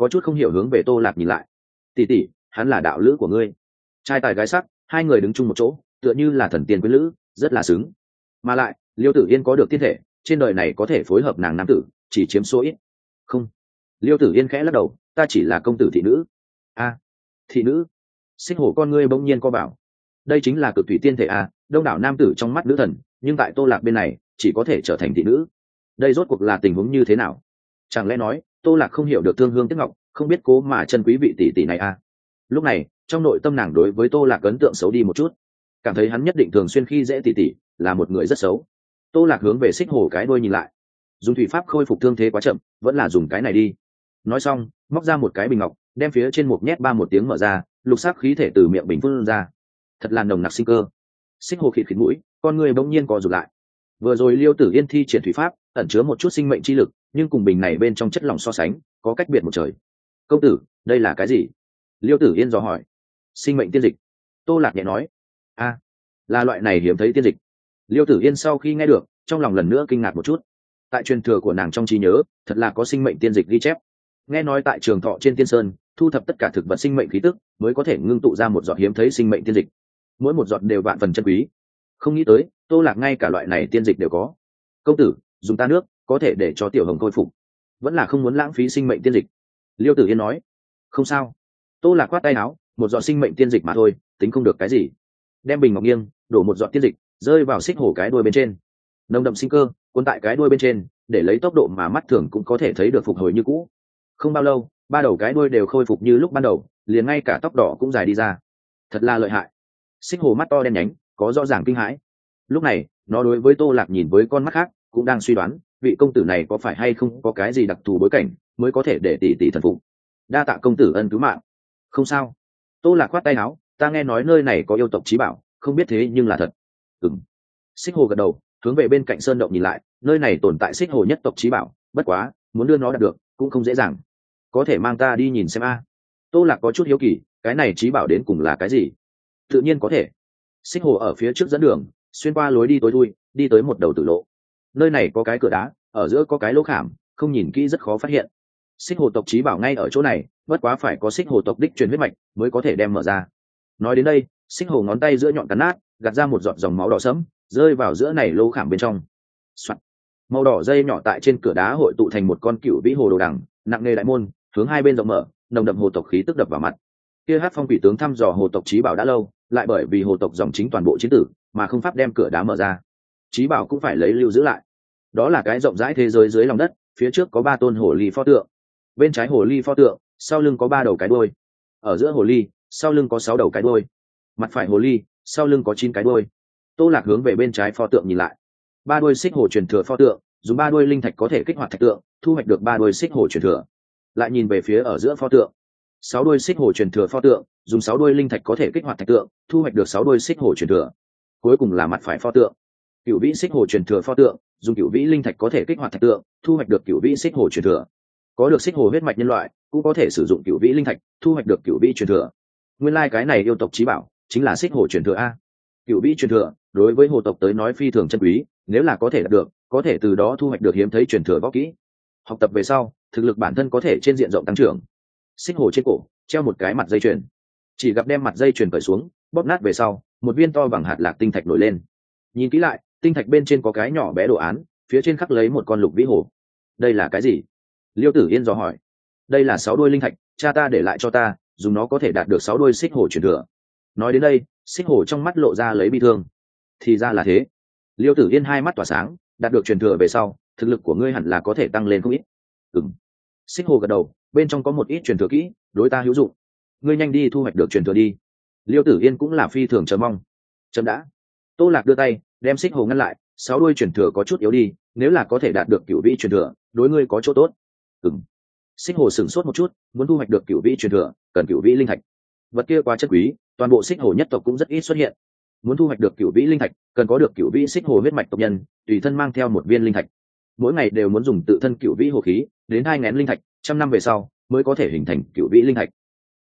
có chút không hiểu hướng về Tô Lạc nhìn lại. Tỷ tỷ, hắn là đạo lữ của ngươi. Trai tài gái sắc, hai người đứng chung một chỗ, tựa như là thần tiên quyến lữ, rất là xứng. Mà lại, Liêu Tử Yên có được tiên thể, trên đời này có thể phối hợp nàng nam tử, chỉ chiếm số ít. Không. Liêu Tử Yên khẽ lắc đầu, ta chỉ là công tử thị nữ. A, thị nữ? Xích Hổ con ngươi bỗng nhiên co bảo. Đây chính là cực thủy tiên thể a, đông đảo nam tử trong mắt nữ thần, nhưng tại Tô Lạc bên này, chỉ có thể trở thành thị nữ. Đây rốt cuộc là tình huống như thế nào? Chẳng lẽ nói, Tô Lạc không hiểu được thương hương tiếc ngọc, không biết cố mà chân quý vị tỷ tỷ này a? Lúc này, trong nội tâm nàng đối với Tô Lạc ấn tượng xấu đi một chút, cảm thấy hắn nhất định thường xuyên khi dễ tỷ tỷ, là một người rất xấu. Tô Lạc hướng về Xích Hổ cái đuôi nhìn lại, dùng thủy pháp khôi phục thương thế quá chậm, vẫn là dùng cái này đi. Nói xong, móc ra một cái bình ngọc, đem phía trên một nhét ba một tiếng mở ra, lục sắc khí thể từ miệng bình phun ra, thật là nồng nặc sinh cơ. Xích Hổ khịt khịt mũi, con người bỗng nhiên co rụt lại. Vừa rồi Liêu Tử Yên thi triển thủy pháp, ẩn chứa một chút sinh mệnh chi lực, nhưng cùng bình này bên trong chất lỏng so sánh, có cách biệt một trời. Công tử, đây là cái gì? Liêu Tử Yên dò hỏi. Sinh mệnh tiên dịch. Tô Lạc nhẹ nói. A, là loại này hiếm thấy tiên dịch. Liêu Tử Yên sau khi nghe được, trong lòng lần nữa kinh ngạc một chút. Tại truyền thừa của nàng trong trí nhớ, thật là có sinh mệnh tiên dịch ghi chép. Nghe nói tại Trường Thọ trên Tiên Sơn, thu thập tất cả thực vật sinh mệnh khí tức, mới có thể ngưng tụ ra một giọt hiếm thấy sinh mệnh tiên dịch. Mỗi một giọt đều vạn phần chân quý. Không nghĩ tới, Tô Lạc ngay cả loại này tiên dịch đều có. Công tử, dùng ta nước, có thể để cho tiểu hồng khôi phục. Vẫn là không muốn lãng phí sinh mệnh tiên dịch. Liêu Tử Yên nói. Không sao. Tô Lạc khoát tay áo, một giọt sinh mệnh tiên dịch mà thôi, tính không được cái gì. Đem bình ngọc nghiêng, đổ một giọt tiên dịch, rơi vào Xích Hổ cái đuôi bên trên. Nồng đậm sinh cơ, cuốn tại cái đuôi bên trên, để lấy tốc độ mà mắt thường cũng có thể thấy được phục hồi như cũ. Không bao lâu, ba đầu cái đuôi đều khôi phục như lúc ban đầu, liền ngay cả tóc đỏ cũng dài đi ra. Thật là lợi hại. Xích Hổ mắt to đen nhánh, có rõ ràng kinh hãi. Lúc này, nó đối với Tô Lạc nhìn với con mắt khác, cũng đang suy đoán, vị công tử này có phải hay không có cái gì đặc thù bối cảnh, mới có thể để tỷ tỷ thần phục. Đa tạ công tử ân cứu mạng. Không sao. Tô Lạc khoát tay áo, ta nghe nói nơi này có yêu tộc chí bảo, không biết thế nhưng là thật. Ừm. Xích Hổ gật đầu, hướng về bên cạnh sơn động nhìn lại, nơi này tồn tại Xích Hổ nhất tộc chí bảo, bất quá, muốn đưa nó đạt được, cũng không dễ dàng. Có thể mang ta đi nhìn xem a. Tô Lạc có chút hiếu kỳ, cái này chí bảo đến cùng là cái gì? Tự nhiên có thể. Xích Hổ ở phía trước dẫn đường, xuyên qua lối đi tối thui, đi tới một đầu tử lộ. Nơi này có cái cửa đá, ở giữa có cái lỗ khảm, không nhìn kỹ rất khó phát hiện. Xích Hổ tộc chí bảo ngay ở chỗ này, bất quá phải có Xích Hổ tộc đích truyền huyết mạch mới có thể đem mở ra. Nói đến đây, Xích Hổ ngón tay giữa nhọn cắn nát, gạt ra một giọt dòng máu đỏ sẫm, rơi vào giữa này lỗ khảm bên trong. Soạn. Màu đỏ dây nhỏ tại trên cửa đá hội tụ thành một con cựu vĩ hồ đồ đằng, nặng nề đại môn, hướng hai bên rộng mở, nồng đậm hồ tộc khí tức đập vào mặt. Kia Hát Phong quỷ tướng thăm dò hồ tộc chí bảo đã lâu, lại bởi vì hồ tộc dòng chính toàn bộ chiến tử, mà không pháp đem cửa đá mở ra. Chí bảo cũng phải lấy lưu giữ lại. Đó là cái rộng rãi thế giới dưới lòng đất, phía trước có ba tôn hồ ly pho tượng. Bên trái hồ ly pho tượng, sau lưng có ba đầu cái đuôi. Ở giữa hồ ly, sau lưng có sáu đầu cái đuôi. Mặt phải hồ ly, sau lưng có chín cái đuôi. Tô Lạc hướng về bên trái pho tượng nhìn lại. Ba đuôi Xích Hổ truyền thừa pho tượng, dùng ba đuôi linh thạch có thể kích hoạt thạch tượng, thu hoạch được ba đuôi Xích Hổ truyền thừa. Lại nhìn về phía ở giữa pho tượng, sáu đuôi Xích Hổ truyền thừa pho tượng, dùng sáu đuôi linh thạch có thể kích hoạt thạch tượng, thu hoạch được sáu đuôi Xích Hổ truyền thừa. Cuối cùng là mặt phải pho tượng, cựu vĩ Xích Hổ truyền thừa pho tượng, dùng cựu vĩ linh thạch có thể kích hoạt thạch tượng, thu hoạch được cựu vĩ Xích Hổ truyền thừa. Có được Xích Hổ huyết mạch nhân loại, cũng có thể sử dụng cựu vĩ linh thạch, thu hoạch được cựu vĩ truyền thừa. Nguyên lai like cái này yêu tộc chí bảo, chính là Xích Hổ truyền thừa a. Cựu vĩ truyền thừa, đối với hồ tộc tới nói phi thường chân quý, nếu là có thể đạt được, có thể từ đó thu hoạch được hiếm thấy truyền thừa võ kỹ. Học tập về sau, thực lực bản thân có thể trên diện rộng tăng trưởng. Xích Hổ trên cổ treo một cái mặt dây chuyền, chỉ gặp đem mặt dây chuyền cởi xuống, bóp nát về sau, một viên to bằng hạt lạc tinh thạch nổi lên. Nhìn kỹ lại, tinh thạch bên trên có cái nhỏ bé đồ án, phía trên khắc lấy một con lục vĩ hổ. Đây là cái gì? Liêu Tử Yên dò hỏi. Đây là sáu đuôi linh thạch, cha ta để lại cho ta, dùng nó có thể đạt được sáu đuôi Xích Hổ truyền thừa. Nói đến đây, Xích Hổ trong mắt lộ ra lấy bi thương. Thì ra là thế. Liêu Tử Yên hai mắt tỏa sáng, đạt được truyền thừa về sau, thực lực của ngươi hẳn là có thể tăng lên không ít. Ừm. Xích Hổ gật đầu, bên trong có một ít truyền thừa kỹ, đối ta hữu dụng. Ngươi nhanh đi thu hoạch được truyền thừa đi. Liêu Tử Yên cũng là phi thường chờ mong. Chấm đã. Tô Lạc đưa tay, đem Xích Hổ ngăn lại, sáu đuôi truyền thừa có chút yếu đi, nếu là có thể đạt được cửu vĩ truyền thừa, đối ngươi có chỗ tốt. Ừm. Xích Hổ sửng sốt một chút, muốn thu hoạch được cửu vĩ truyền thừa, cần cửu vĩ linh thạch. Vật kia quá chất quý, toàn bộ Xích Hổ nhất tộc cũng rất ít xuất hiện. Muốn thu hoạch được cửu vĩ linh thạch, cần có được cửu vĩ Xích Hổ huyết mạch tộc nhân, tùy thân mang theo một viên linh thạch. Mỗi ngày đều muốn dùng tự thân cửu vĩ hồ khí, đến hai ngén linh thạch, trăm năm về sau mới có thể hình thành cửu vĩ linh thạch.